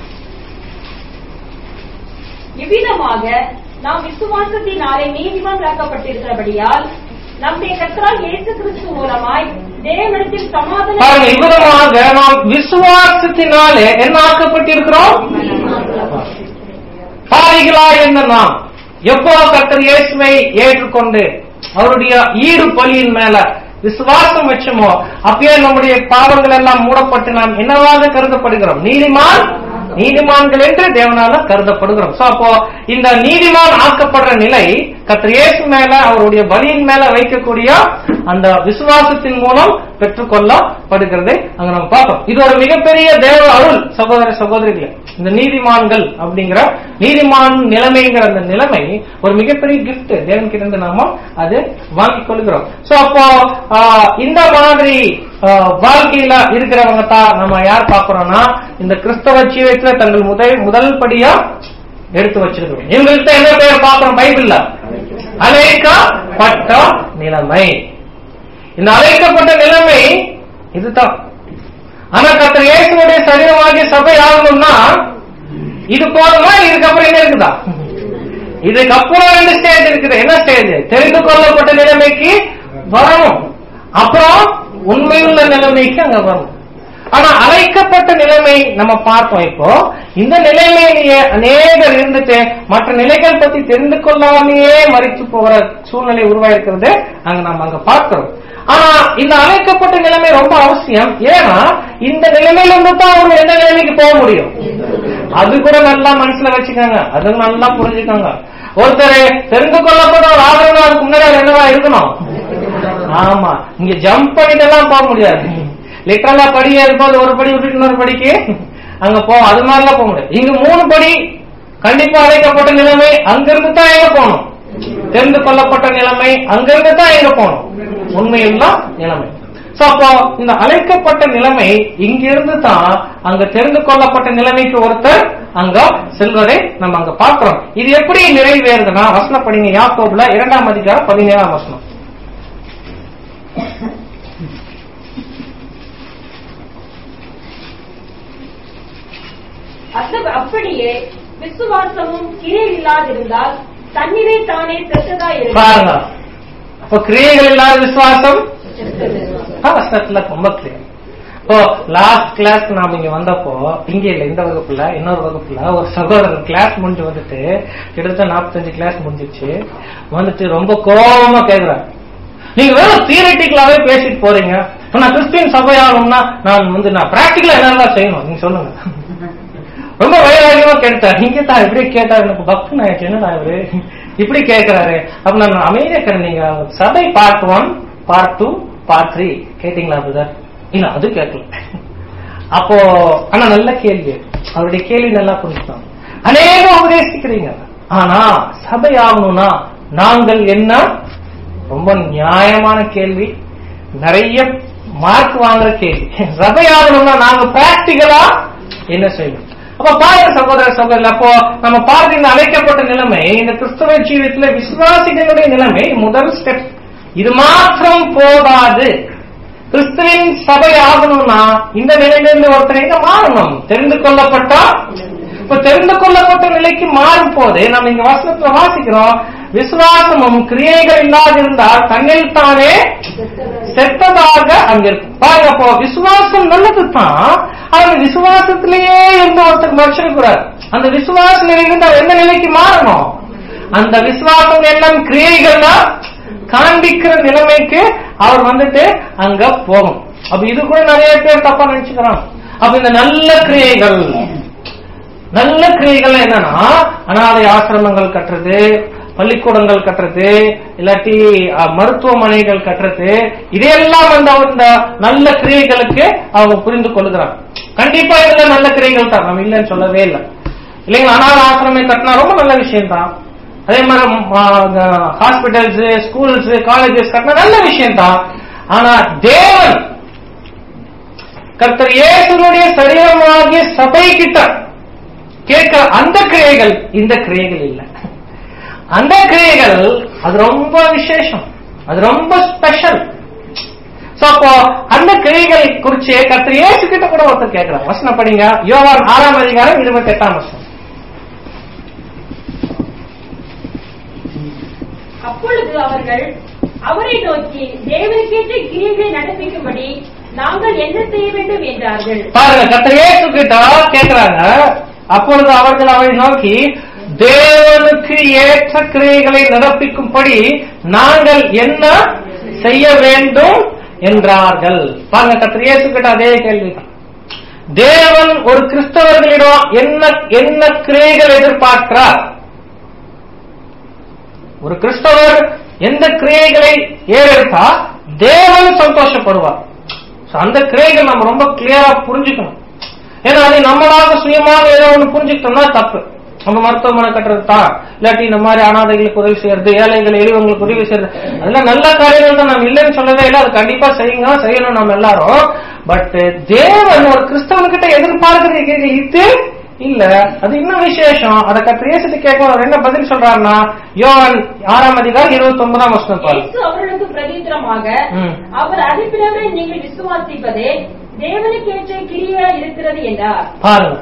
இவ்விதமாக நாம் விசுவாசத்தினாலே நீதிமான்களாக்கப்பட்டிருக்கிறபடியால் நம்முடைய கர்த்தராகிய இயேசு கிறிஸ்து மூலமாய் தேவனிடத்தில் சமாதானம். இவ்விதமாக நாம் விசுவாசத்தினாலே என்ன ஆக்கப்பட்டிருக்கிறோம்? பாவிகளாய் இருந்த நாம் எப்போ கர்த்தர் இயேசுவை ஏற்றுக்கொண்டு அவருடைய ஈடு பலியின் மேல விசுவாசம் வச்சோமோ அப்பயே நம்முடைய பாவங்கள் எல்லாம் மூடப்பட்டு நாம் என்னவாக கருதப்படுகிறோம்? நீதிமான்கள் என்று தேவனால கருதப்படுகிறோம். அப்போ இந்த நீதிமான் ஆக்கப்படுற நிலை கர்த்தர் இயேசு மேல அவருடைய பலியின் மேல வைக்கக்கூடிய அந்த விசுவாசத்தின் மூலம் பெற்றுக்கொள்ளப்படுகிறது அங்க நம்ம பார்ப்போம். இது ஒரு மிகப்பெரிய தேவ அருள் சகோதர சகோதரிகளே. இந்த நீதிமான்கள் அப்படிங்கிற நீதிமான் நிலைமைங்கிற அந்த நிலைமை ஒரு மிகப்பெரிய கிஃப்ட் தேவன் கிட்ட நாம அது வாங்கிக் கொள்கிறோம். அப்போ இந்த மாதிரி வாழ்க்கையில இருக்கிறவங்க தான் நம்ம யார் பார்க்கிறோம்னா இந்த கிறிஸ்தவ ஜீவியத்துல தங்கள் முதல் படியா எடுத்து வச்சிருக்கிறோம். இவங்கள்ட்ட என்ன பேர் பார்க்கிறோம் பைபிள்ல? அழைக்கப்பட்ட நிலைமை. இந்த அழைக்கப்பட்ட நிலைமை இதுதான். ஆனா கர்த்தர் இயேசுவுடைய சரீரமாகிய சபை ஆகணும்னா இது போதுமா? இதுக்கப்புறம் என்ன இருக்குதா? இதுக்கப்புறம் 2 ஸ்டேஜ் இருக்குது. என்ன ஸ்டேஜ்? தெரிந்து கொள்ளப்பட்ட நிலைமைக்கு வரணும், அப்புறம் உண்மையுள்ள நிலைமைக்கு அங்க வரும். ஆனா அழைக்கப்பட்ட நிலைமை நம்ம பார்ப்போம். இப்போ இந்த நிலைமையிலேயே அநேகர் இருந்துட்டு மற்ற நிலைகள் பத்தி தெரிந்து கொள்ளாமையே மறித்து போகிற சூழ்நிலை உருவாயிருக்கிறது அங்க பார்க்கிறோம். ஆனா இந்த அழைக்கப்பட்ட நிலைமை ரொம்ப அவசியம். ஏன்னா இந்த நிலைமையில இருந்து தான் அவங்க எந்த நிலைமைக்கு போக முடியும் அது கூட நல்லா மனசுல வச்சுக்காங்க, அது நல்லா புரிஞ்சுக்காங்க. ஒருத்தர் தெரிந்து கொள்ளப்பட்ட ஒரு ஆதரவு அதுக்கு முன்னாடி என்னவா இருக்கணும்? ஆமா, இங்க ஜம்ப் பண்ணிட்டு எல்லாம் போக முடியாது. லிட்டரலா படியா இருக்கும், ஒரு படி விட்டுட்டு இன்னொரு படிக்கு அங்க போவோம், அது மாதிரிலாம் போக முடியாது. இங்க 3 படி கண்டிப்பா அழைக்கப்பட்ட நிலைமை, அங்கிருந்து தான் எங்க போகணும்? தெரிந்து கொள்ளப்பட்ட நிலைமை, அங்கிருந்து தான் எங்க போகணும்? உண்மையுள்ள நிலைமை. அப்போ இந்த அழைக்கப்பட்ட நிலைமை இங்கிருந்து தான் அங்க தெரிந்து கொள்ளப்பட்ட நிலைமைக்கு ஒருத்தர் அங்க செல்வதை நம்ம அங்க பார்க்கிறோம். இது எப்படி நிறைவேறுதுன்னா வசனம் படிங்க, யாக்கோபுல 2ஆம் அதிகாரம் 17ஆம் வசனம். அப்படியே விசுவாசமும் கிரியை இல்லாதிருந்தால் தண்ணீரை தானே செத்ததா பாருங்க. அப்ப கிரியைகள் இல்லாத விசுவாசம் ரொம்ப கிளியர். இப்போ லாஸ்ட் கிளாஸ் நாம இங்க வந்தப்போ இங்க இல்ல, இந்த வகுப்புல இன்னொரு வகுப்புல ஒரு சகோதரர் கிளாஸ் முடிஞ்சு வந்துட்டு கிட்டத்தட்ட 45 கிளாஸ் முடிஞ்சிச்சு வந்துட்டு ரொம்ப கோபமா கேக்குறாரு, நீங்க வெறும் தியரிட்டிக்கலாவே பேசிட்டு போறீங்க, நான் கிறிஸ்டியன் சபையாகணும்னா நான் பிராக்டிகலா என்னெல்லாம் செய்யணும் நீங்க சொல்லுங்க. ரொம்ப வைராகியமா கேட்டார். நீங்க தான் இப்படி கேட்டாரு, எனக்கு பக்தன் ஆயிடுச்சு, என்னடா இவரு இப்படி கேட்கிறாரு. அப்ப நான் அமைதியா நீங்க சபை பார்ட் 1 பார்ட் 2 பார்ட் 3 கேட்டீங்களா பிரதர்? இல்ல அது கேட்கல. அப்போ ஆனா நல்ல கேள்வி, அவருடைய கேள்வி நல்லா புரிஞ்சுட்டாங்க. அநேகம் உபதேசிக்கிறீங்க, ஆனா சபை ஆகணும்னா நாங்கள் என்ன? ரொம்ப நியாயமான கேள்வி, நிறைய மார்க் வாங்குற கேள்வி. சபை ஆகணும்னா நாங்க பிராக்டிகலா என்ன செய்யணும்? அப்ப பாருங்க சகோதர சகோதரி, அப்போ நம்ம பார்த்து இந்த அழைக்கப்பட்ட நிலைமை இந்த கிறிஸ்தவ ஜீவிதத்துல விசுவாசிகளுடைய நிலைமை முதல் ஸ்டெப். இது மாத்திரம் போதாது. கிறிஸ்துவின் சபை ஆகணும்னா இந்த நிலையிலிருந்து ஒருத்தர் எங்க மாறணும்? தெரிந்து கொள்ளப்பட்ட. இப்ப தெரிந்து கொள்ளப்பட்ட நிலைக்கு மாறும் போது நம்ம இங்க வசனத்துல வாசிக்கிறோம், விசுவாசமும் கிரியைகள் இல்லாதிருந்தால் தன்னில் தானே செத்ததாக அங்க இருக்கும். பாருங்க, அப்போ விசுவாசம் நல்லதுதான், அந்த விசுவாசத்திலேயே இருந்து ஒருத்தர் மறைச்சிடக்கூடாது. அந்த விசுவாச நிலையிலிருந்து அவர் எந்த நிலைக்கு மாறணும்? அந்த விசுவாசம் எல்லாம் கிரியைகள்னா காண்பிக்கிற நிலைமைக்கு அவர் வந்துட்டு அங்க போகும். அப்ப இது கூட நிறைய பேர் தப்பா நினைச்சுக்கிறான். அப்ப இந்த நல்ல கிரியைகள் என்னன்னா அனாதை ஆசிரமங்கள் கட்டுறது, பள்ளிக்கூடங்கள் கட்டுறது, இல்லாட்டி மருத்துவமனைகள் கட்டுறது, இதையெல்லாம் அந்த நல்ல கிரியைகளுக்கு அவங்க புரிந்து கொள்ளுகிறாங்க. கண்டிப்பா இதுல நல்ல கிரியைகள் தான், நம்ம இல்லைன்னு சொல்லவே இல்லை இல்லைங்களா. அனாத ஆசிரமம் கட்டினா ரொம்ப நல்ல விஷயம் தான். அதே மாதிரி ஹாஸ்பிட்டல்ஸ், ஸ்கூல்ஸ், காலேஜஸ் கட்டினா நல்ல விஷயம் தான். ஆனா தேவன் கர்த்தர் இயேசுவுடைய சரீரமாகிய சபை கிட்ட கேட்கிற அந்த கிரியைகள் இந்த கிரியைகள் இல்லை. அந்த கிரியைகள் அது ரொம்ப விசேஷம், அது ரொம்ப ஸ்பெஷல். அப்போ அந்த கிரியைகள் குறிச்சு கர்த்தர் இயேசு கிட்ட கூட ஒருத்தர் கேட்கிறார். வசனம் படிங்க, யோவான் 6ஆம் அதிகாரம் 28ஆம் வசனம். அப்பொழுது அவர்கள் அவரை நோக்கி தேவனுக்கேற்ற கிரியைகளை நடப்பிக்கும்படி நாங்கள் என்ன செய்ய வேண்டும் என்றார்கள். பாருங்க, கர்த்தர் இயேசு கிட்ட கேட்கிறாங்க. அப்பொழுது அவர்கள் அவரை நோக்கி தேவனுக்கு ஏற்ற கிரியைகளை நடப்பிக்கும்படி நாங்கள் என்ன செய்ய வேண்டும் என்றார்கள். பாருங்க, கர்த்தர் இயேசு கிட்ட அதே கேள்விதான். தேவன் ஒரு கிறிஸ்தவர்களிடம் என்ன கிரியைகள் எதிர்பார்க்கிறார்? ஒரு கிறிஸ்தவர் எந்த கிரியைகளை ஏறெடுத்தா தேவன் சந்தோஷப்படுவார். அந்த கிரியைகள் நம்ம ரொம்ப கிளியரா புரிஞ்சுக்கணும். ஏன்னா அதை நம்மளாக சுயமாக ஏதோ ஒண்ணு புரிஞ்சுக்கிட்டோம்னா தப்பு. நம்ம மருத்துவமனை கட்டுறது தான், இல்லாட்டி இந்த மாதிரி அனாதைகளுக்கு உதவி செய்யறது, ஏழைகள் எளிவங்களுக்கு உதவி செய்யறது, அதெல்லாம் நல்ல காரியங்கள் தான், நம்ம இல்லைன்னு சொல்லவே இல்லை. அது கண்டிப்பா செய்யணும் நம்ம எல்லாரும். பட் தேவன் ஒரு கிறிஸ்தவன்கிட்ட எதிர்பார்க்கிறது இது இல்ல, அது இன்னும் விசேஷம். அதை கர்த்தர் இயேசு கேட்க என்ன பதில் சொல்றாருன்னா, யோவான் 6ஆம் அதிகாரம் 29ஆம் வசனம் பாருங்க. அவர்களுக்கு பிரதித்திரமாக அவர் அனுப்பினவரை நீங்கள் விசுவாசிப்பதே தேவனுக்கு ஏற்ற கிரியா இருக்கிறது என்றார். பாருங்க,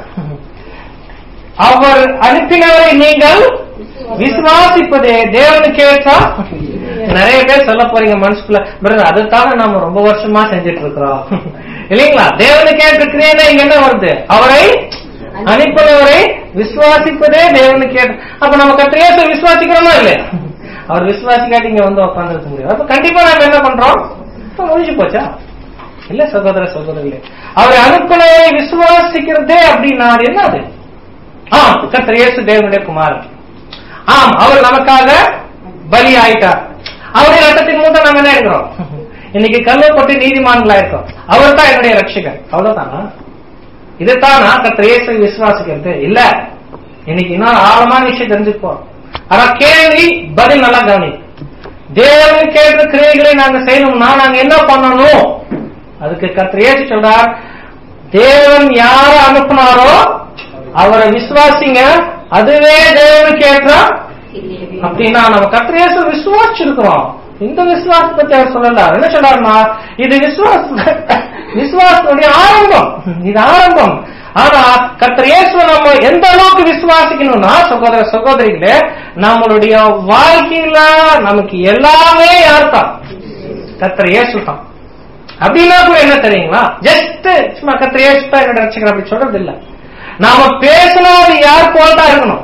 அவர் அனுப்பினவரை நீங்கள் விசுவாசிப்பதே தேவனுக்கு ஏற்ற. நிறைய பேர் சொல்ல போறீங்க மனசுக்குள்ள, பிரதர் அதுதானே நாம ரொம்ப வருஷமா செஞ்சிட்டு இருக்கிறோம் இல்லைங்களா. தேவனுக்கு ஏற்ற கிரியா இங்க என்ன வருது? அவரை அனுப்பினவரை விசுவாசிப்பதே தேவனுக்கு ஏற்ற. அப்ப நம்ம கர்த்தர் இயேசுவை விசுவாசிக்கிறோமா இல்லையா? அவர் விசுவாசிக்காட்டி இங்க வந்து உட்கார்ந்து முடியும். அப்ப கண்டிப்பா நம்ம என்ன பண்றோம்? முடிஞ்சு போச்சா இல்ல சகோதர சகோதரர்களே? அவர் அனுப்பினவரை விசுவாசிக்கிறதே அப்படின்னா என்னது? கர்த்தர் இயேசு தேவனுடைய குமாரன். அவர் நமக்காக பலி ஆயிட்டார். அவருடைய ரத்தத்தின் மூலம் நம்ம என்ன இருக்கிறோம்? இன்னைக்கு கல்லப்பட்டு நீதிமான்களா இருக்கோம். அவர் தான் என்னுடைய ரட்சகர். அவ்வளவுதானா? இதுதானா கர்த்தர் இயேசுவை விசுவாசிக்கிறது? இல்ல. இன்னைக்கு இன்னும் ஆழமான விஷயம் தெரிஞ்சுப்போம். ஆனா கேள்வி பதில் நல்லா கவனி. தேவனுக்கு ஏற்ற கிரியைகளை நாங்க செய்யணும்னா நாங்க என்ன பண்ணணும்? அதுக்கு கர்த்தர் இயேசு சொல்றார், தேவன் யார அனுப்புனாரோ அவரை விசுவாசிங்க, அதுவே தேவனுக்கு ஏற்ற. அப்படின்னா நம்ம கர்த்தர் இயேசு விசுவாசிச்சிருக்கிறோம். இந்த விசுவாசத்தை பத்தி அவர் சொல்லல. என்ன சொல்றாருன்னா, இது விசுவாசத்துடைய ஆரம்பம், இது ஆரம்பம். ஆனா கர்த்தர் இயேசுவை நம்ம எந்த அளவுக்கு விசுவாசிக்கணும்னா, சகோதர சகோதரிகளே, நம்மளுடைய வாழ்க்கையில நமக்கு எல்லாமே யார் தான்? கர்த்தர் இயேசு தான். அப்படின்னா கூட என்ன தெரியுங்களா, ஜஸ்ட் சும்மா கர்த்தர் இயேசு தான் என்னோட ரட்சகர் அப்படி சொல்றது இல்ல. நாம பேசினா அது யார் போலதான் இருக்கணும்.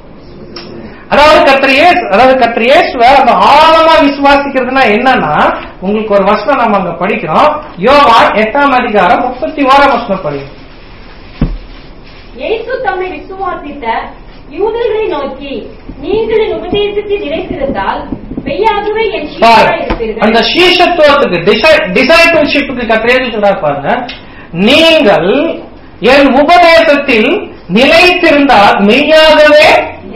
அதாவது கர்த்தர் இயேசுவை நம்ம ஆழமா விசுவாசிக்கிறதுனா என்னன்னா, உங்களுக்கு ஒரு வசனம் நம்ம அங்க படிக்கிறோம். யோவான் 8ஆம் அதிகாரம் 31ஆம் வசனம் படிக்கிறோம். இயேசு தம்மை விசுவாசித்த யூதர்களை நோக்கி, நீங்கள் என் உபதேசத்தில் நிலைத்திருந்தால் மெய்யாகவே என் சீஷராய் இருப்பீர்கள். அந்த சீஷத்துவத்துக்கு டிசைபிள்ஷிப்புக்கு கர்த்தர் இயேசு சொல்றார் பாருங்க, நீங்கள் என் உபதேசத்தில் நிலைத்திருந்தால் மெய்யாகவே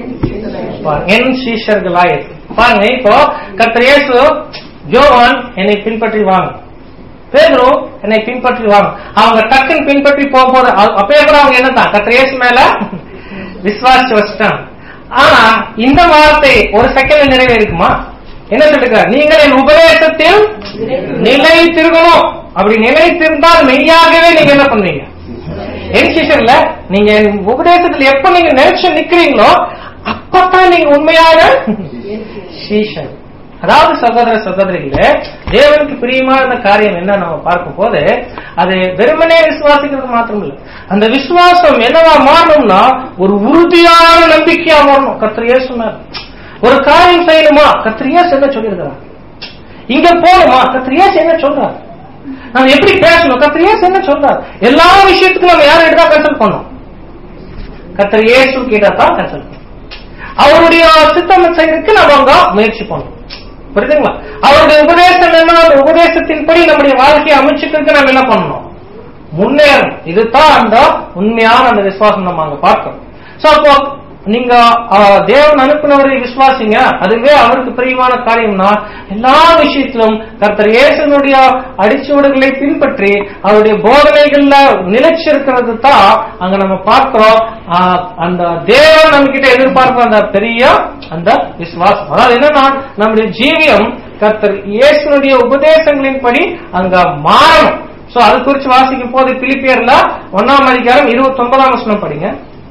என் சீஷர்களாய் பாருங்க. இப்போ கர்த்தர் இயேசு, யோவான் என்னை பின்பற்றி வாங்க, பேதுரு என்னை பின்பற்றி வாங்க. அவங்க டக்குன்னு பின்பற்றி போகும்போது அப்பயே கூட அவங்க என்னதான் கர்த்தர் இயேசு மேல விசுவாசிச்சு வச்சுட்டாங்க. ஆனா இந்த வார்த்தை ஒரு செகண்ட் நிறைவேறுக்குமா? என்ன சொல்லிருக்காரு? நீங்கள் என் உபதேசத்தில் நிலைத்திருக்கணும். அப்படி நிலைத்திருந்தால் மெய்யாகவே நீங்க என்ன பண்றீங்க? என் சீஷர்ல நீங்க உபதேசத்தில் எப்ப நீங்க நினைச்சு நிக்கிறீங்களோ அப்பதான் நீங்க உண்மையான சீஷர். அதாவது சகோதர சகோதரிகளே, தேவனுக்கு பிரியமான காரியம் என்ன நம்ம பார்க்கும் போது, அது வெறுமனே விசுவாசிக்கிறது மாத்திரம் இல்லை. அந்த விசுவாசம் என்னவா மாறணும்னா ஒரு உறுதியான நம்பிக்கையா மாறணும். கர்த்தர் இயேசு மேல ஒரு காரியம் செய்யணுமா, கர்த்தர் இயேசு என்ன சொல்லியிருக்கிறார்? இங்க போகணுமா, கர்த்தர் இயேசு என்ன சொல்றார்? நம்ம எப்படி பேசணும், கர்த்தர் இயேசு என்ன சொல்றார்? எல்லா விஷயத்துக்கும் நம்ம யாரும் எடுத்தா கன்சல்ட் பண்ணோம்? கர்த்தர் இயேசு கிட்ட தான் கன்சல்ட். அவருடைய சித்தம் செய்யறதுக்கு நம்ம அங்க முயற்சி பண்ணணும். புரியுதுங்களா? அவருடைய உபதேசம் என்ன, உபதேசத்தின்படி நம்முடைய வாழ்க்கையை அமைச்சுக்கிறதுக்கு நம்ம என்ன பண்ணணும், முன்னேறணும். இதுதான் அந்த உண்மையான அந்த விசுவாசம் நம்ம அங்க பார்க்கணும். சோ அப்போ நீங்க தேவன் அனுப்பினவரை விசுவாசிங்க, அதுவே அவருக்கு பிரியமான காரியம்னா எல்லா விஷயத்திலும் கர்த்தர் இயேசுனுடைய அடிச்சுவடுகளை பின்பற்றி அவருடைய போதனைகள்ல நிலைச்சிருக்கிறது தான் அங்க நம்ம பார்க்கிறோம். அந்த தேவன் நம்ம கிட்ட எதிர்பார்க்கிற அந்த பெரிய அந்த விசுவாசம், அதாவது என்னன்னா நம்முடைய ஜீவியம் கர்த்தர் இயேசுனுடைய உபதேசங்களின்படி அங்க மாறணும். சோ அது குறித்து வாசிக்கும் போது பிலிப்பியர்ல 1ஆம் அதிகாரம் 29ஆம் வசனம் படிங்க.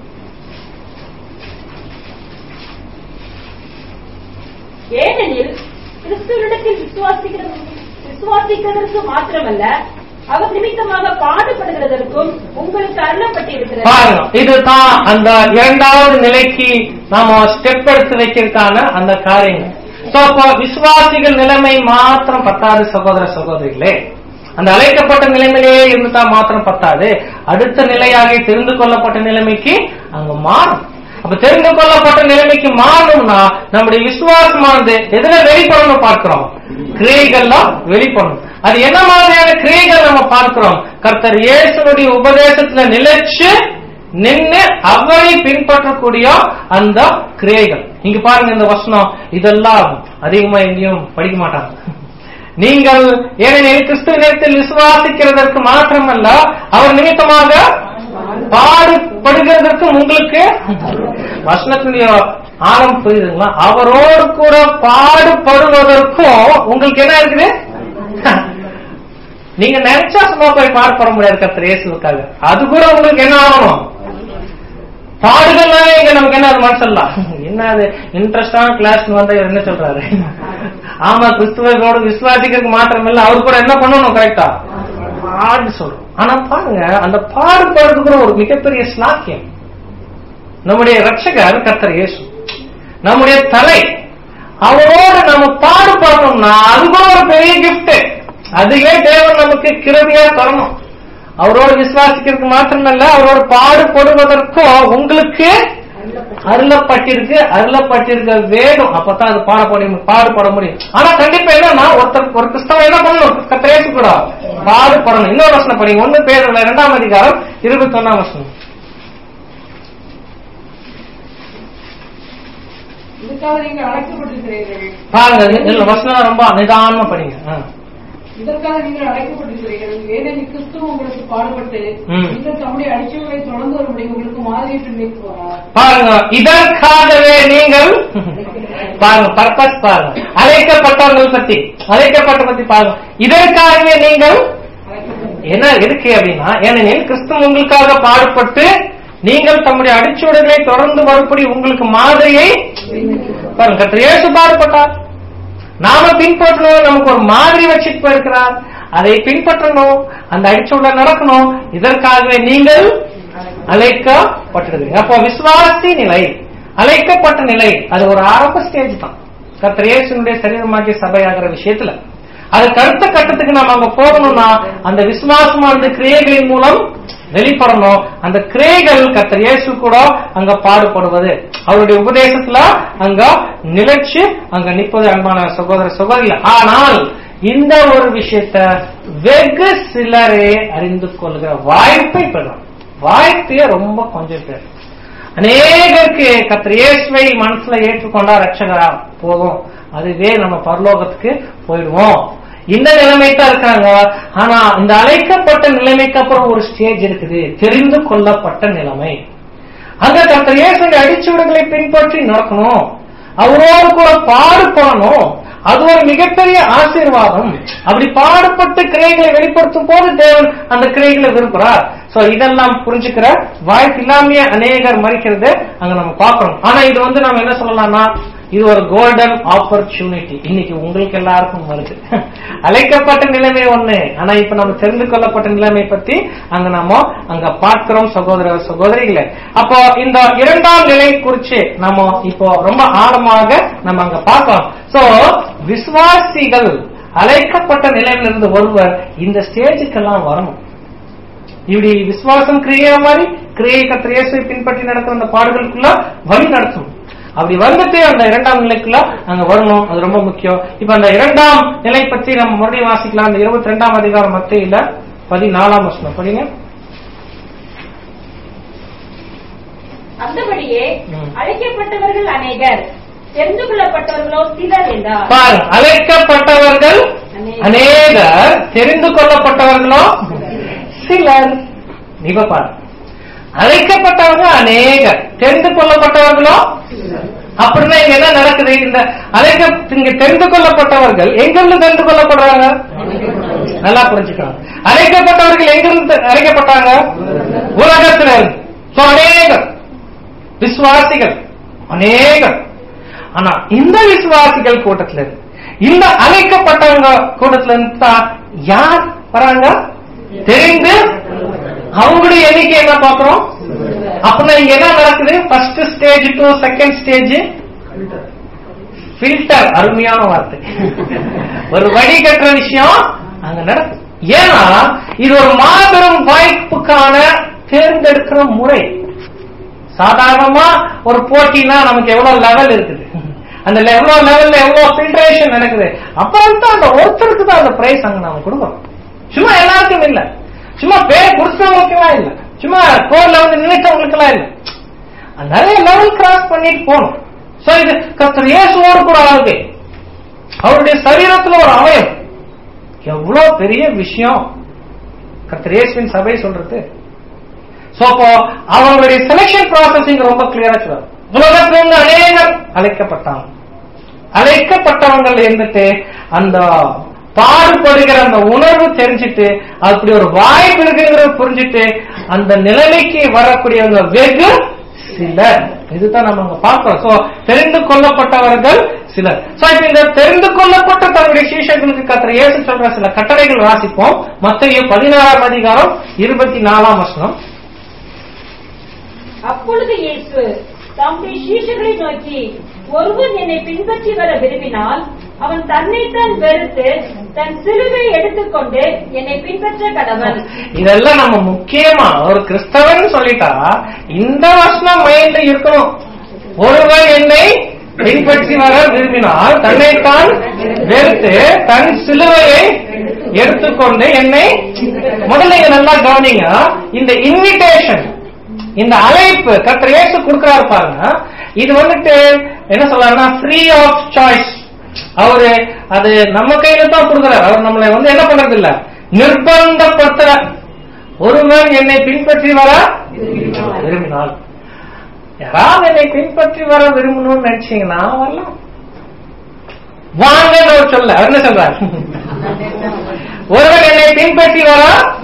ஏனெனில் கிறிஸ்துவிடத்தில் விசுவாசிக்கிறதற்கு மாத்திரமல்ல, அவர் நிமித்தமாக பாடுபடுகிறதற்கும் உங்களுக்கு அருளப்பட்டிருக்கிறது. இதுதான் அந்த இரண்டாவது நிலைக்கு நாம ஸ்டெப் எடுத்து வைக்கிறதுக்கான அந்த காரியங்கள். விசுவாசிகள் நிலைமை மாத்திரம் பத்தாது சகோதர சகோதரிகளே. அந்த அழைக்கப்பட்ட நிலைமையிலேயே இருந்துட்டா மாத்திரம் பத்தாது, அடுத்த நிலையாக தெரிந்து கொள்ளப்பட்ட நிலைமைக்கு அங்க மாறும். அப்ப தெரிந்து கொள்ளப்பட்ட நிலைமைக்கு மாறணும்னா நம்முடைய விசுவாசமானது எதுல வெளிப்படணும் பார்க்கிறோம், கிரியைகள்லாம் வெளிப்படணும். அது என்ன மாதிரியான கிரியைகள் நம்ம பார்க்கிறோம், கர்த்தர் இயேசுனுடைய உபதேசத்துல நிலைச்சு நின்று அவரை பின்பற்றக்கூடிய அந்த கிரியைகள். இங்க பாருங்க இந்த வசனம், இதெல்லாம் அதிகமா எங்கேயும் படிக்க மாட்டாங்க. நீங்கள் ஏனெனில் கிறிஸ்துவினிடத்தில் விசுவாசிக்கிறதற்கு மாத்திரமல்ல, அவர் நிமித்தமாக பாடுபடுகிறதற்கு உங்களுக்கு வசனத்தினுடைய ஆழம் புரியுதுங்களா? அவரோடு கூட பாடுபடுவதற்கும் உங்களுக்கு என்ன இருக்குது, நீங்க நினைச்சா சும்மா போய் பாடுபட முடியாது கர்த்தர் இயேசுவுக்காக. அது கூட உங்களுக்கு என்ன ஆகணும், பாடுகள்னாலே இங்க நமக்கு என்ன மனசெல்லாம் என்ன அது இன்ட்ரெஸ்டான கிளாஸ் வந்தா என்ன சொல்றாரு, ஆமா கிறிஸ்துவோடு விசுவாசிக்கிறதுக்கு மாத்திரம் இல்ல அவர் கூட என்ன பண்ணணும் கரெக்டா பாடு சொல்றோம். ஆனா பாருங்க, அந்த பாடுபடுறது கூட ஒரு மிகப்பெரிய ஸ்லாக்கியம். நம்முடைய ரட்சகர் கர்த்தர் இயேசு, நம்முடைய தலை, அவரோடு நம்ம பாடுபடணும்னா அது கூட ஒரு பெரிய கிஃப்ட். அதுவே தேவன் நமக்கு கிருபையா தரணும். அவரோடு விசுவாசிக்கிறதுக்கு மாத்திரமல்ல, அவரோடு பாடுபடுவதற்கும் உங்களுக்கு அருளப்பட்டிருக்க வேணும். அப்பதான் அது பாடுபட முடியும். ஆனா கண்டிப்பா என்னன்னா ஒரு கிறிஸ்தவ என்ன பண்ணணும், கர்த்தர் இயேசு கூட பாடுபடணும். இன்னொரு வசனம் படிங்க, 1 பேதுரு 2ஆம் அதிகாரம் 21ஆம் வசனம். பாருங்க வசனம் ரொம்ப நிதானமா படிங்க. இதற்காக நீங்கள் அழைக்கப்பட்டிருக்கிறீர்கள். ஏனெனில் கிறிஸ்துவ உங்களுக்கு பாடுபட்டு நீங்கள் தம்முடைய அடிச்சுவடுகளை தொடர்ந்து வரும்படி உங்களுக்கு மாதிரியை பின்பற்றி போனார். பாருங்க, இதற்காகவே நீங்கள் பாருங்க, பர்பஸ் பாருங்க, அழைக்கப்பட்டவர்கள் பத்தி பாருங்க. இதற்காகவே நீங்கள் என்ன இருக்கு அப்படின்னா, ஏனெனில் கிறிஸ்து உங்களுக்காக பாடுபட்டு நீங்கள் தம்முடைய அடிச்சுவடுகளை தொடர்ந்து வரும்படி உங்களுக்கு மாதிரியை பாருங்க. கர்த்தர் இயேசு பாடுபட்டார், நாம பின்பற்றணும். நமக்கு ஒரு மாதிரி வச்சுட்டு போயிருக்கிறார், அதை பின்பற்றணும், அந்த அடிச்சுவட நடக்கணும். இதற்காகவே நீங்கள் அழைக்கப்பட்டிருக்கிறீங்க. அப்போ விசுவாசி நிலை, அழைக்கப்பட்ட நிலை, அது ஒரு ஆரம்ப ஸ்டேஜ் தான் கர்த்தர் இயேசுவினுடைய சரீரமாகிய சபையாகிற விஷயத்துல. அதுக்கு அடுத்த கட்டத்துக்கு நாம அங்க போகணும்னா அந்த விசுவாசமான கிரியைகளின் மூலம் வெளிப்படணும். அந்த கிரியைகள் கர்த்தர் இயேசு கூட அங்க பாடுபடுவது, அவருடைய உபதேசத்துல அங்க நிலைச்சு அங்க நிற்பது அன்பான சகோதர சகோதரிகள். ஆனால் இந்த ஒரு விஷயத்த வெகு சிலரே அறிந்து கொள்கிற வாய்ப்பை பெறும். வாய்ப்பே ரொம்ப கொஞ்சம் பேர். அநேகருக்கு கர்த்தர் இயேசுவை மனசுல ஏற்றுக்கொண்டா ரட்சகரா போதும், அதுவே நம்ம பரலோகத்துக்கு போயிடுவோம். இந்த நிலைமை தான் இருக்காங்க. ஆனா இந்த அழைக்கப்பட்ட நிலைமைக்கு அப்புறம் ஒரு ஸ்டேஜ் இருக்குது, தெரிந்து கொள்ளப்பட்ட நிலைமை. அங்க கர்த்தர் இயேசுவின் அடிச்சுவடுகளை பின்பற்றி நடக்கணும், அவரோடு கூட பாடுபடணும். அது ஒரு மிகப்பெரிய ஆசீர்வாதம். அப்படி பாடுபட்டு கிரியைகளை வெளிப்படுத்தும் போது தேவன் அந்த கிரியைகளை விரும்புறார். சோ இதெல்லாம் புரிஞ்சுக்கிற வாய்ப்பு இல்லாமயே அநேகர் மறிக்கிறது அங்க நம்ம பார்க்கணும். ஆனா இது நம்ம என்ன சொல்லலாம்னா, இது ஒரு கோல்டன் ஆப்பர்ச்சுனிட்டி. இன்னைக்கு உங்களுக்கு எல்லாருக்கும் வருது. அழைக்கப்பட்ட நிலைமை ஒண்ணு, ஆனா இப்ப நம்ம தெரிந்து கொள்ளப்பட்ட நிலைமை பத்தி அங்க பார்க்கிறோம் சகோதர சகோதரிகளே. அப்போ இந்த இரண்டாம் நிலை குறிச்சு நம்ம இப்போ ரொம்ப ஆழமாக நம்ம அங்க பார்க்கிறோம். சோ விசுவாசிகள் அழைக்கப்பட்ட நிலையிலிருந்து ஒருவர் இந்த ஸ்டேஜுக்கெல்லாம் வரணும். இப்படி விசுவாசம் கிரியை மாதிரி கிரியை கர்த்தர் இயேசுவை பின்பற்றி நடக்கிற அந்த பாடுகளுக்குள்ள வழி நடத்தும். அப்படி வந்துட்டு அந்த இரண்டாம் நிலைக்குள்ள அங்க வரணும். அது ரொம்ப முக்கியம். இப்ப அந்த இரண்டாம் நிலை பற்றி நம்ம மறுபடியும் வாசிக்கலாம். அந்த 22ஆம் அதிகாரம் மத்தேயுல 14ஆம் வசனம் படிங்க. அந்தபடியே அழைக்கப்பட்டவர்கள் அநேகர், தெரிந்து கொள்ளப்பட்டவர்களோ சிலர் என்றார். பாருங்க, அழைக்கப்பட்டவர்கள் அநேகர், தெரிந்து கொள்ளப்பட்டவர்களோ சிலர். இப்ப பாருங்க, அழைக்கப்பட்டவர்கள் அநேகர், தெரிந்து கொள்ளப்பட்டவர்களோ. அப்படின்னா இங்க என்ன நடக்குது? இந்த இங்க தெரிந்து கொள்ளப்பட்டவர்கள் எங்கிருந்து தெரிந்து கொள்ளப்படுறாங்க? நல்லா புரிஞ்சுக்கலாம். அழைக்கப்பட்டவர்கள் எங்கிருந்து அழைக்கப்பட்டாங்க? உலகத்துல இருந்து. அநேகர் விசுவாசிகள் அநேகர். ஆனா இந்த விசுவாசிகள் கூட்டத்துல இருந்து, இந்த அழைக்கப்பட்டவங்க கூட்டத்துல இருந்து தான் யார் வராங்க? தெரிந்து அவங்களுடைய எண்ணிக்கை என்ன பாக்குறோம்? அப்படின்னா இங்க என்ன நடக்குது? First stage to second stage filter. அருமையான வார்த்தை. ஒரு வடிகட்டுற விஷயம் அங்க நடக்குது. ஏன்னா இது ஒரு மாபெரும் வாய்ப்புக்கான தேர்ந்தெடுக்கிற முறை. சாதாரணமா ஒரு போட்டினா நமக்கு எவ்வளவு லெவல் இருக்குது, அந்த எவ்வளவு லெவல்ல எவ்வளவு ஃபில்ட்ரேஷன் நடக்குது. அப்புறம் தான் அந்த ஒருத்தருக்கு தான் அந்த பிரைஸ் அங்க நாம கொடுக்கறோம். சும்மா எல்லாருக்கும் இல்ல, சும்மா பேர் குடிச்சவங்களுக்கு எல்லாம் இல்ல, சும்மா கோர்ல வந்து நினைச்சவங்களுக்கு எல்லாம் இல்ல. நிறைய லெவல் கிராஸ் பண்ணிட்டு போகணும். சோ இது கர்த்தர் இயேசுவோடு கூட ஆகுது. அவருடைய சரீரத்துல ஒரு அவயம் எவ்வளவு பெரிய விஷயம் கர்த்தர் இயேசுவின் சபை சொல்றது. சோ அப்போ அவங்களுடைய செலக்ஷன் ப்ராசஸிங் ரொம்ப கிளியரா சொல்றாங்க. உலகத்திலிருந்து அநேகர் அழைக்கப்பட்டாங்க. அழைக்கப்பட்டவங்கள் இருந்துட்டு அந்த பாடுபடுகிற அந்த உணர்வு தெரிஞ்சுட்டு, அப்படி ஒரு வாய்ப்பு இருக்குங்கிறத புரிஞ்சுட்டு அந்த நிலைமைக்கு வரக்கூடியவங்க வெகு சிலர். இதுதான் நம்ம அங்க பார்க்கிறோம். சோ தெரிந்து கொள்ளப்பட்டவர்கள் சிலர். சோ இப்ப இந்த தெரிந்து கொள்ளப்பட்ட தன்னுடைய சீஷர்களுக்கு கர்த்தர் இயேசு சொல்ற சில கட்டளைகள் வாசிப்போம். மத்தேயு 16ஆம் அதிகாரம் 24ஆம் வசனம். அப்பொழுது இயேசு தம்முடைய சீஷர்களை நோக்கி, ஒருவன் என்னை பின்பற்றி வர விரும்பினால் அவன் தன்னைத்தான் வெறுத்து தன் சிலுவையை எடுத்துக்கொண்டு என்னை பின்பற்ற கடவன். இதெல்லாம் நம்ம முக்கியமா ஒரு கிறிஸ்தவன் சொல்லிட்டா இந்த வசனம் மைண்ட்ல இருக்கணும். ஒருவன் என்னை பின்பற்றி வர விரும்பினால் தன்னைத்தான் வெறுத்து தன் சிலுவையை எடுத்துக்கொண்டு என்னை. முதல்ல இங்க நல்லா கவனிங்க. இந்த இன்விடேஷன், இந்த அழைப்பு கர்த்தர் இயேசு கொடுக்கிறாரு பாருங்க. இது வந்துட்டு என்ன சொல்றாருன்னா ஃப்ரீ ஆஃப் சாய்ஸ். அவரு அது நம்ம கையில தான் கொடுக்கிறார். அவர் நம்மளை வந்து என்ன பண்றது இல்ல, நிர்பந்தப்படுத்துற. ஒருவன் என்னை பின்பற்றி வர விரும்பினால், யாராவது என்னை பின்பற்றி வர விரும்பணும்னு நினைச்சீங்கன்னா வரலாம், வாங்கன்னு அவர் சொல்ல. அவர் என்ன சொல்றார்? ஒருவன் என்னை பின்பற்றி வர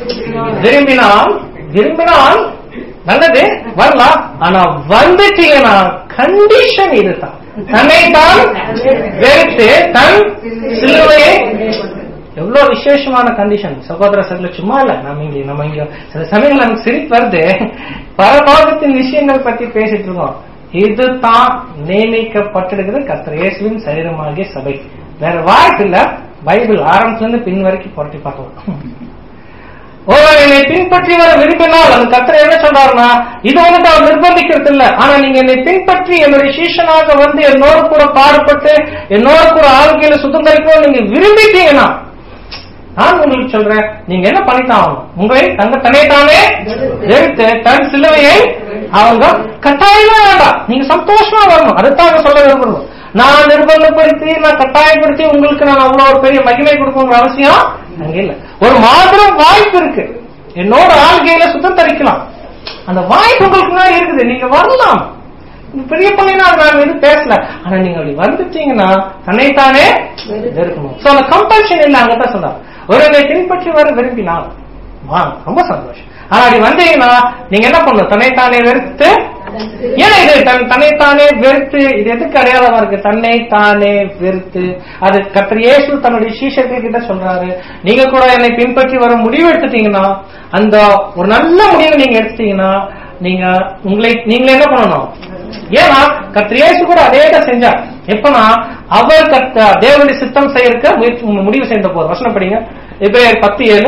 விரும்பினால் நல்லது, வரலாம். ஆனா வந்துட்டீங்கன்னா கண்டிஷன் இதுதான், தன்னைத்தான் வெறுத்து தன் சிலுவையை. எவ்வளவு விசேஷமான கண்டிஷன் சகோதர சகல. சும்மா இல்ல, நம்ம இங்க சில சமயங்கள் நமக்கு சிரிப்பு வருது. பரலோகத்தின் விஷயங்கள் பத்தி பேசிட்டு இருக்கோம். இதுதான் நியமிக்கப்பட்டிருக்கிறது கர்த்தர் இயேசுவின் சரீரமாகிய சபை. வேற வாய்ப்பு இல்ல. பைபிள் ஆரம்பத்துல இருந்து பின் வரைக்கும் புரட்டி பார்க்கலாம். ஒருவர் என்னை பின்பற்றி வர விரும்பினால் அது கர்த்தர் என்ன சொல்றாருன்னா, இது வந்துட்டு அவர் நிர்பந்திக்கிறது இல்ல. ஆனா நீங்க என்னை பின்பற்றி என்னுடைய சீஷனாக வந்து என்னோட கூட பாடுபட்டு என்னோட கூட ஆளுகையில சுதந்திரிக்கணும் நீங்க விரும்பிட்டீங்கன்னா, நான் உங்களுக்கு சொல்றேன், நீங்க என்ன பண்ணித்தான் உங்களை தன்னைத்தானே வெறுத்து தன் சிலுவையை அவங்க கட்டாயமா வேண்டாம், நீங்க சந்தோஷமா வரணும். அதுதான் சொல்ல விரும்பணும். நான் நிர்பந்தப்படுத்தி நான் கட்டாயப்படுத்தி உங்களுக்கு நான் அவ்வளவு ஒரு பெரிய மகிமை கொடுக்கணுங்கிற அவசியம் அங்க இல்ல. ஒரு மாத்திரம் வாய்ப்பு இருக்கு, என்னோட ஆள்கையில சுத்தரிக்கலாம். அந்த வாய்ப்பு உங்களுக்கு தான் இருக்குது, நீங்க வரலாம். பெரிய பண்ணினா நான் எதுவும் பேசல. ஆனா நீங்க அப்படி வந்துட்டீங்கன்னா தன்னைத்தானே வெறுக்கணும். சோ அந்த கம்பல்ஷன் இல்ல. அங்கதான் சொல்றாங்க, ஒருவரை பின்பற்றி வர விரும்பினால் வாங்க, ரொம்ப சந்தோஷம். ஆனா அப்படி வந்தீங்கன்னா நீங்க என்ன பண்ணணும், தன்னைத்தானே வெறுத்து. ஏன்னா இது தன்னைத்தானே வெறுத்து, இது எதுக்கு அடையாளமா இருக்கு? தன்னைத்தானே வெறுத்து. அது கர்த்தர் இயேசு தன்னுடைய சீஷர்கள் கிட்ட சொல்றாரு, நீங்க கூட என்னை பின்பற்றி வர முடிவு எடுத்துட்டீங்கன்னா, அந்த ஒரு நல்ல முடிவு நீங்க எடுத்துட்டீங்கன்னா நீங்களே என்ன பண்ணணும்? ஏன்னா கர்த்தர் இயேசு கூட அதே தான் செஞ்சார். எப்பனா அவர் தேவனுடைய சித்தம் செய்யறதுக்கு முடிவு செய்த போது. வசனம் படிங்க, எபிரேயர் 10:7.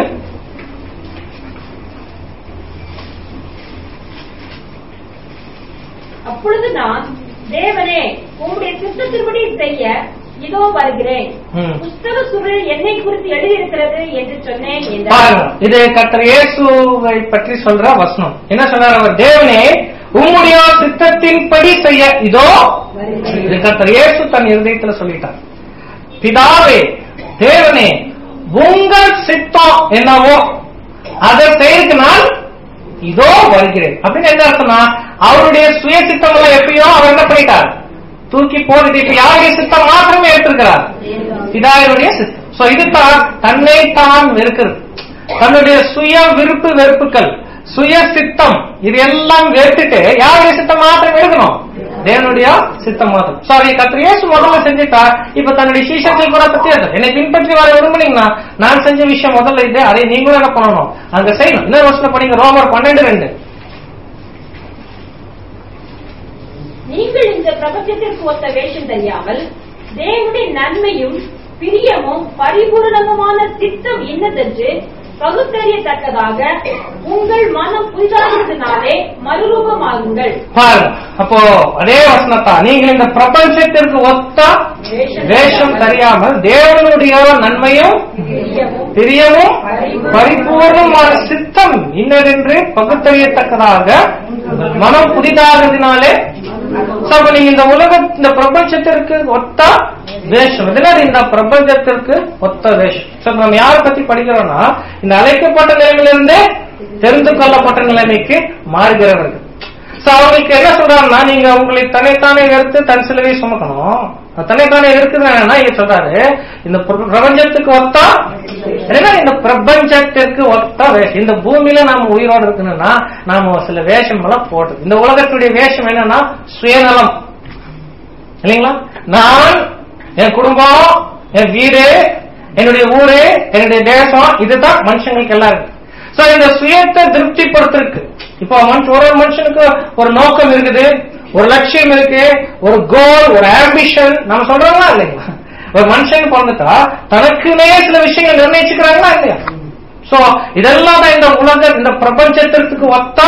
அப்பொழுது நான் தேவனே, உம்முடைய சித்தத்தின்படி செய்ய இதோ வருகிறேன். புஸ்தக சுருள் என்னை குறித்து எழுதியிருக்கிறது என்று சொன்னேன் என்றார். இது கர்த்தர் இயேசுவை பற்றி சொல்ற வசனம். என்ன சொல்றார் அவர்? தேவனே, உம்முடைய சித்தத்தின்படி செய்ய இதோ. இது கர்த்தர் இயேசு தன் இருதயத்துல சொல்லிட்டார். பிதாவே, தேவனே, உங்கள் சித்தம் என்னவோ அதை செய்யறதுக்கு நான் இதோ வருகிறேன் அப்படின்னு என்ன அர்த்தம்னா, அவருடைய சுய சித்தம் எல்லாம் எப்பயோ அவர் என்ன பண்ணிட்டார், தூக்கி போட்டுட்டு இப்ப யாருடைய சித்தம் மாத்திரமே எடுத்திருக்கிறார், பிதாவுடைய சித்தம். சோ இதுதான் தன்னைத்தான் வெறுக்கிறது. தன்னுடைய சுய விருப்பு வெறுப்புகள், சுய சித்தம் இது எல்லாம் வெறுத்துட்டு யாருடைய சித்தம் மாத்திரம் எடுக்கணும், தேவனுடைய சித்தம் மாத்திரம். சாரி, கர்த்தர் இயேசு முதல்ல செஞ்சுட்டார். இப்ப தன்னுடைய சீஷர்கள் கூட பத்தி என்னை பின்பற்றி வர விரும்புனீங்கன்னா நான் செஞ்ச விஷயம் முதல்ல இது, அதை நீங்களும் என்ன பண்ணணும், அங்க செய்யணும். இன்னொரு வருஷம் படிங்க, ரோமர் 12:2. நீங்கள் இந்த பிரபஞ்சத்திற்கு ஒத்த வேஷம் தெரியாமல் தேவனுடைய நன்மையும் பிரியமும் பரிபூரணமுமான சித்தம் இன்னதென்று பகுத்தறியத்தக்கதாக உங்கள் மனம் புதிதாகிறதுனாலே மறுரூபமாகுங்கள். அப்போ அதே வசனத்தா, நீங்கள் இந்த பிரபஞ்சத்திற்கு ஒத்த வேஷம் தெரியாமல் தேவனுடைய நன்மையும் பிரியமும் பரிபூர்ணமான சித்தம் இன்னதென்று பகுத்தறியத்தக்கதாக மனம் புதிதாகிறதுனாலே. நீங்க இந்த இந்த பிரபஞ்சத்திற்கு ஒத்த வேஷம், இந்த பிரபஞ்சத்திற்கு ஒத்த வேஷம். நம்ம யாரை பத்தி படிக்கிறோம்னா, இந்த அழைக்கப்பட்ட நிலைமையிலிருந்து தெரிந்து கொள்ளப்பட்ட நிலைமைக்கு மாறுகிறவர்கள். அவங்களுக்கு என்ன சொல்றாருன்னா, நீங்க உங்களை தன்னைத்தானே எடுத்து தன் சிலுவை சுமக்கணும். தன்னைத்தானே இருக்குதுன்னா இங்க சொல்றாரு, இந்த பிரபஞ்சத்துக்கு ஒத்த, இந்த பிரபஞ்சத்திற்கு ஒத்த வேஷம். இந்த பூமியில நாம உயிரோடு இருக்கணும்னா நாம சில வேஷம் எல்லாம் போட்டு, இந்த உலகத்துடைய வேஷம் என்னன்னா சுயநலம் இல்லைங்களா. நான், என் குடும்பம், என் வீடு, என்னுடைய ஊரு, என்னுடைய தேசம், இதுதான் மனுஷங்களுக்கு எல்லாம் இருக்கு. சோ இந்த சுயத்தை திருப்திப்படுத்திருக்கு. இப்போ ஒரு மனுஷனுக்கு ஒரு நோக்கம் இருக்குது, ஒரு லட்சியம் இருக்கு, ஒரு கோல், ஒரு ஆம்பிஷன் நம்ம சொல்றோம்னா இல்லைங்களா. ஒரு மனுஷன் பிறந்துட்டா தனக்குமே சில விஷயங்கள் நிர்ணயிச்சுக்கிறாங்களா இல்லையா. சோ இதெல்லாம் தான் இந்த உலக, இந்த பிரபஞ்சத்திற்கு ஒத்த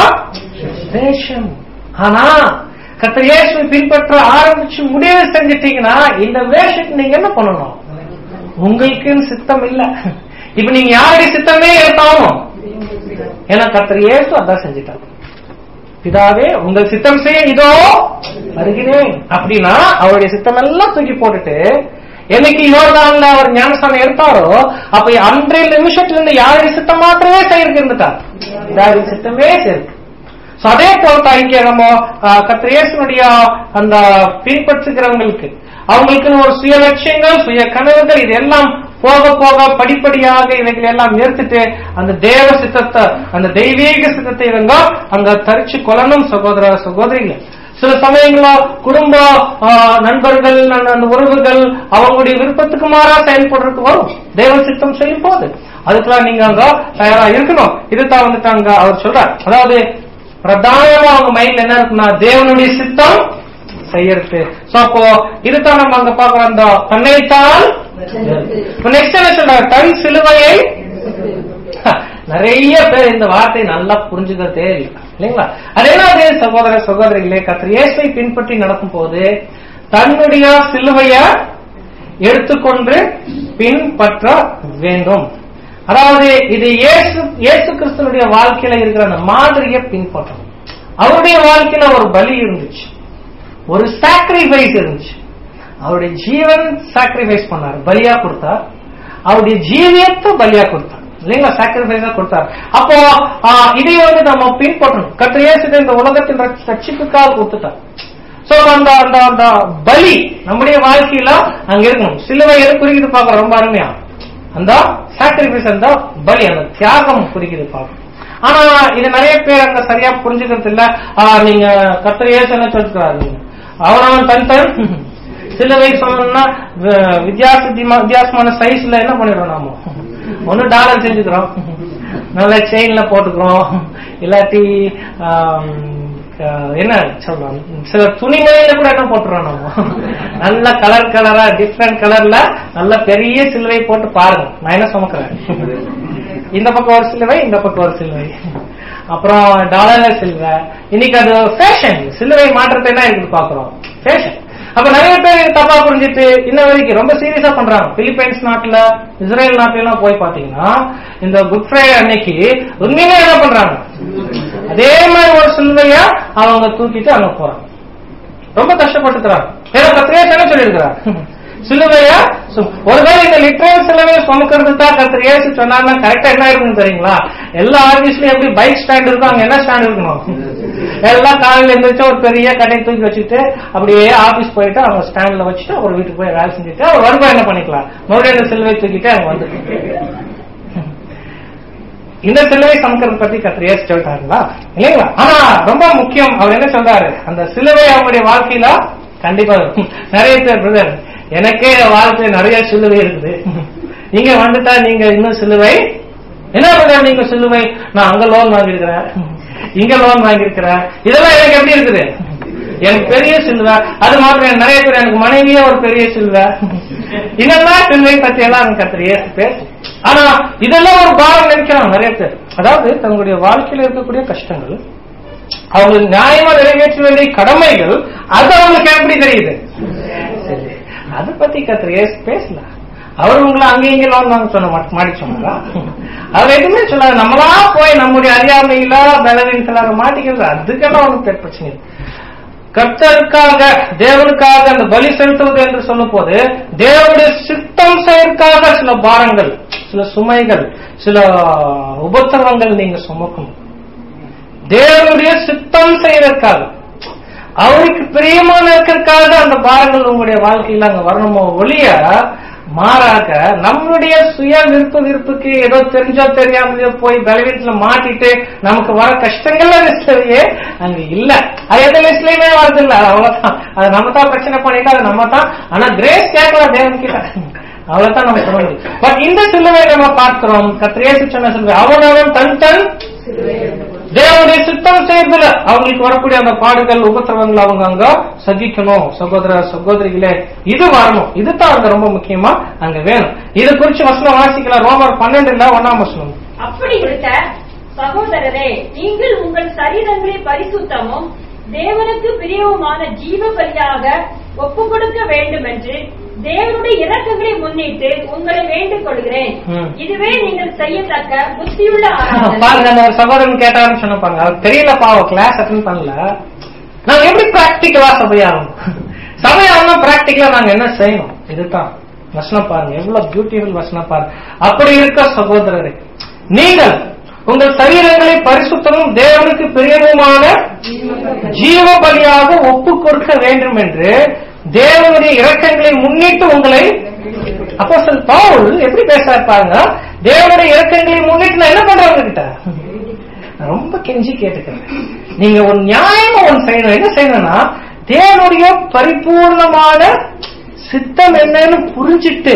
வேஷம். ஆனா கர்த்தர் இயேசுவை பின்பற்ற ஆரம்பிச்சு முடிவு செஞ்சிட்டீங்கன்னா இந்த வேஷத்துக்கு நீங்க என்ன பண்ணணும், உங்களுக்குன்னு சித்தம் இல்ல. இப்ப நீங்க யாருடைய சித்தமே எடுத்தாலும், ஏன்னா கர்த்தர் இயேசு அதான் செஞ்சிட்டாங்க. பிதாவே, உங்கள் சித்தம் செய்ய இதோ வருகிறேன் அப்படின்னா அவருடைய சித்தம் எல்லாம் தூக்கி போட்டுட்டு, என்னைக்கு யோர்தான்ல அவர் ஞானஸ்தானம் எடுத்தாரோ அப்ப அன்றைய நிமிஷத்திலிருந்து யாருடைய சித்தம் மாத்திரமே செய்யறதுக்கு இருந்துட்டார், பிதாவுடைய சித்தமே செய்யுது. அதே போல இங்க நம்ம கர்த்தர் இயேசுனுடைய அந்த பின்பற்றுகிறவங்களுக்கு அவங்களுக்கு ஒரு சுய லட்சியங்கள், சுய கனவுகள், இது எல்லாம் போக போக படிப்படியாக இவைகள் எல்லாம் நிறுத்திட்டு அந்த தேவ சித்தத்தை, அந்த தெய்வீக சித்தத்தை இவங்க அங்க தரிச்சு கொள்ளணும். சகோதர சகோதரிகள், சில சமயங்களா குடும்ப நண்பர்கள், அந்த உறவுகள் அவங்களுடைய விருப்பத்துக்கு மாறா செயல்படுறதுக்கு வரும் தேவ சித்தம் செய்யும் போது. அதுக்கெல்லாம் நீங்க அங்க தயாரா இருக்கணும். இதுதான் வந்துட்டு அங்க அவர் சொல்றார். அதாவது பிரதானமா அவங்க மைண்ட்ல என்ன இருக்குன்னா தேவனுடைய சித்தம் செய்யறது. அப்போ இதுதான் நம்ம அங்க பாக்குறோம், அந்த தன்னைத்தான். நெக்ஸ்ட் என்ன சொல்றாரு, தன் சிலுவையை. நிறைய பேர் இந்த வார்த்தை நல்லா புரிஞ்சுக்கிறதே இல்லைங்களா. அதே சகோதர சகோதரிகளே, கர்த்தர் இயேசுவை பின்பற்றி நடக்கும் போது தன்னுடைய சிலுவைய எடுத்துக்கொண்டு பின்பற்ற வேண்டும். அதாவது இது இயேசு கிறிஸ்துனுடைய வாழ்க்கையில இருக்கிற அந்த மாதிரியை பின்பற்றணும். அவருடைய வாழ்க்கையில ஒரு பலி இருந்துச்சு, ஒரு சாக்ரிஃபைஸ் இருந்துச்சு. அவருடைய ஜீவன் சாக்ரிஃபைஸ் பண்ணார், பலியா கொடுத்தார். அவருடைய ஜீவியத்தை பலியா கொடுத்தார் இல்லைங்களா, சாக்ரிஃபைஸா கொடுத்தார். அப்போ இதை வந்து நம்ம பின்பற்றணும். கர்த்தர் இயேசு இந்த உலகத்தின் ரட்சிப்புக்காக கொடுத்துட்டார். சோ அந்த அந்த பலி நம்முடைய வாழ்க்கையில அங்க இருக்கணும். சிலுவை எது குறிக்கிறது பார்க்க ரொம்ப அருமையா, அந்த சாக்ரிஃபைஸ், அந்த பலி, அந்த தியாகம் குறிக்கிறது பார்க்கணும். ஆனா இது நிறைய பேர் அங்க சரியா புரிஞ்சுக்கிறது இல்ல. நீங்க கர்த்தர் இயேசு என்ன சொல்றாரு, அவனவன் தன் சிலுவை சொன்னா வித்தியாசமான சைஸ்ல என்ன பண்ணிடுறோம், நாம ஒண்ணு டாலர் செஞ்சுக்கிறோம், நல்ல செயின்ல போட்டுக்கிறோம், இல்லாட்டி என்ன சொல்றோம், சில துணிமணியில கூட என்ன போட்டுறோம் நம்ம, நல்ல கலர் கலரா டிஃப்ரெண்ட் கலர்ல நல்ல பெரிய சிலுவை போட்டு பாருங்க. நான் என்ன சுமக்கிறேன், இந்த பக்கம் ஒரு சிலுவை, இந்த பக்கம் ஒரு சிலுவை, அப்புறம் டாலர்ல சிலுவை. இன்னைக்கு அது ஃபேஷன், சிலுவை மாற்றத்தை என்ன இருக்குது பாக்குறோம். ஃபேஷன். அப்ப நிறைய பேர் தப்பா புரிஞ்சிட்டு இன்ன வரைக்கும் ரொம்ப சீரியஸா பண்றாங்க. பிலிப்பைன்ஸ் நாட்டுல, இஸ்ரேல் நாட்டுல எல்லாம் போய் பாத்தீங்கன்னா இந்த குட் ஃப்ரைடே அன்னைக்கு உண்மையிலே என்ன பண்றாங்க, அதே மாதிரி ஒரு சிலுவையா அவங்க தூக்கிட்டு அங்க போறாங்க. ரொம்ப கஷ்டப்பட்டுக்கிறாங்க. ஏன்னா கத்திரியாஸ் என்ன சொல்லியிருக்கிறார், சிலுவையா ஒருவேளை இந்த லிட்டரல் சிலுவையை சுமக்கிறது தான் கர்த்தர் இயேசு சொன்னார்னா கரெக்டா என்ன இருக்குன்னு தெரியுங்களா? எல்லா ஆபீஸ்லயும் எப்படி பைக் ஸ்டாண்ட் இருக்கும், அங்க என்ன ஸ்டாண்ட் இருக்கணும், எல்லாம் காலையில எழுந்திரிச்சு ஒரு பெரிய கடை தூக்கி வச்சுட்டு அப்படியே ஆபீஸ் போயிட்டு அவங்க ஸ்டாண்ட்ல வச்சுட்டு அவர் வீட்டுக்கு போய் வேலை செஞ்சுட்டு அவர் வருவா என்ன பண்ணிக்கலாம், மறுபடியும் இந்த சிலுவை தூக்கிட்டு அங்க வந்துட்டு. இந்த சிலுவை சமக்கிறது பத்தி கர்த்தர் இயேசு சொல்லிட்டாருங்களா இல்லைங்களா? ஆனா ரொம்ப முக்கியம், அவர் என்ன சொல்றாரு, அந்த சிலுவை அவங்களுடைய வாழ்க்கையில கண்டிப்பா இருக்கும். நிறைய பேர் பிரதர் எனக்கே வாழ்க்கையில நிறைய சிலுவை இருக்குது, நீங்க வந்துட்டா நீங்க இன்னும் சிலுவை என்ன பண்ற, நீங்க சிலுவை நான் அங்க லோன் வாங்கியிருக்கிறேன், இங்க லோன் வாங்கியிருக்கிறேன், இதெல்லாம் எனக்கு எப்படி இருக்குது, எனக்கு பெரிய சிலுவை. அது மாத்திரம் நிறைய பேர் எனக்கு மனைவியே ஒரு பெரிய சிலுவை, இதெல்லாம் சிலுவை பத்தி எல்லாம் கர்த்தர் இயேசு பேசு. ஆனா இதெல்லாம் ஒரு பாரம் நினைக்கிறாங்க நிறைய பேர். அதாவது தங்களுடைய வாழ்க்கையில இருக்கக்கூடிய கஷ்டங்கள், அவங்களுக்கு நியாயமா நிறைவேற்ற வேண்டிய கடமைகள், அது அவங்களுக்கு எப்படி தெரியுது, அதை பத்தி கர்த்தர் இயேசு பேசல. அவர் உங்களை அங்கே இங்கே லோன் வாங்க சொன்ன மாடி சொன்னாரா? அவர் எதுவுமே சொல்லாது. நம்மளா போய் நம்முடைய அறியாமையில பலவீனத்திலாக மாட்டிக்கிறது, அதுக்கெல்லாம் ஒன்றும் பிரச்சனை இல்லை. கர்த்தருக்காக தேவனுக்காக அந்த பலி செலுத்துவது என்று சொல்லும் போது தேவனுடைய சித்தம் செய்யறதுக்காக சில பாரங்கள், சில சுமைகள், சில உபத்திரவங்கள் நீங்க சுமக்கணும். தேவனுடைய சித்தம் செய்யறதுக்காக, அவருக்கு பிரியமான இருக்கிறதுக்காக அந்த பாரங்கள் உங்களுடைய வாழ்க்கையில அங்க வரணுமோ ஒழிய மாறாக நம்மளுடைய சுய விருப்புக்கு ஏதோ தெரிஞ்சோ தெரியாமலையோ போய் பலவீனத்துல மாட்டிட்டு நமக்கு வர கஷ்டங்கள்ல லிஸ்ட்லயே அங்க இல்ல. அது எந்த லிஸ்ட்லயுமே வரது இல்ல, அவ்வளவுதான். அது நம்ம தான் பிரச்சனை பண்ணிட்டு அது நம்ம தான். ஆனா கிரேஸ் கேட்கலாம் தேவன் கிட்ட, அவ்வளவுதான் நம்ம சொல்ல முடியும். பட் இந்த சிலுவை நம்ம பார்க்கிறோம், கர்த்தர் இயேசு சொன்ன சிலுவை, அவனவன் தன் தன் தேவனுடைய சித்தம் செய்யறதுல அவங்களுக்கு வரக்கூடிய அந்த பாடுகள் உபத்திரவங்கள் அவங்க அங்க சகிக்கணும். சகோதர சகோதரிகளே, இது வரணும். இதுதான் அங்க ரொம்ப முக்கியமா அங்க வேணும். இது குறிச்சு வசனம் வாசிக்கலாம். ரோமர் 12:1 வசனம். அப்படி இருக்க சகோதரரே, நீங்கள் உங்கள் சரீரங்களை பரிசுத்தமும் தேவனுக்கு பிரியவுமான ஜீவ பலியாக ஒப்புக் கொடுக்க வேண்டும் என்று தேவனுடைய இரக்கங்களை முன்னிட்டு உங்களை வேண்டிக் கொள்கிறேன். இதுவே நீங்கள் செய்யத்தக்க புத்தியுள்ள பாருங்க. சகோதரன் கேட்டாருன்னு சொன்னப்பாங்க, அவர் தெரியலப்பா, கிளாஸ் அட்டெண்ட் பண்ணல, நாங்க எப்படி பிராக்டிகலா சபையாகும், சபையாகனா பிராக்டிகலா நாங்க என்ன செய்யணும், இதுதான் வசனம் பாருங்க. எவ்வளவு பியூட்டிஃபுல் வசனம் பாருங்க. அப்படி இருக்க சகோதரரே, நீங்கள் உங்கள் சரீரங்களை பரிசுத்தமும் தேவனுக்கு பிரியமான ஜீவ பலியாக ஒப்புக் கொடுக்க வேண்டும் என்று தேவனுடைய இரக்கங்களை முன்னிட்டு உங்களை. அப்போஸ்தலன் பவுல் எப்படி பேசுறாரு பாருங்க, தேவனுடைய இரக்கங்களை முன்னிட்டு நான் என்ன பண்றேன் உங்ககிட்ட, ரொம்ப கெஞ்சி கேட்டுக்கிறேன், நீங்க ஒரு நியாயமா ஒன்று செய்யணும். என்ன செய்யணும்னா தேவனுடைய பரிபூர்ணமான சித்தம் என்னன்னு புரிஞ்சிட்டு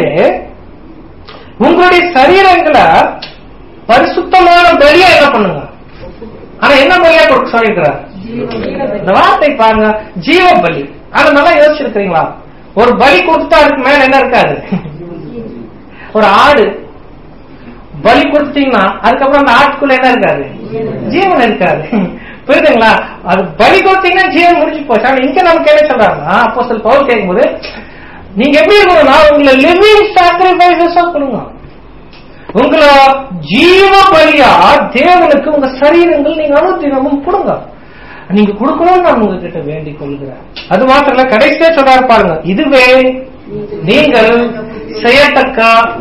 உங்களுடைய சரீரங்களை பரிசுத்தமான பலியா என்ன பண்ணுங்க. ஆனா என்ன பலியா கொடுக்க சொல்லிருக்கிறார், இந்த வார்த்தை பாருங்க, ஜீவ பலி. ஆனா நல்லா யோசிச்சிருக்கீங்களா, ஒரு பலி கொடுத்தா அதுக்கு மேல என்ன இருக்காது. ஒரு ஆடு பலி கொடுத்தீங்கன்னா அதுக்கப்புறம் அந்த ஆட்டுக்குள்ள என்ன இருக்காது, ஜீவன் இருக்காது. புரியுதுங்களா? அது பலி கொடுத்தீங்கன்னா ஜீவன் முடிஞ்சு போச்சு. ஆனா இங்க நமக்கு என்ன சொல்றாங்கன்னா, அப்போஸ்தலன் பவுல் கேட்கும்போது நீங்க எப்படி இருக்கணும்னா உங்களை லிவிங் சாக்ரிஃபைசஸா கொடுங்க, உங்களை ஜீவ பலியா தேவனுக்கு உங்க சரீரங்கள் நீங்க அனுதினமும் கொடுங்க. நீங்க கொடுக்கணும்னு நான் உங்ககிட்ட வேண்டிக் கொள்கிறேன். அது மாத்திரம் இல்ல, கடைசியா சொல்றாரு பாருங்க, இதுவே நீங்கள் செய்யத்தக்க.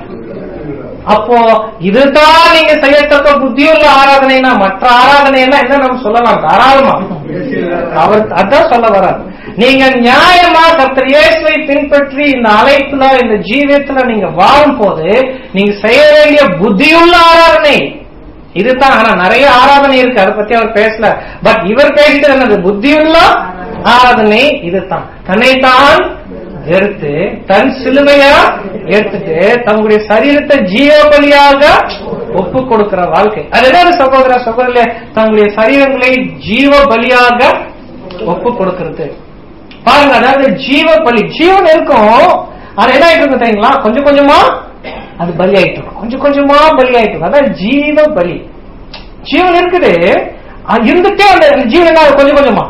அப்போ இதுதான் நீங்க செய்யத்தக்க புத்தியுள்ள ஆராதனைனா, மற்ற ஆராதனை எல்லாம் என்ன நம்ம சொல்லலாம் தாராளமா, அவர் அதான் சொல்ல வர்றார். நீங்க நியாயமா கர்த்தர் இயேசுவை பின்பற்றி இந்த அழைப்புல இந்த ஜீவியத்துல நீங்க வாழும் போது நீங்க செய்ய வேண்டிய புத்தியுள்ள ஆராதனை இதுதான். ஆனா நிறைய ஆராதனை இருக்கு, அதை பத்தி அவர் பேசல. பட் இவர் பேசிட்டு என்னது, புத்தியுள்ள ஆராதனை இதுதான். தன்னைத்தான் எடுத்து தன் சிலுவையா எடுத்துட்டு தங்களுடைய சரீரத்தை ஜீவ பலியாக ஒப்பு கொடுக்கிற வாழ்க்கை. அது என்ன சகோதர சகோதரிலே, தங்களுடைய சரீரங்களை ஜீவ பலியாக ஒப்பு கொடுக்கிறது பாருங்க. அதாவது ஜீவ பலி, ஜீவன் இருக்கும், அது என்ன ஆயிட்டு இருக்கு தெரியுங்களா, கொஞ்சம் கொஞ்சமா அது பலி ஆயிட்டு இருக்கும், கொஞ்சம் கொஞ்சமா பலி ஆயிட்டு இருக்கும். அதான் ஜீவ பலி. ஜீவன் இருக்குது, இருந்துட்டே அந்த ஜீவன் கொஞ்சம் கொஞ்சமா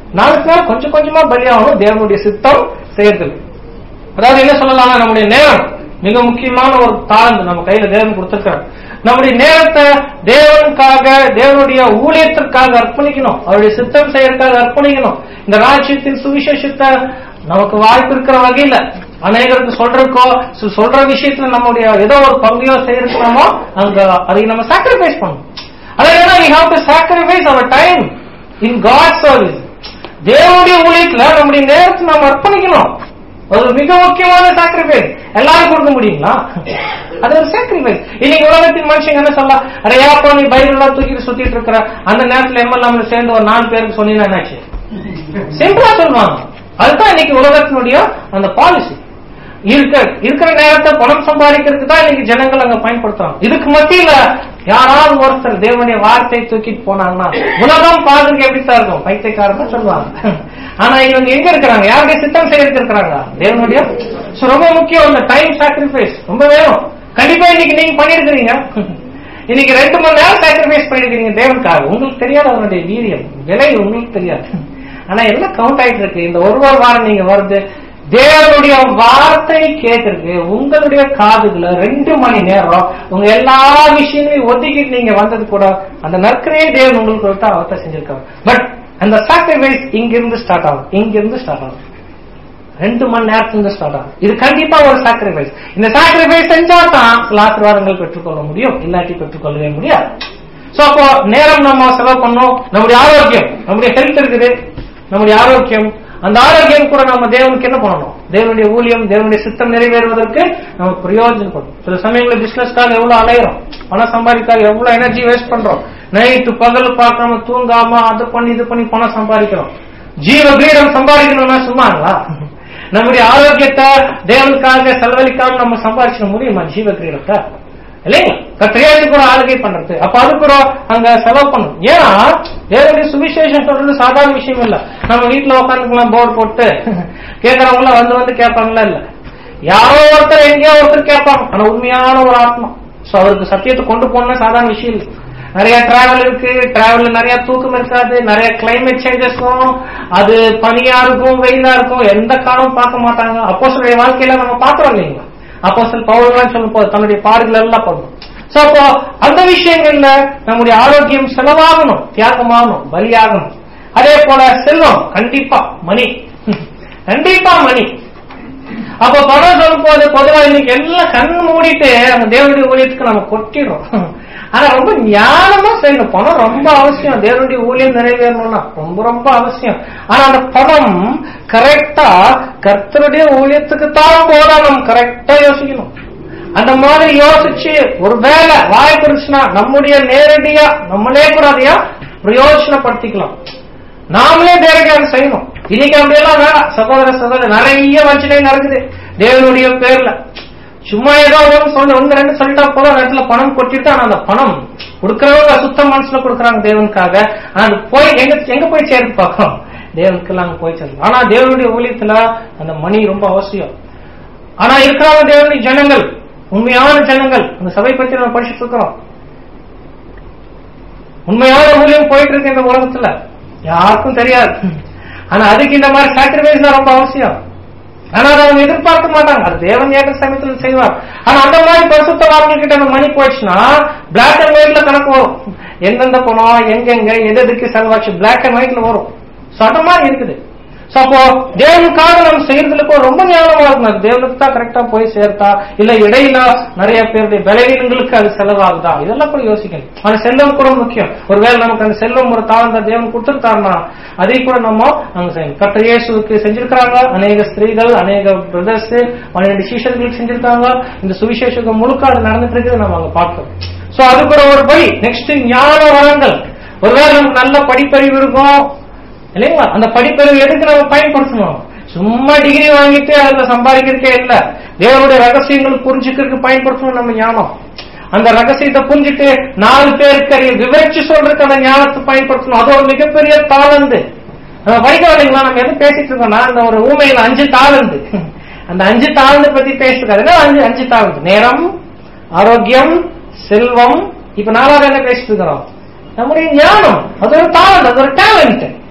நாளுக்கு நாள் கொஞ்சம் கொஞ்சமா பலியாகணும் தேவனுடைய சித்தம் செய்யறது. அதாவது என்ன சொல்லலாம், நம்முடைய நேரம் மிக முக்கியமான ஒரு தாழ்ந்து நம்ம கையில தேவன் கொடுத்திருக்கிறார். நம்முடைய நேரத்தை தேவனுக்காக, தேவனுடைய ஊழியத்திற்காக அர்ப்பணிக்கணும், அவருடைய சித்தம் செய்யறதுக்காக அர்ப்பணிக்கணும். இந்த ராஜ்யத்தின் சுவிசேஷத்தை நமக்கு வாய்ப்பு இருக்கிற வகையில அநேகருக்கு சொல்ற விஷயத்துல நம்முடைய ஏதோ ஒரு பங்கையோ செய்யறோமோ அங்க அதை நம்ம சாக்ரிஃபைஸ் பண்ணணும். அதாவது we have to sacrifice our time in God's service. தேவனுடைய ஊழியத்துல நம்முடைய நேரத்தை நாம் அர்ப்பணிக்கணும். ஒரு மிக முக்கியமான சாக்ரிஃபைஸ். எல்லாரும் கொடுக்க முடியுங்களா? அது ஒரு சாக்ரிஃபைஸ். இன்னைக்கு உலகத்தின் மனுஷங்க என்ன சொல்லலாம், அடையாப்பா நீ பைபிள் எல்லாம் தூக்கிட்டு சுத்திட்டு இருக்கிற அந்த நேரத்துல எம்எல்ஏ சேர்ந்து ஒரு 4 பேருக்கு சொன்னீங்கன்னா என்னாச்சு? சிம்பிளா சொல்லுவாங்க. அதுதான் இன்னைக்கு உலகத்தினுடைய அந்த பாலிசி. இருக்கிற நேரத்தை பணம் சம்பாதிக்கிறதுக்கு தான் இன்னைக்கு ஜனங்கள் அங்க பயன்படுத்துறாங்க. இதுக்கு மத்தியில யாராவது ஒருத்தர் தேவனுடைய வார்த்தையை தூக்கிட்டு போனாங்கன்னா உலகம் பாதுக்கு எப்படித்தான் இருக்கும், பைத்தியக்காரன் சொல்லுவாங்க. ஆனா இவங்க எங்க இருக்கிறாங்க, யாருடைய சித்தம் செய்யறதுக்கு இருக்கிறாங்க, தேவனுடைய. ரொம்ப முக்கியம் இந்த டைம் சாக்ரிஃபைஸ் ரொம்ப வேணும். கண்டிப்பா இன்னைக்கு நீங்க பண்ணிருக்கிறீங்க. இன்னைக்கு 2 மணி நேரம் சாக்ரிஃபைஸ் பண்ணிருக்கீங்க தேவனுக்காக. உங்களுக்கு தெரியாது அவனுடைய வீரியம், விலை உங்களுக்கு தெரியாது. ஆனா எல்லாம் கவுண்ட் ஆயிட்டு இருக்கு. இந்த ஒரு வாரம் நீங்க வருது தேவனுடைய வார்த்தை கேட்கறதுக்கு உங்களுடைய காதுகளை 2 மணி நேரம் உங்க எல்லா விஷயங்களையும் ஒதுக்கிட்டு நீங்க வந்தது கூட அந்த நற்கரையே தேவன் உங்களுக்கு அவர்த்த செஞ்சிருக்காங்க. பட் அந்த சாக்ரிஃபைஸ் இங்கிருந்து ஸ்டார்ட் ஆகும், 2 மணி நேரத்துல ஸ்டார்ட் ஆகும். இது கண்டிப்பா ஒரு சாக்ரிஃபைஸ். இந்த சாக்ரிஃபைஸ் செஞ்சா தான் ஆசீர்வாதங்கள் பெற்றுக்கொள்ள முடியும், இல்லாட்டி பெற்றுக்கொள்ளவே முடியாது. சோ அப்போ நேரம் நம்ம செலவு பண்ணோம். நம்முடைய ஆரோக்கியம், நம்முடைய ஹெல்த் இருக்குது, நம்முடைய ஆரோக்கியம், அந்த ஆரோக்கியம் கூட நம்ம தேவனுக்கு என்ன பண்ணணும், தேவனுடைய ஊழியம், தேவனுடைய சித்தம் நிறைவேறுவதற்கு நம்ம பிரயோஜனம் பண்ணணும். சில சமயங்களில் பிசினஸ்க்காக எவ்வளவு அலையிறோம், பணம் சம்பாதிக்காக எவ்வளவு எனர்ஜி வேஸ்ட் பண்றோம், நைட்டு பகல் பார்க்காம தூங்காம அது பண்ணி இது பண்ணி பணம் சம்பாதிக்கிறோம். ஜீவ கிரீடம் சம்பாதிக்கணும்னா சும்மாங்களா? நம்முடைய ஆரோக்கியத்தை தேவனுக்காக செலவழிக்காம நம்ம சம்பாதிச்சிட முடியுமா ஜீவ கிரீடத்தை? இல்லைங்களா? கத்திரியாச்சுக்கு ஒரு ஆளுகை பண்றது, அப்ப அதுக்கு ஒரு அங்க செலவு பண்ணணும். ஏன்னா தேவனுடைய சுவிசேஷம் சொல்றது சாதாரண விஷயம் இல்ல. நம்ம வீட்டுல உட்காந்துக்கலாம் போர்டு போட்டு கேட்கறவங்கள வந்து கேட்பாங்களா? இல்ல, யாரோ ஒருத்தர் எங்கேயோ ஒருத்தர் கேட்பாங்க. ஆனா உண்மையான ஒரு ஆத்மா, சோ அவருக்கு சத்தியத்தை கொண்டு போனா சாதாரண விஷயம் இல்லை. நிறைய டிராவல் இருக்கு, டிராவல்ல நிறைய தூக்கம் இருக்காது, நிறைய கிளைமேட் சேஞ்சஸும், அது பனியா இருக்கும், வெயிலா இருக்கும், எந்த காலமும் பார்க்க மாட்டாங்க. அப்போஸ்தலருடைய வாழ்க்கையில நம்ம பாக்குறோம் இல்லைங்களா? அப்போஸ்தலர் பவுல் சொல்லும் போது தன்னுடைய பாடுகள் எல்லாம் பண்ணும். சோ அப்போ அந்த விஷயங்கள்ல நம்முடைய ஆரோக்கியம் செலவாகணும், தியாகமாகணும், பலியாகணும். அதே போல செல்வம், கண்டிப்பா மணி, கண்டிப்பா மணி. அப்ப பணம் சொல்லும் போது பொதுவா இன்னைக்கு எல்லாம் கண் மூடிட்டு அந்த தேவனுடைய ஊழியத்துக்கு நம்ம கொட்டிடும். ஆனா ரொம்ப ஞானமா செய்யணும். பணம் ரொம்ப அவசியம், தேவனுடைய ஊழியம் நிறைவேறணும்னா ரொம்ப ரொம்ப அவசியம். ஆனா அந்த பணம் கரெக்டா கர்த்தருடைய ஊழியத்துக்கு தான் போதா நம்ம கரெக்டா யோசிக்கணும். அந்த மாதிரி யோசிச்சு ஒரு வேலை வாய்ப்பு இருந்துச்சுன்னா நம்முடைய நேரடியா நம்மளே கூட அதையா பிரயோஜனப்படுத்திக்கலாம். நாமளே நேரடியாக செய்யணும். இன்னைக்கு அப்படியெல்லாம் வேணாம் சகோதர நிறைய வஞ்சனை நடக்குது தேவனுடைய பேர்ல. சும்மா ஏதோ ஒன்று 2 சொல்லிட்டா போல இடத்துல பணம் கொட்டிட்டு, ஆனா அந்த பணம் கொடுக்கறவங்க சுத்த மனசுல கொடுக்கறாங்க தேவனுக்காக. ஆனா அது போய் எங்க போய் சேர்த்து பார்க்கணும், தேவனுக்கு எல்லாம் அங்க போய் சேரும். ஆனா தேவனுடைய ஊழியத்துல அந்த மணி ரொம்ப அவசியம். ஆனா இருக்கிறவங்க தேவனுடைய ஜனங்கள், உண்மையான ஜனங்கள், அந்த சபை பற்றி நம்ம படிச்சுட்டு இருக்கிறோம். உண்மையான ஊழியம் போயிட்டு இருக்கு இந்த உலகத்துல, யாருக்கும் தெரியாது. ஆனா அதுக்கு இந்த மாதிரி சாக்ரிஃபைஸ் தான் ரொம்ப அவசியம். ஆனா அதை அவங்க எதிர்பார்க்க மாட்டாங்க, அது தேவன் ஏக சமயத்தில் செய்வார். ஆனா அந்த மாதிரி பரிசுத்தவான்கள் கிட்ட அந்த மணி போயிடுச்சுன்னா பிளாக் அண்ட் ஒயிட்ல கணக்கு வரும். எந்தெந்த பணம் எங்கெங்க எதுக்கு செலவாச்சு பிளாக் அண்ட் ஒயிட்ல வரும். அந்த மாதிரி இருக்குது. அப்போ தேவனுக்காக நம்ம செய்யறதுக்கு ரொம்ப ஞாபகமா இருக்கும். அது தேவனுக்கு தான் கரெக்டா போய் சேர்த்தா, இல்ல இடையில நிறைய பேருடைய பலவீனங்களுக்கு அது செலவாகுதா, இதெல்லாம் கூட யோசிக்கணும். ஆனா செல்வம் கூட முக்கியம். ஒருவேளை நமக்கு அந்த செல்வம் ஒரு தாழ்ந்த தேவன் கொடுத்துருக்காருன்னா அதை கூட நம்ம அங்க செய்யணும். கர்த்தர் இயேசுவுக்கு செஞ்சிருக்காங்க, அநேக ஸ்திரீகள், அநேக பிரதர்ஸ், 12 சீஷர்களுக்கு செஞ்சிருக்காங்க. இந்த சுவிசேஷம் முழுக்க அது நடந்துட்டு இருக்குது, நம்ம அங்க பார்க்கிறோம். சோ அது கூட ஒரு படி. நெக்ஸ்ட் ஞான வளங்கள். ஒருவேளை நமக்கு நல்ல படிப்பறிவு இருக்கும் இல்லைங்களா? அந்த படிப்பறிவு எதுக்கு நம்ம பயன்படுத்தணும்? சும்மா டிகிரி வாங்கிட்டு அதுல சம்பாதிக்கிறதுக்கே இல்ல, தேவனுடைய ரகசியங்கள் புரிஞ்சுக்கிறதுக்கு பயன்படுத்தணும் நம்ம ஞானம். அந்த ரகசியத்தை புரிஞ்சுட்டு 4 பேருக்கு விவரிச்சு சொல்றதுக்கு அந்த ஞானத்தை பயன்படுத்தணும். அது ஒரு மிகப்பெரிய தாளந்து. நம்ம படிக்க இல்லைங்களா? நம்ம எது பேசிட்டு இருக்கோம்னா அந்த ஒரு ஊமையில 5 தாளந்து, அந்த 5 தாளந்து பத்தி பேசுறாரு. 5 தாளந்து: நேரம், ஆரோக்கியம், செல்வம். இப்ப 4வது என்ன பேசிட்டு இருக்கிறோம்? நம்முடைய ஞானம். அது ஒரு தாளந்து, அது ஒரு டேலண்ட்.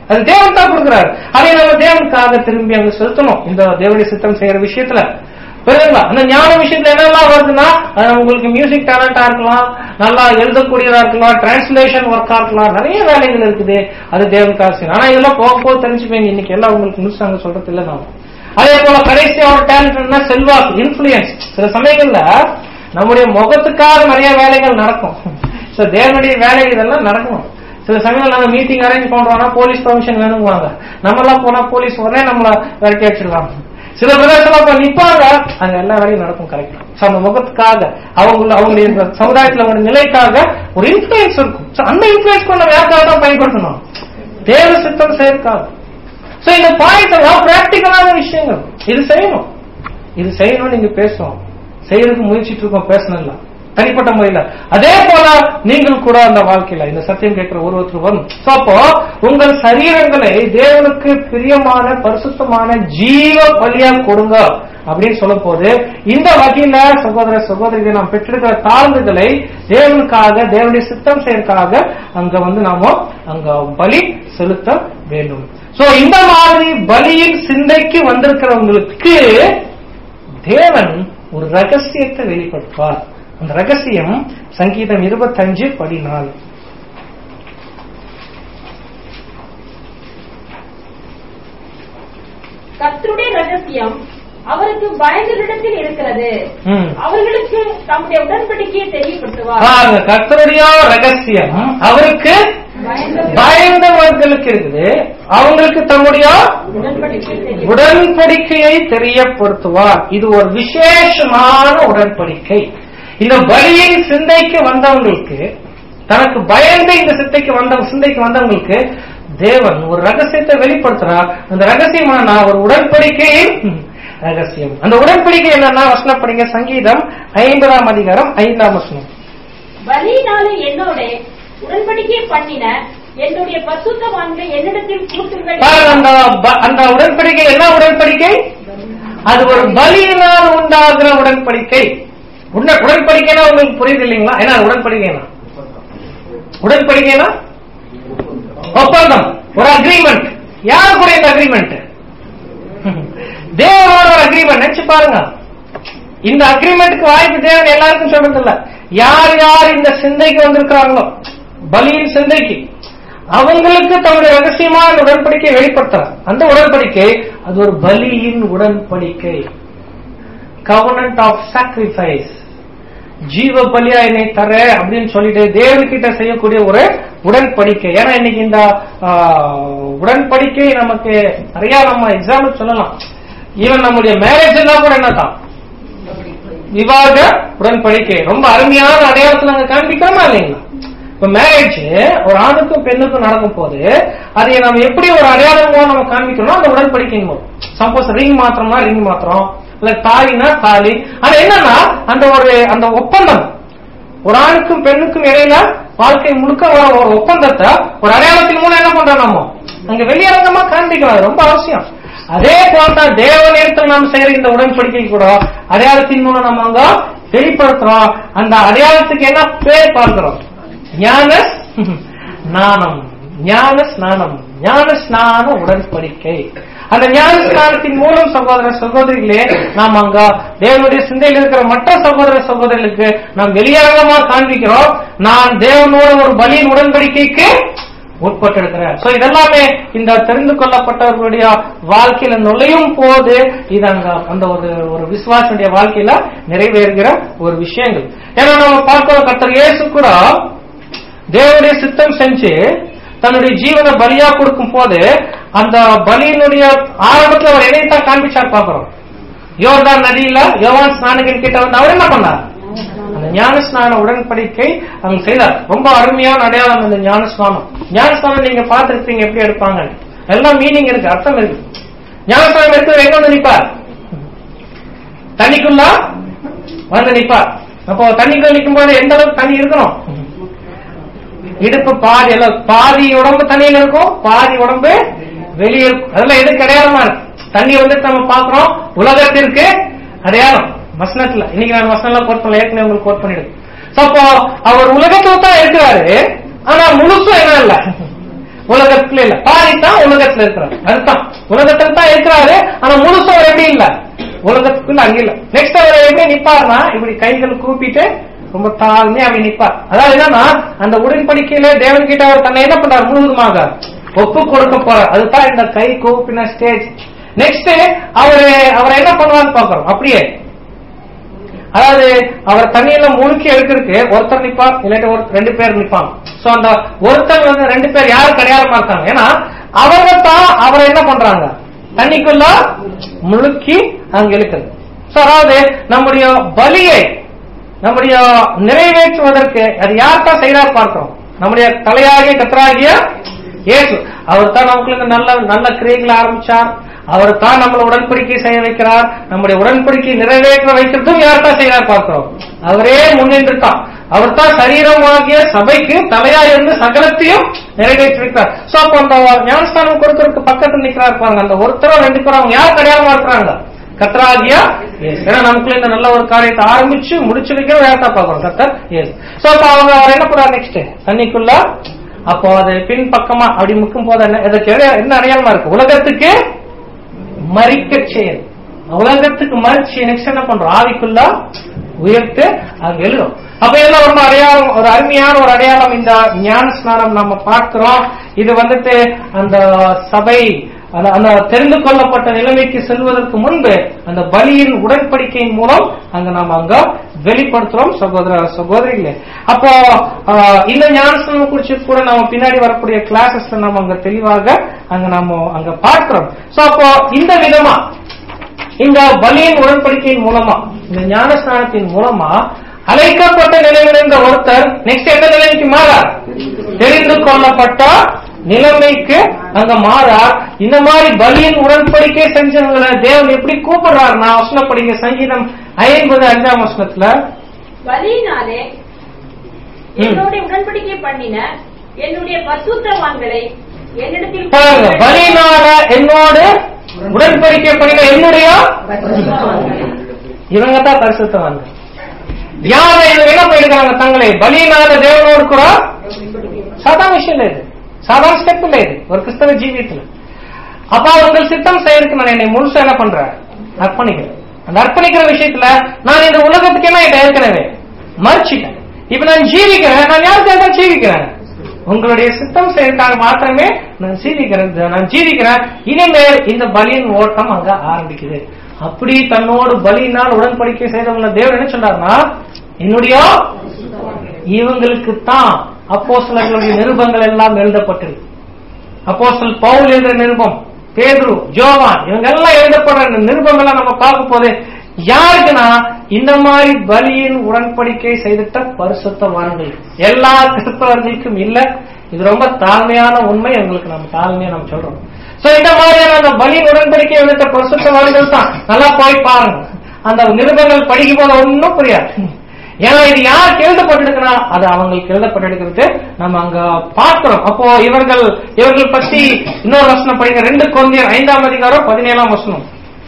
அது தேவன் தான் கொடுக்கிறாரு. அதை நம்ம தேவனுக்காக திரும்பி அங்க செலுத்தணும் இந்த தேவனுடைய சித்தம் செய்யற விஷயத்துல. புரியுதுங்களா? அந்த ஞான விஷயத்துல என்னெல்லாம் வருதுன்னா, அது உங்களுக்கு மியூசிக் டேலண்டா இருக்கலாம், நல்லா எழுதக்கூடியதா இருக்கலாம், டிரான்ஸ்லேஷன் ஒர்க்கா இருக்கலாம், நிறைய வேலைகள் இருக்குது. அது தேவனுக்காக செய்யணும். ஆனா இதெல்லாம் போக போக தெரிஞ்சுப்பீங்க. இன்னைக்கு எல்லாம் உங்களுக்கு முழுசாங்க சொல்றது இல்லை நாம. அதே போல கடைசியோட டேலண்ட்னா செல்வாக்கு, இன்ஃபுளுயன்ஸ். சில சமயங்கள்ல நம்முடைய முகத்துக்காக நிறைய வேலைகள் நடக்கும். தேவனுடைய வேலை இதெல்லாம் நடக்கணும். சில சமயம் நம்ம மீட்டிங் அரேஞ்ச் பண்றோம்னா போலீஸ் பர்மிஷன் வேணுங்குவாங்க. நம்ம எல்லாம் போனா போலீஸ் உடனே நம்மள விரட்டி அடிச்சிருவாங்க. சில பிரதேசம் நிப்பாங்க, அங்க எல்லா வேலையும் நடக்கும் கரெக்டா. அந்த முகத்துக்காக அவங்களுடைய சமுதாயத்தில் அவங்க நிலைக்காக ஒரு இன்ஃபுளுயன்ஸ் இருக்கும். அந்த இன்ஃபுளுயன்ஸ் நம்ம யாருக்காக தான் பயன்படுத்தணும்? தேவ சித்தம் செய்யறதுக்காக. இந்த பாயிண்ட் எல்லாம் பிராக்டிகலான விஷயங்கள். இது செய்யணும் நீங்க பேசுவோம், செய்யறதுக்கு முயற்சிட்டு இருக்கோம், பேசணும்ல தனிப்பட்ட முறையில. அதே போல நீங்கள் கூட அந்த வாழ்க்கையில இந்த சத்தியம் கேட்கிற ஒருத்தர் வரும். அப்போ உங்கள் சரீரங்களை தேவனுக்கு பிரியமான பரிசுத்தமான ஜீவ பலியா கொடுங்க அப்படின்னு சொல்லும் போது, இந்த வகையில சகோதர சகோதரிகளை நாம் பெற்றிருக்கிற தாழ்ந்துகளை தேவனுக்காக தேவனுடைய சித்தம் செய்யறதுக்காக அங்க நாம அங்க பலி செலுத்த வேண்டும். இந்த மாதிரி பலியின் சிந்தைக்கு வந்திருக்கிறவங்களுக்கு தேவன் ஒரு ரகசியத்தை வெளிப்படுத்துவார். அந்த ரகசியம் சங்கீதம் 25:14. கர்த்தருடைய ரகசியம் அவருக்கு பயந்தவரிடத்தில் இருக்கிறது, அவர்களுக்கு தம்முடைய உடன்படிக்கையை தெரியப்படுத்துவார். கர்த்தருடைய ரகசியம் அவருக்கு பயந்தவர்களுக்கு இருக்குது, அவங்களுக்கு தம்முடைய உடன்படிக்கையை தெரியப்படுத்துவார். இது ஒரு விசேஷமான உடன்படிக்கை. இந்த பலியின் சிந்தைக்கு வந்தவங்களுக்கு, தனக்கு பயந்த இந்த சிந்தைக்கு வந்தவங்களுக்கு தேவன் ஒரு ரகசியத்தை வெளிப்படுத்துறார். அந்த ரகசியமான ஒரு உடன்படிக்கையின் ரகசியம். அந்த உடன்படிக்கை என்னன்னா, வசனம் படிங்க. சங்கீதம் 50:5. பலியினாலே என்னோட உடன்படிக்கை பண்ணின என்னுடைய பரிசுத்தவான்களை என்னிடத்தில் கூட்டுங்கள். அந்த உடன்படிக்கை என்ன உடன்படிக்கை? அது ஒரு பலியினால் உண்டாகிற உடன்படிக்கை. உடன்படிக்கைனா உங்களுக்கு புரியுது இல்லைங்களா? ஏன்னா உடன்படிக்கைனா ஒப்பந்தம், ஒரு அக்ரிமெண்ட். யாரு கூட இந்த அக்ரிமெண்ட்? தேவனோட ஒரு அக்ரிமெண்ட். நினைச்சு பாருங்க. இந்த அக்ரிமெண்ட்டுக்கு வாய்ப்பு தேவன் எல்லாருக்கும் சொல்றது இல்ல. யார் யார் இந்த சிந்தைக்கு வந்திருக்கிறாங்களோ, பலியின் சிந்தைக்கு, அவங்களுக்கு தன்னுடைய ரகசியமான உடன்படிக்கை வெளிப்படுத்துறார். அந்த உடன்படிக்கை அது ஒரு பலியின் உடன்படிக்கை, கவர்னன்ட் ஆஃப் சாக்ரிஃபைஸ். ஜீவ பலியா என்னை தர அப்படின்னு சொல்லிட்டு தேவன்கிட்ட செய்யக்கூடிய ஒரு உடன்படிக்கை. ஏன்னா இன்னைக்கு இந்த உடன்படிக்கை நமக்கு நிறைய நம்ம எக்ஸாம்பிள் சொல்லலாம். ஈவன் நம்முடைய மேரேஜ் எல்லாம் கூட என்னதான் விவாக உடன்படிக்கை. ரொம்ப அருமையான அடையாளத்தை நாங்க காண்பிக்கிறோமா இல்லைங்களா? இப்ப மேரேஜ் ஒரு ஆணுக்கும் பெண்ணுக்கும் நடக்கும் போது அதை நம்ம எப்படி ஒரு அடையாளம் நம்ம காண்பிக்கணும்? அந்த உடன்படிக்கை. சப்போஸ் ரிங் மாத்திரம்னா ரிங் மாத்திரம், இல்ல தாலினா தாலி. ஆனா என்னன்னா அந்த ஒப்பந்தம் ஒரு ஆணுக்கும் பெண்ணுக்கும் இடையில வாழ்க்கை முழுக்க ஒரு ஒப்பந்தத்தை ஒரு அடையாளத்தின் மூலம் என்ன பண்றோம்? நம்ம அங்க வெளியரங்கமா காண்பிக்கலாம். ரொம்ப அவசியம். அதே போலதான் தேவனிடத்தில் நாம் செய்யற இந்த உடன்படிக்கை கூட அடையாளத்தின் மூலம் நம்ம அங்க வெளிப்படுத்துறோம். அந்த அடையாளத்துக்கு என்ன பேர் பார்க்கிறோம்? ஞான ஸ்நான உடன்படிக்கை. அந்த ஞான ஸ்நானத்தின் மூலம் சகோதர சகோதரிகளே நாம் அங்க தேவனுடைய சிந்தையில் இருக்கிற மற்ற சகோதர சகோதரிகளுக்கு நாம் வெளியரங்கமா காண்பிக்கிறோம், நான் தேவனோட ஒரு பலியின் உடன்படிக்கைக்கு உட்பட்டிருக்கிறேன். இதெல்லாமே இந்த தெரிந்து கொள்ளப்பட்டவர்களுடைய வாழ்க்கையில நுழையும் போது இது அங்க அந்த ஒரு விசுவாசனுடைய வாழ்க்கையில நிறைவேறுகிற ஒரு விஷயங்கள். ஏன்னா நம்ம பார்க்கிறோம், கர்த்தர் இயேசு கூட தேவனுடைய சித்தம் செஞ்சு தன்னுடைய ஜீவனை பலியா கொடுக்கும் போது அந்த பலியினுடைய ஆரம்பத்தில் அவர் எதைத்தான் காண்பிச்சார் பார்க்கிறோம். யோர்தான் நதியில யோவான் ஸ்நானகன் கிட்ட வந்து அவர் என்ன பண்ணார்? அந்த ஞான ஸ்நான உடன்படிக்கை அவங்க செய்தார். ரொம்ப அருமையான அடையாளம் அந்த ஞான ஸ்நானம். ஞான ஸ்நானம் நீங்க பார்த்திருப்பீங்க எப்படி எடுப்பாங்க, எல்லாம் மீனிங் இருக்கு, அர்த்தம் இருக்கு. ஞான ஸ்நானம் எடுத்து எங்க வந்து நிற்பார்? தண்ணிக்குள்ள வந்து நிற்பார். அப்போ தண்ணிக்குள்ள நிற்கும் போது எந்த அளவுக்கு தண்ணி இருக்கணும்? இடுப்பு பாதி, எல்லாம் பாதி உடம்பு தண்ணியில இருக்கும், பாதி உடம்பு வெளியே இருக்கும். அதெல்லாம் எதுக்கு அடையாளமா இருக்கு? தண்ணி வந்து நம்ம பாக்குறோம் உலகத்திற்கு அடையாளம். வசனத்துல இன்னைக்கு நான் வசனம் கோட் பண்ணல, ஏற்கனவே உங்களுக்கு கோட் பண்ணிடுது. அப்போ அவர் உலகத்துல தான் இருக்கிறாரு, ஆனா முழுசும் என்ன இல்ல, உலகத்துல இல்ல, பாதி தான் உலகத்துல இருக்கிறார். அதுதான் உலகத்துல தான் இருக்கிறாரு, ஆனா முழுசும் அவர் எப்படி இல்ல, உலகத்துக்குள்ள அங்க இல்ல. நெக்ஸ்ட் அவர் எப்படி நிப்பாருன்னா இப்படி கைகள் கூப்பிட்டு ரொம்ப தாழ்மையா அப்படி நிப்பார். அதாவது என்னன்னா அந்த உடன்படிக்கையில தேவன் கிட்ட அவர் தன்னை என்ன பண்றாரு, முழுவதுமாக ஒப்பு கொடுக்க போறார். அதுதான் இந்த கை கூப்பின ஸ்டேஜ். நெக்ஸ்ட் அவரை என்ன பண்ணுவான்னு பாக்குறோம். அப்படியே அதாவது அவர் தண்ணியில முழுக்கி எடுக்கிறதுக்கு ஒருத்தர் நிப்பார், இல்லாட்டி ரெண்டு பேர் நிப்பாங்க. சோ அந்த ஒருத்தர் வந்து ரெண்டு பேர் யாரும் அடையாளமா இருக்காங்க, ஏன்னா அவங்க தான் அவரை என்ன பண்றாங்க, தண்ணிக்குள்ள முழுக்கி அங்க இழுக்கிறது. சோ அதாவது நம்முடைய பலியை நம்முடைய நிறைவேற்றுவதற்கு அது யார் தான் செய்யறா பார்க்கிறோம், நம்முடைய தலையாகிய கர்த்தராகிய இயேசு. அவர் தான் நமக்கு நல்ல நல்ல கிரியைகளை ஆரம்பிச்சார். அவர் தான் நம்மளை உடன்படிக்கை செய்ய வைக்கிறார். நம்முடைய உடன்படிக்கை நிறைவேற்ற வைக்கிறதும் யார் தான் செய்யறார் பார்க்கிறோம், அவரே முன்னின்றுட்டான். அவர் தான் சரீரமாகிய சபைக்கு தலையா இருந்து சகலத்தையும் நிறைவேற்றி வைக்கிறார். சோ அப்ப அந்த ஞானஸ்தானம் கொடுக்கறதுக்கு பக்கத்தில் நிற்கிறார் பாருங்க, அந்த ஒருத்தரோ ரெண்டு பேரும் அவங்க யார் அடையாளமா இருக்கிறாங்க, கர்த்தராகிய இயேசு. ஏன்னா நமக்குள்ள இந்த நல்ல ஒரு காரியத்தை ஆரம்பிச்சு முடிச்சு வைக்கிற வேறதா பாக்குறோம், கர்த்தர் இயேசு. சோ அப்ப அவர் என்ன பண்றாரு நெக்ஸ்ட் தண்ணிக்குள்ள, அப்போ அது பின் பக்கமா அப்படி முக்கும் போது என்ன அடையாளமா இருக்கு, உலகத்துக்கு மறிக்க செயல், உலகத்துக்கு மறிச்சு நெக்ஸ்ட் என்ன பண்றோம், ஆவிக்குள்ள உயர்த்து அங்க எழுதும். அப்ப என்ன ஒரு அடையாளம், ஒரு அருமையான ஒரு அடையாளம் இந்த ஞான ஸ்நானம் நம்ம பார்க்கிறோம். இது வந்துட்டு அந்த சபை அந்த தெரிந்து கொள்ளப்பட்ட நிலைமைக்கு செல்வதற்கு முன்பு அந்த பலியின் உடன்படிக்கையின் மூலம் அங்க நாம அங்க வெளிப்படுத்துறோம் சகோதர சகோதரிகளே. அப்போ இந்த ஞானஸ்நானம் குறிச்சு கூட நாம பின்னாடி வரக்கூடிய கிளாஸஸ்ல நம்ம அங்க தெளிவாக அங்க பார்க்கிறோம். சோ அப்போ இந்த விதமா இந்த பலியின் உடன்படிக்கையின் மூலமா இந்த ஞானஸ்நானத்தின் மூலமா அழைக்கப்பட்ட நிலையிலிருந்த ஒருத்தர் நெக்ஸ்ட் எந்த நிலைமைக்கு மாறார், தெரிந்து கொள்ளப்பட்ட நிலைமைக்கு அங்க மாறார். இந்த மாதிரி பலியின் உடன்படிக்கை செஞ்சவங்களை தேவன் எப்படி கூப்பிடுறாருன்னா வசனப்படிங்க, சங்கீதம் 50:5 பலியினாலே என்னோட உடன்படிக்கை பண்ணின என்னுடைய பரிசுத்தவான்களை என்னிடத்தில் பலியினால என்னோடு உடன்படிக்கை பண்ணின என்னுடைய இவங்க தான் பரிசுத்தவான்கள். யார என்ன போயிருக்காங்க தங்களை பலியினால தேவனோடு கூட சாதாரண விஷயம் இல்லை, சாதாரண ஸ்டெப் இல்லை இது ஒரு கிறிஸ்தவ ஜீவியத்துல. அப்ப உங்கள் சித்தம் செய்யறதுக்கு நான் என்னை முழுசா என்ன பண்றேன், அர்ப்பணிக்கிறேன். அந்த அர்ப்பணிக்கிற விஷயத்துல நான் இந்த உலகத்துக்கு என்ன ஏற்கனவே மறுச்சிட்டேன். இப்ப நான் ஜீவிக்கிறேன், நான் யாருக்காக ஜீவிக்கிறேன், உங்களுடைய சித்தம் செய்யறதுக்காக மாத்திரமே நான் ஜீவிக்கிறேன். இனிமேல் இந்த பலியின் ஓட்டம் அங்க ஆரம்பிக்குது. அப்படி தன்னோடு பலியினால் உடன்படிக்கை செய்தவங்க தேவன் என்ன சொல்றாருன்னா, என்னுடைய இவங்களுக்கு தான் அப்போஸ்தலர்களுடைய நிருபங்கள் எல்லாம் எழுதப்பட்டிருக்கு. அப்போஸ்தலர் பவுல் எழுதுற நிருபம், பேதுரு, யோவான் இவங்க எல்லாம் எழுதப்படுற நிருபங்கள்லாம் நம்ம பார்க்க போது யாருக்குன்னா இந்த மாதிரி பலியின் உடன்படிக்கை செய்துட்ட பரிசுத்தவான்கள். எல்லா கிறிஸ்தவர்களுக்கும் இல்ல, இது ரொம்ப தாழ்மையான உண்மை, எங்களுக்கு நம்ம தாழ்மையா நம்ம சொல்றோம். சோ இந்த மாதிரியான அந்த பலியின் உடன்படிக்கை எழுதிட்ட பரிசுத்தவான்கள் தான். நல்லா போய் பாருங்க, அந்த நிருபங்கள் படிக்கும் போது ஒன்னும் புரியாது. ஏன்னா இது யாருக்கு எழுதப்பட்டிருக்குன்னா அது அவங்களுக்கு எழுதப்பட்டிருக்கிறது நம்ம அங்க பார்க்கிறோம். அப்போ இவர்கள் பற்றி இன்னொரு வசனம் படிங்க, 2 கொரிந்தியர் 5:17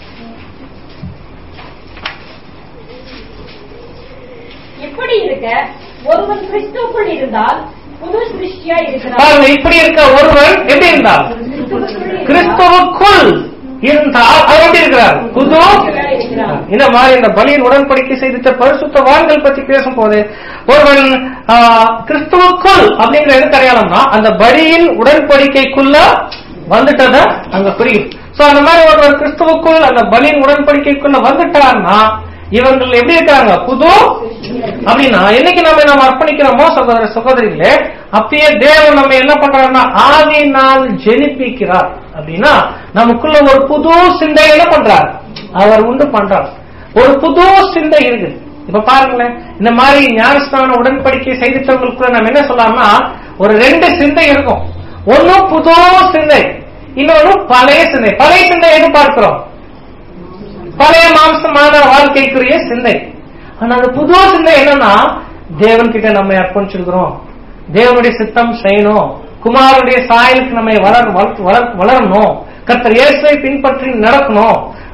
இப்படி இருக்க ஒருவன் கிறிஸ்துவுக்குள் இருந்தால் புது சிருஷ்டியா இருக்கிறார். இப்படி இருக்க ஒருவன் எப்படி இருந்தால் கிறிஸ்துவுக்குள் இருந்தால் அவர் எப்படி இருக்கிறார், புது. இந்த மாதிரி இந்த பலியின் உடன்படிக்கை செய்த பரிசுத்தவான்கள் பற்றி பேசும் போது ஒருவன் கிறிஸ்துவுக்குள் அப்படிங்கிற எதுக்கு அடையாளம்னா அந்த பலியின் உடன்படிக்கைக்குள்ள வந்துட்டத அங்க புரியும். சோ அந்த மாதிரி ஒருவர் கிறிஸ்துவுக்குள் அந்த பலியின் உடன்படிக்கைக்குள்ள வந்துட்டார்னா இவர்கள் எப்படி இருக்கிறாங்க, புது. அப்படின்னா என்னைக்கு நம்ம அர்ப்பணிக்கிறோமோ சகோதர சகோதரிகளே, அப்பயே தேவன் நம்ம என்ன பண்றாருன்னா ஆவியினால் ஜெனிப்பிக்கிறார். அப்படின்னா நமக்குள்ள ஒரு புது சிந்தை என்ன பண்றார், அவர் உண்டு பண்றார். ஒரு புது சிந்தை இருக்குது. இப்ப பாருங்களேன், இந்த மாதிரி ஞானஸ்தான உடன்படிக்கை செய்திட்டவங்களுக்குள்ள நம்ம என்ன சொல்லலாம்னா ஒரு 2 சிந்தை இருக்கும். ஒன்னும் புது சிந்தை, இன்னொன்னு பழைய சிந்தை. பழைய சிந்தை எது பார்க்கிறோம், பழைய மாம்சமான வாழ்க்கைக்குரிய சிந்தை. ஆனா அந்த புது சிந்தை என்னன்னா தேவன் கிட்ட நம்ம அர்ப்பணிச்சிருக்கிறோம், தேவனுடைய சித்தம் செய்யணும், குமாரனுடைய சாயலுக்கு நம்ம வளரணும், கர்த்தர் இயேசுவை பின்பற்றி நடக்கணும்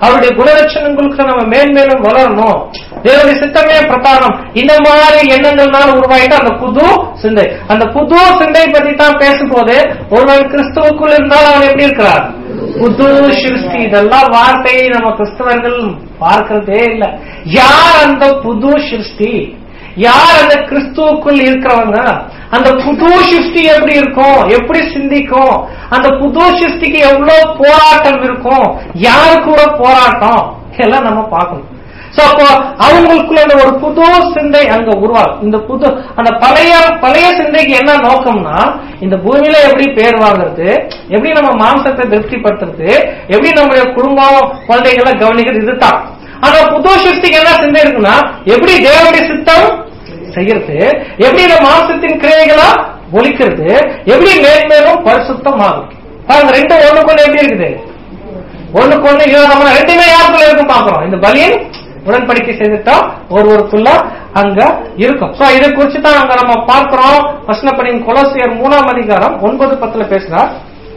அவருடைய குணலட்சணங்களுக்கு நம்ம மேன்மேலும் வளரணும், தேவனுடைய சித்தமே பிரதானம், இந்த மாதிரி எண்ணங்கள்னால உருவாயிட்டு அந்த புது சிந்தை. அந்த புது சிந்தை பத்தி தான் பேசும்போது ஒருவன் கிறிஸ்துவுக்குள் இருந்தால் அவன் எப்படி இருக்கிறார்? புது சிருஷ்டி. இதெல்லாம் வார்த்தையை நம்ம கிறிஸ்தவர்கள் பார்க்கிறதே இல்லை. யார் அந்த புது சிருஷ்டி? யார் அந்த கிறிஸ்துவுக்குள் இருக்கிறவங்க? அந்த புது சிருஷ்டி எப்படி இருக்கும்? எப்படி சிந்திக்கும்? அந்த புது சிருஷ்டிக்கு எவ்வளவு போராட்டம் இருக்கும்? யாரு கூட போராட்டம்? எல்லாம் நம்ம பார்க்கணும். சோ அப்போ அவங்களுக்குள்ள ஒரு புது சிந்தை அங்க உருவாகும். இந்த புது அந்த பழைய சிந்தைக்கு என்ன நோக்கம்னா, இந்த பூமியில எப்படி பேர் வாங்குறது, எப்படி நம்ம மாம்சத்தை திருப்திப்படுத்துறது, எப்படி நம்முடைய குடும்பம் குழந்தைகளை கவனிக்கிறது, இதுதான். ஆனா புது சிருஷ்டிக்கு என்ன சிந்தை இருக்குன்னா, எப்படி தேவனுடைய சித்தம் செய்யறது, எப்படி இந்த மாம்சத்தின் கிரியைகளா ஒழிக்கிறது, எப்படி மேன்மேலும் பரிசுத்தம் ஆகும். பாருங்க, ரெண்டு ஒண்ணுக்குள்ள எப்படி இருக்குது, ஒண்ணுக்கு நம்ம ரெண்டுமே யாருக்குள்ள இருக்கும் பார்க்கிறோம். இந்த பலியின் உடன்படிக்கை செய்துட்டா ஒருவருக்குள்ள அங்க இருக்கும். சோ இதை குறிச்சு தான் அங்க நம்ம பார்க்கிறோம். வசனப்படியின் கொலோசியர் 3ஆம் அதிகாரம் 9-10 பேசுறார்.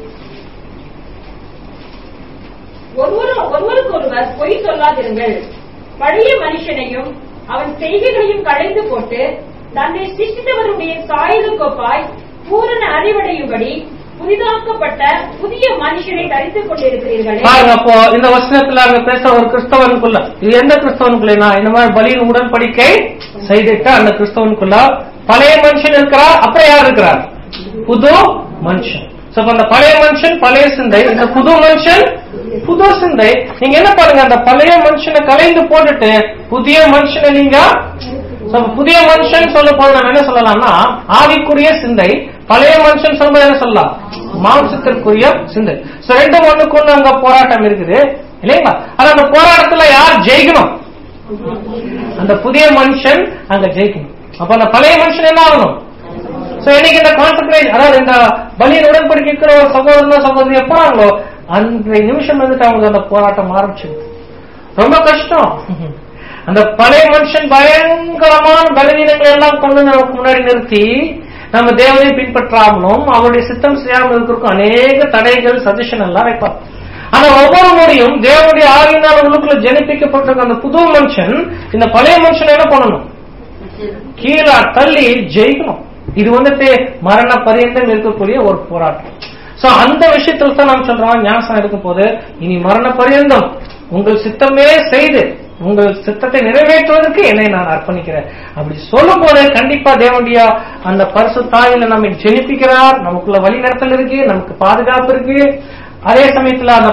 ஒருவருக்கொருவர் பொய் சொல்லாதிருங்கள், பழைய மனுஷனையும் அவன் செய்கைகளையும் களைந்து போட்டு தன்னை சிருஷ்டித்தவருடைய சாயலுக்கொப்பாய் பூரண அறிவடையும்படி புதிதாக்கப்பட்ட புதிய மனுஷனை தரித்துக் கொண்டிருக்கிறீர்களே. அப்போ இந்த வசனத்துல அங்க பேச ஒரு கிறிஸ்தவனுக்குள்ள, இது எந்த கிறிஸ்தவனுக்குள்ளா, இந்த மாதிரி பலியின் உடன்படிக்கை செய்துட்டு அந்த கிறிஸ்தவனுக்குள்ள பழைய மனுஷன் இருக்கிறார், அப்புறம் யார் இருக்கிறார்? புது மனுஷன். அந்த பழைய மனுஷன் பழைய சிந்தை, இந்த புது மனுஷன் புது சிந்தை. நீங்க என்ன பாருங்க, அந்த பழைய மனுஷனை கலைந்து போட்டுட்டு புதிய மனுஷனை நீங்க புதிய மனுஷன் சொல்ல போது நம்ம என்ன சொல்லலாம்னா ஆவிக்குரிய சிந்தை, பழைய மனுஷன் சொல்றது என்ன சொல்லலாம், மாம்சத்திற்குரிய சிந்தை. ரெண்டு ஒண்ணுக்குள்ள அங்க போராட்டம் இருக்குது இல்லைங்களா? ஆனா அந்த போராட்டத்துல யார் ஜெயிக்கணும்? அந்த புதிய மனுஷன் அங்க ஜெயிக்கணும். அப்ப அந்த பழைய மனுஷன் என்ன ஆகணும்? இன்னைக்கு இந்த கான்செப்ட், அதாவது இந்த பலியின் உடன்படிக்கிற ஒரு சகோதரனோ சகோதரி போறாங்களோ அன்றைய நிமிஷம் வந்துட்டு அவங்க அந்த போராட்டம் ஆரம்பிச்சிருக்கு. ரொம்ப கஷ்டம். அந்த பழைய மனுஷன் பயங்கரமான பலவீனங்களை எல்லாம் கொண்டு நமக்கு முன்னாடி நிறுத்தி நம்ம தேவனை பின்பற்றாமலும் அவருடைய சித்தம் செய்யாமல் இருக்கிறதுக்கும் அநேக தடைகள் சஜஷன் எல்லாம் வைப்பார். ஆனா ஒவ்வொரு முறையும் தேவனுடைய ஆவியினால் உள்ளுக்குள்ள ஜனிப்பிக்கப்பட்டிருக்க அந்த புது மனுஷன் இந்த பழைய மனுஷன் என்ன பண்ணணும்? கீழே தள்ளி ஜெயிக்கணும். இது வந்துட்டு மரண பரியந்தம் இருக்கக்கூடிய ஒரு போராட்டம். சோ அந்த விஷயத்துல தான் நாம் சொல்றோம், ஞானஸ்நானம் எடுக்கும் போது இனி மரண பரியந்தம் உங்கள் சித்தமே செய்து உங்கள் சித்தத்தை நிறைவேற்றுவதற்கு என்னை நான் அர்ப்பணிக்கிறேன் அப்படி சொல்லும் போது கண்டிப்பா தேவனுடைய அந்த பரிசுத்தாவில நம்மை ஜெனிப்பிக்கிறார். நமக்குள்ள வழி நடத்தல் இருக்கு, நமக்கு பாதுகாப்பு இருக்கு. அதே சமயத்துல அந்த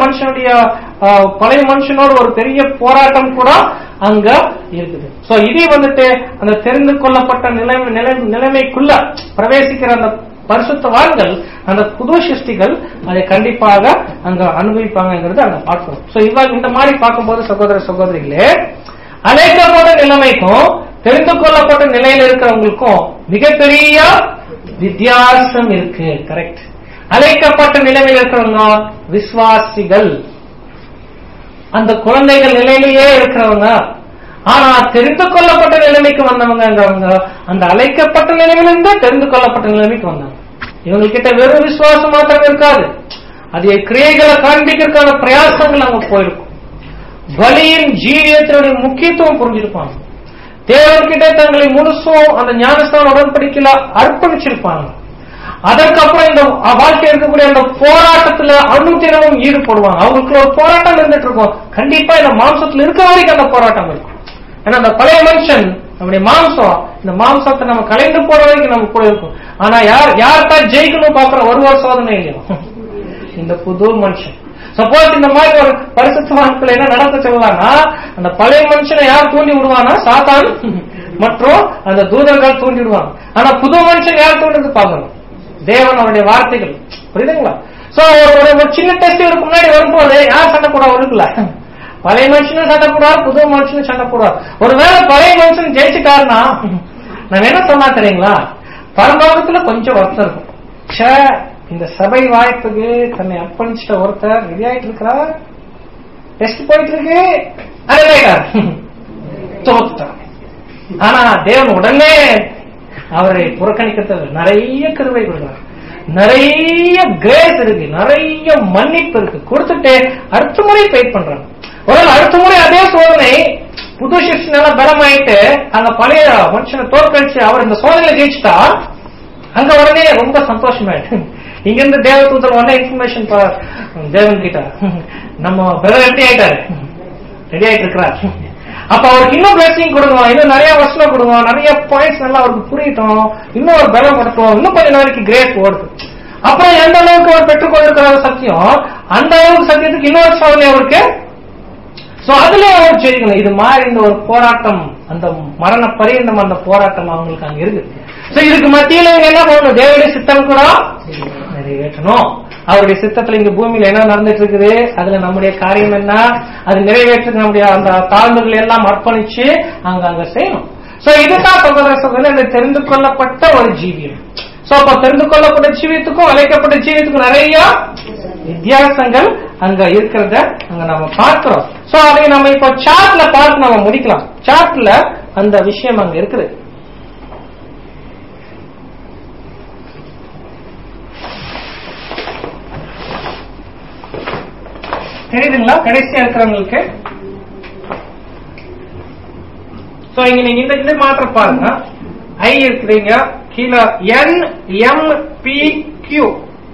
பழைய மனுஷனோட ஒரு பெரிய போராட்டம் கூட அங்க இருக்குது. சோ இதே வந்துட்டு அந்த தெரிந்து கொள்ளப்பட்ட நிலைமைக்குள்ள பிரவேசிக்கிற அந்த பரிசுத்தவான்கள், அந்த புது சிருஷ்டிகள் அதை கண்டிப்பாக அங்க அனுபவிப்பாங்கிறது அங்க பார்க்கிறோம். சோ இந்த மாதிரி பார்க்கும்போது சகோதர சகோதரிகளே, அழைக்கப்பட்ட நிலைமைக்கும் தெரிந்து கொள்ளப்பட்ட நிலையில இருக்கிறவங்களுக்கும் மிகப்பெரிய வித்தியாசம் இருக்கு. கரெக்ட். அழைக்கப்பட்ட நிலைமையில் இருக்கிறவங்க விசுவாசிகள், அந்த குழந்தைகள் நிலையிலேயே இருக்கிறவங்க. ஆனா தெரிந்து கொள்ளப்பட்ட நிலைமைக்கு வந்தவங்க அந்த அழைக்கப்பட்ட நிலைமையிலிருந்து தெரிந்து கொள்ளப்பட்ட நிலைமைக்கு வந்தாங்க. இவங்ககிட்ட வெறும் விசுவாசம் மாத்திரம் இருக்காது, அதே கிரியைகளை காண்பிக்கிறதுக்கான பிரயாசங்கள் அங்க போயிருக்கும். பலியின் ஜீவியத்தினுடைய முக்கியத்துவம் புரிஞ்சிருப்பாங்க. தேவன்கிட்ட தங்களை முழுசும் அந்த ஞானஸ்நான உடன்படிக்கையில அர்ப்பணிச்சிருப்பாங்க. அதற்கப்புறம் இந்த வாழ்க்கை இருக்கக்கூடிய அந்த போராட்டத்துல அனுதினமும் ஈடுபடுவாங்க. அவங்களுக்கு ஒரு போராட்டம் இருந்துட்டு இருக்கும். கண்டிப்பா இந்த மாம்சத்துல இருக்க வரைக்கும் அந்த போராட்டம் இருக்கும். ஏன்னா அந்த பழைய மனுஷன் நம்முடைய மாம்சம், இந்த மாம்சத்தை நம்ம கலைந்து போற வரைக்கும் நம்ம கூட இருக்கும். ஆனா யார்தான் ஜெயிக்கணும் பாக்குற ஒரு சோதனை இல்லையோ இந்த புது மனுஷன். சப்போஸ் இந்த மாதிரி ஒரு பரிசுத்தவான்கள் என்ன நடக்க சொல்லலாம்னா, அந்த பழைய மனுஷனை யார் தூண்டி விடுவானா? சாத்தான் மற்றும் அந்த தூதர்கள் தூண்டி விடுவாங்க. ஆனா புது மனுஷன் யார் தூண்டுறது பாக்கணும்? தேவன் அவருடைய வார்த்தைகள். புரியுதுங்களா? சோ ஒரு சின்ன டெஸ்ட் இதுக்கு முன்னாடி வரும்போது யார் சண்டை போடுவா? இருக்குல்ல, பழைய மனுஷனும் சண்டை போடுவார், புது மனுஷனும் சண்டை போடுவார். ஒருவேளை பழைய மனுஷன் ஜெயிச்சுட்டாருன்னா நம்ம என்ன சொன்னா தெரியுங்களா? பரலோகத்துல கொஞ்சம் வருத்தம் இருக்கும். இந்த சபை வாய்ப்புக்கு தன்னை அர்ப்பணிச்சிட்ட ஒருத்தர் ரெடி ஆயிட்டு இருக்கிறார், டெஸ்ட் போயிட்டு இருக்கு, தோத்துட்டார். ஆனா தேவன் உடனே அவரை புறக்கணிக்கிறது நிறைய கிருபை கொடுக்கிறார், நிறைய கிரேஸ் இருக்கு, நிறைய மன்னிப்பு இருக்கு, கொடுத்துட்டு அடுத்த முறை வெயிட் பண்றாங்க. ஒரு அடுத்த முறை அதே சோதனை புது சிஷ்யனால பலமாயிட்டு அங்க பழைய மனுஷனை தோற்கடிச்சு அவர் இந்த சோதனையில ஜெயிச்சுட்டா அங்க உடனே ரொம்ப சந்தோஷமாயிட்டு இங்க இருந்து தேவதூதர் உடனே இன்ஃபர்மேஷன் தேவன் கிட்ட நம்ம பிரதர் ரெடி ஆயிட்டாரு, ரெடி ஆயிட்டு இருக்கிறார். அப்ப அவருக்கு இன்னும் பிளஸிங் கொடுங்க, இன்னும் நிறைய வருஷம் கொடுங்க, நிறைய பாயிண்ட்ஸ் நல்லா அவருக்கு புரியட்டும், இன்னும் ஒரு பலம் கொடுத்தோம், இன்னும் கொஞ்ச நாளைக்கு கிரேஸ் ஓடுது. அப்புறம் எந்த அளவுக்கு அவர் பெற்றுக்கொண்டிருக்கிற சத்தியம் அந்த அளவுக்கு சத்தியத்துக்கு இன்னொரு சோதனை அவருக்கு. சோ அதுல அவர் ஜெயிக்கணும். இது மாதிரி இந்த ஒரு போராட்டம், அந்த மரண பரியந்தம் அந்த போராட்டம் அவங்களுக்கு அங்க இருக்கு. சோ இதுக்கு மத்தியில என்ன பண்ணணும், தேவனுடைய சித்தம் கூட நிறைவேற்றணும். அவருடைய சித்தத்துல இங்க பூமியில என்ன நடந்துட்டு இருக்குது, அதுல நம்முடைய காரியம் என்ன, அது நிறைவேற்ற நம்முடைய அந்த தாழ்வுகள் எல்லாம் அர்ப்பணிச்சு அங்க செய்யணும். சோ இதுதான் சகோதர தெரிந்து கொள்ளப்பட்ட ஒரு ஜீவியம். சோ அப்ப தெரிந்து கொள்ளப்பட்ட ஜீவியத்துக்கும் அழைக்கப்பட்ட ஜீவியத்துக்கும் நிறைய வித்தியாசங்கள் அங்க இருக்கிறத அங்க நம்ம பார்க்கிறோம். சோ அதை நம்ம இப்போ சார்ட்ல பார்த்து நம்ம முடிக்கலாம். சார்ட்ல அந்த விஷயம் அங்க இருக்குது. தெரியுதுங்களா கடைசியா இருக்கிறவங்களுக்கு? சோ இங்க நீங்க இந்த மாத்திர பாருங்க. ஐ இருக்குறீங்க, கீழே NMPQ.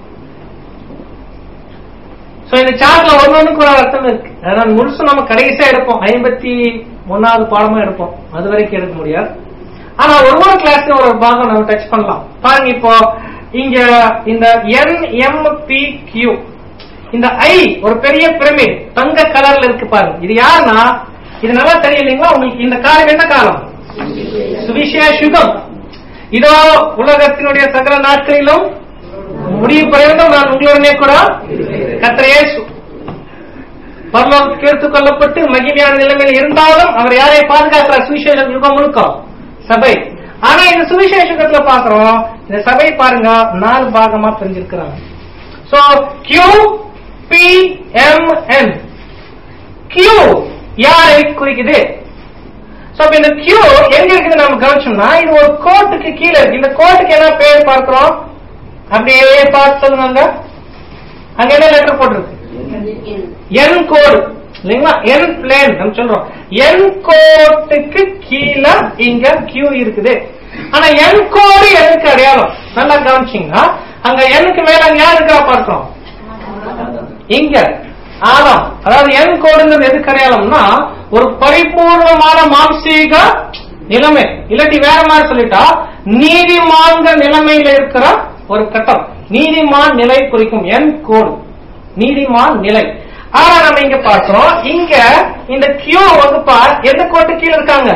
சோ இந்த சார்ட்ல ஒன்னொன்னுக்கு ஒரு அர்த்தம் இருக்கு. அதனால முழுசும் நம்ம கடைசியா எடுப்போம், 51வது பாடமா எடுப்போம், அது வரைக்கும் எடுக்க முடியாது. ஆனா ஒவ்வொரு கிளாஸ்லயும் ஒரு பாகம் நம்ம டச் பண்ணலாம். பாருங்க, இப்போ இங்க இந்த NMPQ, இந்த ஐ ஒரு பெரிய பிரமிட் தங்க கலர்ல இருக்கு பாருங்க. இது யாருன்னா, இது நல்லா தெரியலீங்களா உங்களுக்கு? இந்த காலம் என்ன காலம்? சுவிசேஷம். இதோ உலகத்தினுடைய சகல நாட்களிலும் முடிவு பரியந்தம் நான் உங்களுடனே கூட கர்த்தர் இயேசு பரலோகத்துக்கு எடுத்துக் கொள்ளப்பட்டு மகிமையான நிலைமையில் இருந்தாலும் அவர் யாரை பாதுகாக்கிறார்? சுவிசேஷ யுகம் முழுக்க சபை. ஆனா இந்த சுவிசேஷத்துல பாக்குறோம், இந்த சபை பாருங்க 4 பாகமா பிரிஞ்சிருக்கிறாங்க. சோ QPMN, Q யாரை குறிக்குது? இந்த Q எங்க இருக்குது நம்ம கவனிச்சோம்னா, இது ஒரு கோட்டுக்கு கீழே இருக்கு. இந்த கோட்டுக்கு என்ன பேர் பார்க்கிறோம்? அப்படியே பார்த்து சொல்லுங்க. அங்க என்ன லெட்டர் போட்டிருக்கு? N கோடு இல்லைங்களா? N பிளேன் நம்ம சொல்றோம். N கோட்டுக்கு கீழே இங்க Q இருக்குது. ஆனா N கோடு எதுக்கு அடையாளம்? நல்லா கவனிச்சீங்கன்னா அங்க Nக்கு மேல அங்க யார் இருக்கா பார்க்கிறோம்? இங்க ஆதாம். அதாவது N கோடுங்கிறது எதுக்கு அடையாளம்னா, ஒரு பரிபூர்ணமான மாம்சீக நிலைமை, இல்லாட்டி வேற மாதிரி சொல்லிட்டா நீதிமான்கள் நிலைமையில இருக்கிற ஒரு கட்டம், நீதிமான் நிலை குறிக்கும் N கோடு, நீதிமான் நிலை. ஆனா நம்ம இங்க பார்க்கிறோம், இங்க இந்த Q வகுப்பா எந்த கோட்டு கீழே இருக்காங்க?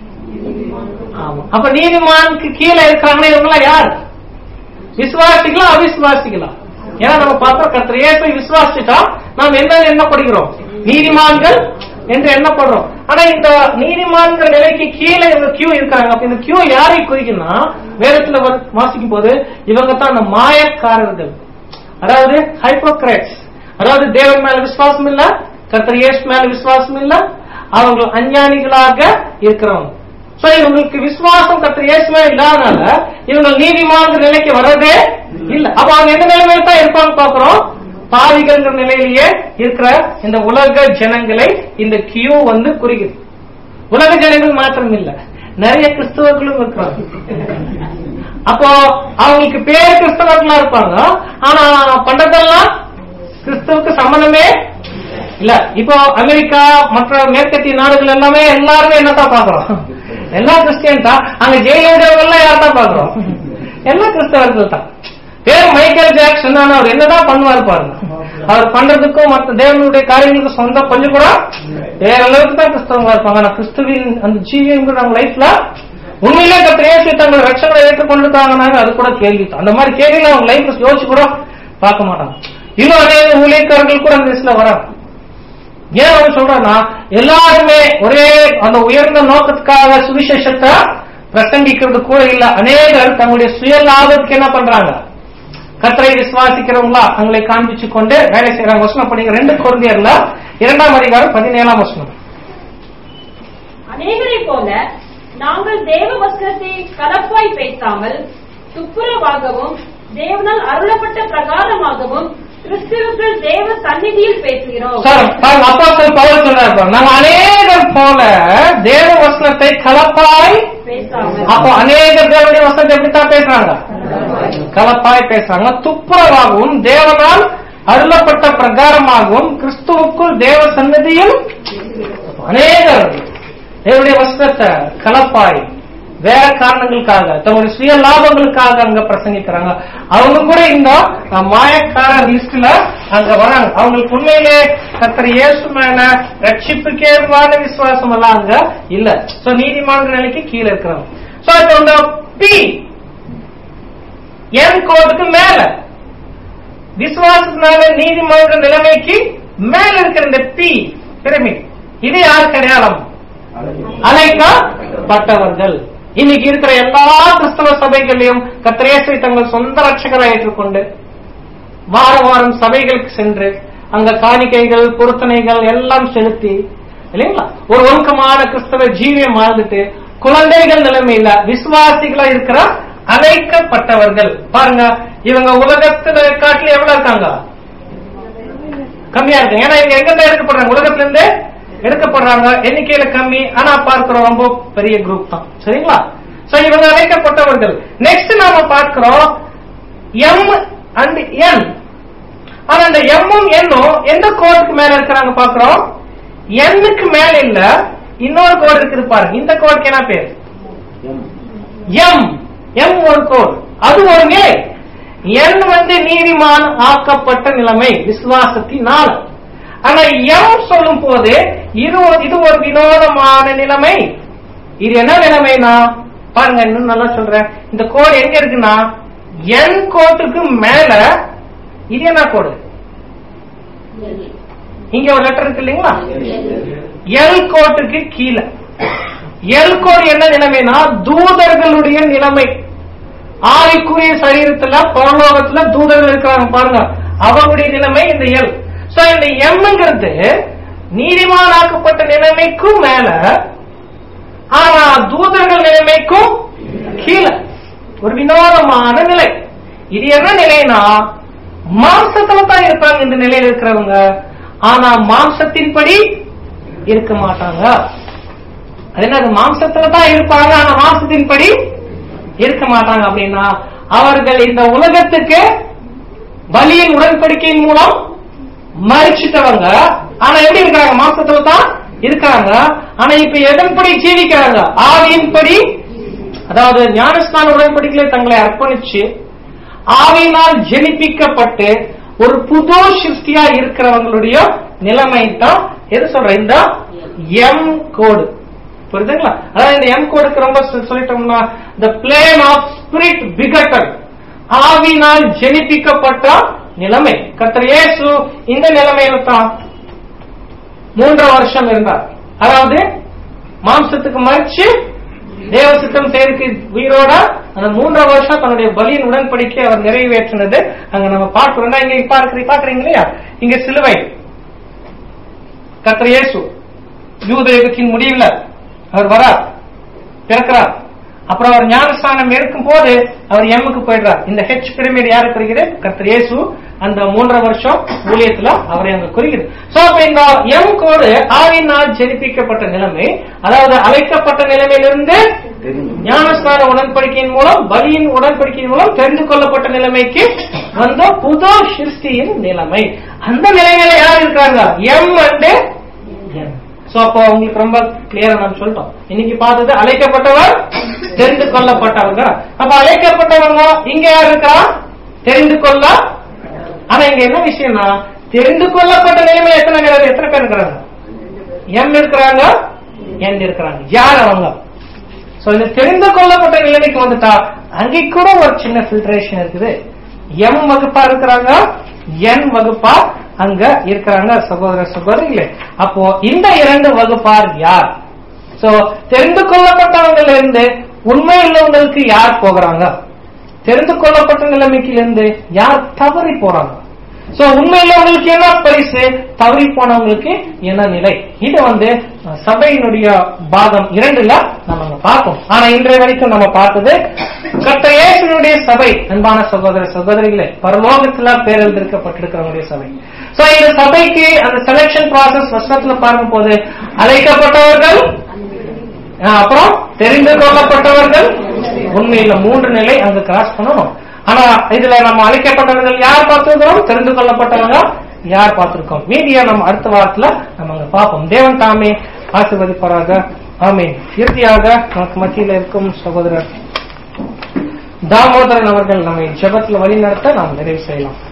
அப்ப நீதிமானுக்கு கீழே இருக்கிறாங்கன்னா இவங்க யார்? விசுவாசிகளா அவிசுவாசிகளா? ஏன்னா நம்ம பார்த்தோம், கர்த்தர் இயேசுவை விசுவாசிட்டா நாம் என்ன படிக்கிறோம்? நீதிமான்கள் என்று எண்ணப்படுறோம். ஆனா இந்த நீதிமான்கள் நிலைக்கு கீழே இந்த Q இருக்காங்க. அப்ப இந்த Q யாரை குறிக்குன்னா, வேதத்துல வாசிக்கும் போது இவங்க தான் அந்த மாயக்காரர்கள், அதாவது ஹைப்போக்ரைட்ஸ், அதாவது தேவன் மேல விசுவாசம் இல்ல, கர்த்தர் இயேசு மேல விசுவாசம் இல்ல, அவங்க அஞ்ஞானிகளாக இருக்கிறவங்க. சோ இவங்களுக்கு விசுவாசம் கர்த்தர் இயேசு மேல இல்லாதனால இவங்க நீதிமான்கள் நிலைக்கு வர்றதே இல்ல. அப்ப அவங்க எந்த நிலைமையில தான் இருப்பாங்க பாக்குறோம்? பாவிகள் நிலையிலேயே இருக்கிற இந்த உலக ஜனங்களை இந்த Q குறிக்குது. உலக ஜனங்கள் மாத்திரம் இல்ல, நிறைய கிறிஸ்தவர்களும் இருக்கிறாங்க. அப்போ அவங்களுக்கு பேர் கிறிஸ்தவர்களா இருப்பாங்க, ஆனா பண்றதெல்லாம் கிறிஸ்தவுக்கு சம்பந்தமே இல்ல. இப்போ அமெரிக்கா மற்ற மேற்கத்திய நாடுகள் எல்லாமே எல்லாருமே என்னதான் பாக்குறோம்? எல்லா கிறிஸ்டியன் தான். அங்க ஜெயிலெல்லாம் யார் தான் பாக்குறோம்? எல்லா கிறிஸ்தவர்கள் தான். பேர் மைக்கேல் ஜாக்சன், அவர் என்னதான் பண்ணுவாரு பாருங்க. அவர் பண்றதுக்கும் மற்ற தேவனுடைய காரியங்களுக்கும் சொந்தம் கொஞ்சம் கூட வேற அளவுக்கு தான் கிறிஸ்தவங்களா இருப்பாங்க. ஆனா கிறிஸ்துவின் அந்த ஜீவியம் நம்ம லைஃப்ல உண்மையிலே கர்த்தர் இயேசு தங்கள் ரட்சகரை ஏற்றுக்கொண்டிருக்காங்க, அது கூட கேள்வி. அந்த மாதிரி கேள்வியில அவங்க லைஃப்ல யோசிச்சு கூட பார்க்க மாட்டாங்க. இன்னும் அநேக ஊழியக்காரர்கள் கூட அந்த லிஸ்ட்ல வராங்க. ஏன் அவங்க சொல்றேன்னா, எல்லாருமே ஒரே அந்த உயர்ந்த நோக்கத்துக்காக சுவிசேஷத்தை பிரசங்கிக்கிறது கூட இல்ல. அநேகர் தங்களுடைய சுய லாபத்துக்கு என்ன பண்றாங்க? கர்த்தரை விசுவாசிக்கிறவங்களா தங்களை காண்பிச்சு கொண்டு வேலை செய்யறாங்க. வசனம் படிங்க, 2 கொரிந்தியர்ல 2ஆம் அதிகாரம் 17ஆம் வசனம். அநேகரை போல நாங்கள் தேவ வசனத்தை கலப்பாய் பேசாமல் துப்புரவாகவும் தேவனால் அருளப்பட்ட பிரகாரமாகவும் கிறிஸ்துவுக்கு நாங்கள் தேவ சந்நிதியில் பேசுகிறோம். அப்போஸ்தலன் பவுல் சொல்றாரு, நாங்கள் அநேகர் போல தேவ வசனத்தை கலப்பாய் பேசாமல். அப்போ அநேகர் தேவனுடைய வசனத்தை எப்படித்தான் பேசுறாங்க? கலப்பாய் பேசுறாங்க. துப்புரவாகவும் தேவனால் அருளப்பட்ட பிரகாரமாகவும் கிறிஸ்துவுக்குள் தேவ சன்னதியில் அநேகர் தேவனுடைய வசனத்தை கலப்பாய் வேற காரணங்களுக்காக, தங்களுடைய சுய லாபங்களுக்காக அங்க பிரசங்கிக்கிறாங்க. அவங்க கூட இந்த மாயக்கார லிஸ்ட்ல அங்க வராங்க. அவங்களுக்கு உண்மையிலே கர்த்தர் இயேசு மேல ரட்சிப்புக்கேற்பான விசுவாசம் எல்லாம் அங்க இல்ல. சோ நீதிமான நிலைக்கு கீழே இருக்கிறாங்க. சோ இப்ப இந்த பி என் கோடுக்கு மேல விசுவாசத்தினால நீதிமான நிலைமைக்கு மேல இருக்கிற இந்த பி பிரமிட், இது யார் அடையாளம்? அழைக்கப்பட்டவர்கள். இன்னைக்கு இருக்கிற எல்லா கிறிஸ்தவ சபைகளையும் கர்த்தர் இயேசுவை தங்கள் சொந்த ரட்சகராக ஏற்றுக்கொண்டு வார வாரம் சபைகளுக்கு சென்று அங்க காணிக்கைகள் பொருத்தனைகள் எல்லாம் செலுத்தி இல்லைங்களா ஒரு ஒழுக்கமான கிறிஸ்தவ ஜீவியம் வாழ்ந்துட்டு குழந்தைகள் நிலைமையில விசுவாசிகளா இருக்கிற அழைக்கப்பட்டவர்கள் பாருங்க, இவங்க உலகத்துல காட்டில எவ்வளவு இருக்காங்க? கம்மியா இருக்கு. ஏன்னா இவங்க எங்க எடுக்கப்படுறாங்க? உலகத்துல இருந்து எடுக்கப்படுறாங்க. எண்ணிக்கையில கம்மி, ஆனா பார்க்கிறோம் ரொம்ப பெரிய குரூப் தான். சரிங்களா? சோ இவங்க அழைக்கப்பட்டவர்கள். நெக்ஸ்ட் நாம பார்க்கிறோம் எம் அண்ட் என். ஆனா அந்த எம்மும் என்னும் எந்த கோடுக்கு மேல இருக்கிறாங்க பார்க்கிறோம்? எண்ணுக்கு மேல இல்ல, இன்னொரு கோடு இருக்குது பாருங்க. இந்த கோடுக்கு என்ன பேர்? எம். எம் ஒரு கோடு, அது ஒரு நிலை. என் நீதிமான் ஆக்கப்பட்ட நிலைமை விசுவாசத்தினால். ஆனா எம் சொல்லும் போது இது ஒரு வினோதமான நிலைமை. இது என்ன நிலைமைனா பாருங்க, இன்னும் நல்லா சொல்றேன். இந்த கோடு எங்க இருக்குன்னா என் கோட்டுக்கு மேல இது என்ன கோடு? இங்க ஒரு லெட்டர் இருக்கு இல்லைங்களா? எல் கோட்டுக்கு கீழே. எல் கோடு என்ன நிலைமைனா தூதர்களுடைய நிலைமை. ஆவிக்குரிய சரீரத்துல பரலோகத்துல தூதர்கள் இருக்கிறாங்க பாருங்க, அவருடைய நிலைமை இந்த எல். சோ இந்த எம்ங்கிறது நீதிமானாக்கப்பட்ட நிலைமைக்கும் மேல, ஆனா தூதர்கள் நிலைமைக்கும் கீழே ஒரு வினோதமான நிலை. இது என்ன நிலைனா மாம்சத்துல தான் இருப்பாங்க இந்த நிலையில் இருக்கிறவங்க, ஆனா மாம்சத்தின்படி இருக்க மாட்டாங்க. அது என்ன? மாம்சத்துல தான் இருப்பாங்க, ஆனா மாம்சத்தின்படி இருக்க மாட்டாங்க. அப்படின்னா அவர்கள் இந்த உலகத்துக்கு பலியின் உடன்படிக்கையின் மூலம் மறிச்சிட்டவங்க, ஆனா எப்படி இருக்கிறாங்க? மாம்சத்துல தான் இருக்காங்க. ஆனா இப்ப எதன்படி ஜீவிக்கிறாங்க? ஆவியின்படி. அதாவது ஞானஸ்நான உடன்படிக்கையில தங்களை அர்ப்பணிச்சு ஆவியினால் ஜெனிப்பிக்கப்பட்டு ஒரு புது சிருஷ்டியா இருக்கிறவங்களுடைய நிலைமை தான் எது சொல்ற? இந்த எம் கோடு. புரியுதுங்களா? அதாவது இந்த எம் கோடுக்கு ரொம்ப சொல்லிட்டோம்னா the plane of spirit begotten, ஆவியினால் ஜெனிப்பிக்கப்பட்ட நிலைமை. கர்த்தர் இயேசு இந்த நிலைமையில தான் 3 வருஷம் இருந்தார். அதாவது மாம்சத்துக்கு மறிச்சு தேவ சித்தம் செய்து உயிரோட அந்த 3 வருஷம் தன்னுடைய பலியின் உடன்படிக்கை அவர் நிறைவேற்றினது அங்க நம்ம பார்க்கிறோம். இங்க பாக்குறீங்க இல்லையா? இங்க சிலுவை. கர்த்தர் இயேசு யூத யுகத்தின் முடிவுல அவர் வரார், பிறக்கிறார். அப்புறம் அவர் ஞானஸ்தானம் இருக்கும் போது அவர் எம்முக்கு போயிடுறார். இந்த ஹெச் பிரமிட் யாரு குறிக்கிறது? கர்த்தர் இயேசு அந்த 3 வருஷம் ஊழியத்துல அவரை அங்க குறிக்கிறது. சோ அப்ப இந்த எம் கோடு ஆவியினால் ஜெனிப்பிக்கப்பட்ட நிலைமை, அதாவது அழைக்கப்பட்ட நிலைமையிலிருந்து ஞானஸ்தான உடன்படிக்கையின் மூலம் பலியின் உடன்படிக்கையின் மூலம் தெரிந்து கொள்ளப்பட்ட நிலைமைக்கு வந்த புது சிருஷ்டியின் நிலைமை. அந்த நிலைமையில யார் இருக்காங்க? M and N. சோ அப்போ உங்களுக்கு ரொம்ப கிளியரா நான் சொல்லிட்டோம். இன்னைக்கு பார்த்தது அழைக்கப்பட்டவர், தெரிந்து கொள்ளப்பட்டவங்க. அப்ப அழைக்கப்பட்டவங்க இங்க யார் இருக்கா? தெரிந்து கொள்ள. ஆனா இங்க என்ன விஷயம்னா தெரிந்து கொள்ளப்பட்ட நிலைமையில எத்தனை பேர் இருக்கிறாங்க? எம் இருக்கிறாங்க, என் இருக்கிறாங்க. யார் அவங்க? சோ இந்த தெரிந்து கொள்ளப்பட்ட நிலைமைக்கு வந்துட்டா அங்கே கூட ஒரு சின்ன ஃபில்ட்ரேஷன் இருக்குது. எம் வகுப்பா இருக்கிறாங்க, என் வகுப்பா அங்க இருக்கிறாங்க. சகோதர சகோதரிகளே, அப்போ இந்த 2 வகுப்பார் யார்? சோ தெரிந்து கொள்ளப்பட்டவங்க இருந்து உண்மை உள்ளவங்களுக்கு யார் போகிறாங்க? தெரிந்து கொள்ளப்பட்ட நிலைமைக்கு இருந்து யார் தவறி போறாங்க? சோ உண்மை உள்ளவங்களுக்கு என்ன பரிசு, தவறி போனவங்களுக்கு என்ன நிலை? இது சபையினுடைய பாகம் 2ல நம்ம பார்ப்போம். ஆனா இன்றைய வரைக்கும் நம்ம பார்த்தது கர்த்தர் இயேசுவினுடைய சபை. அன்பான சகோதர சகோதரிகளே, பரலோகத்துல பேர் எழுதிருக்கப்பட்டிருக்கிறவங்களுடைய சபை. சோ இந்த சபைக்கு அந்த செலக்ஷன் ப்ராசஸ் வசனத்துல பார்க்கும் போது அழைக்கப்பட்டவர்கள், அப்புறம் தெரிந்து கொள்ளப்பட்டவர்கள், உண்மையில 3 நிலை அங்க கிராஸ் பண்ணணும். ஆனா இதுல நம்ம அழைக்கப்பட்டவர்கள் யார் பார்த்திருக்கிறோம், தெரிந்து கொள்ளப்பட்டவங்க யார் பார்த்திருக்கோம். மீதியா நம்ம அடுத்த வாரத்துல நம்ம அங்க பார்ப்போம். தேவன் தாமே ஆசீர்வதிப்பாராக. ஆமென். இறுதியாக நமக்கு மத்தியில இருக்கும் சகோதரர் தாமோதரன் அவர்கள் நம்மை ஜெபத்துல வழி நடத்த நாம் நிறைவு செய்யலாம்.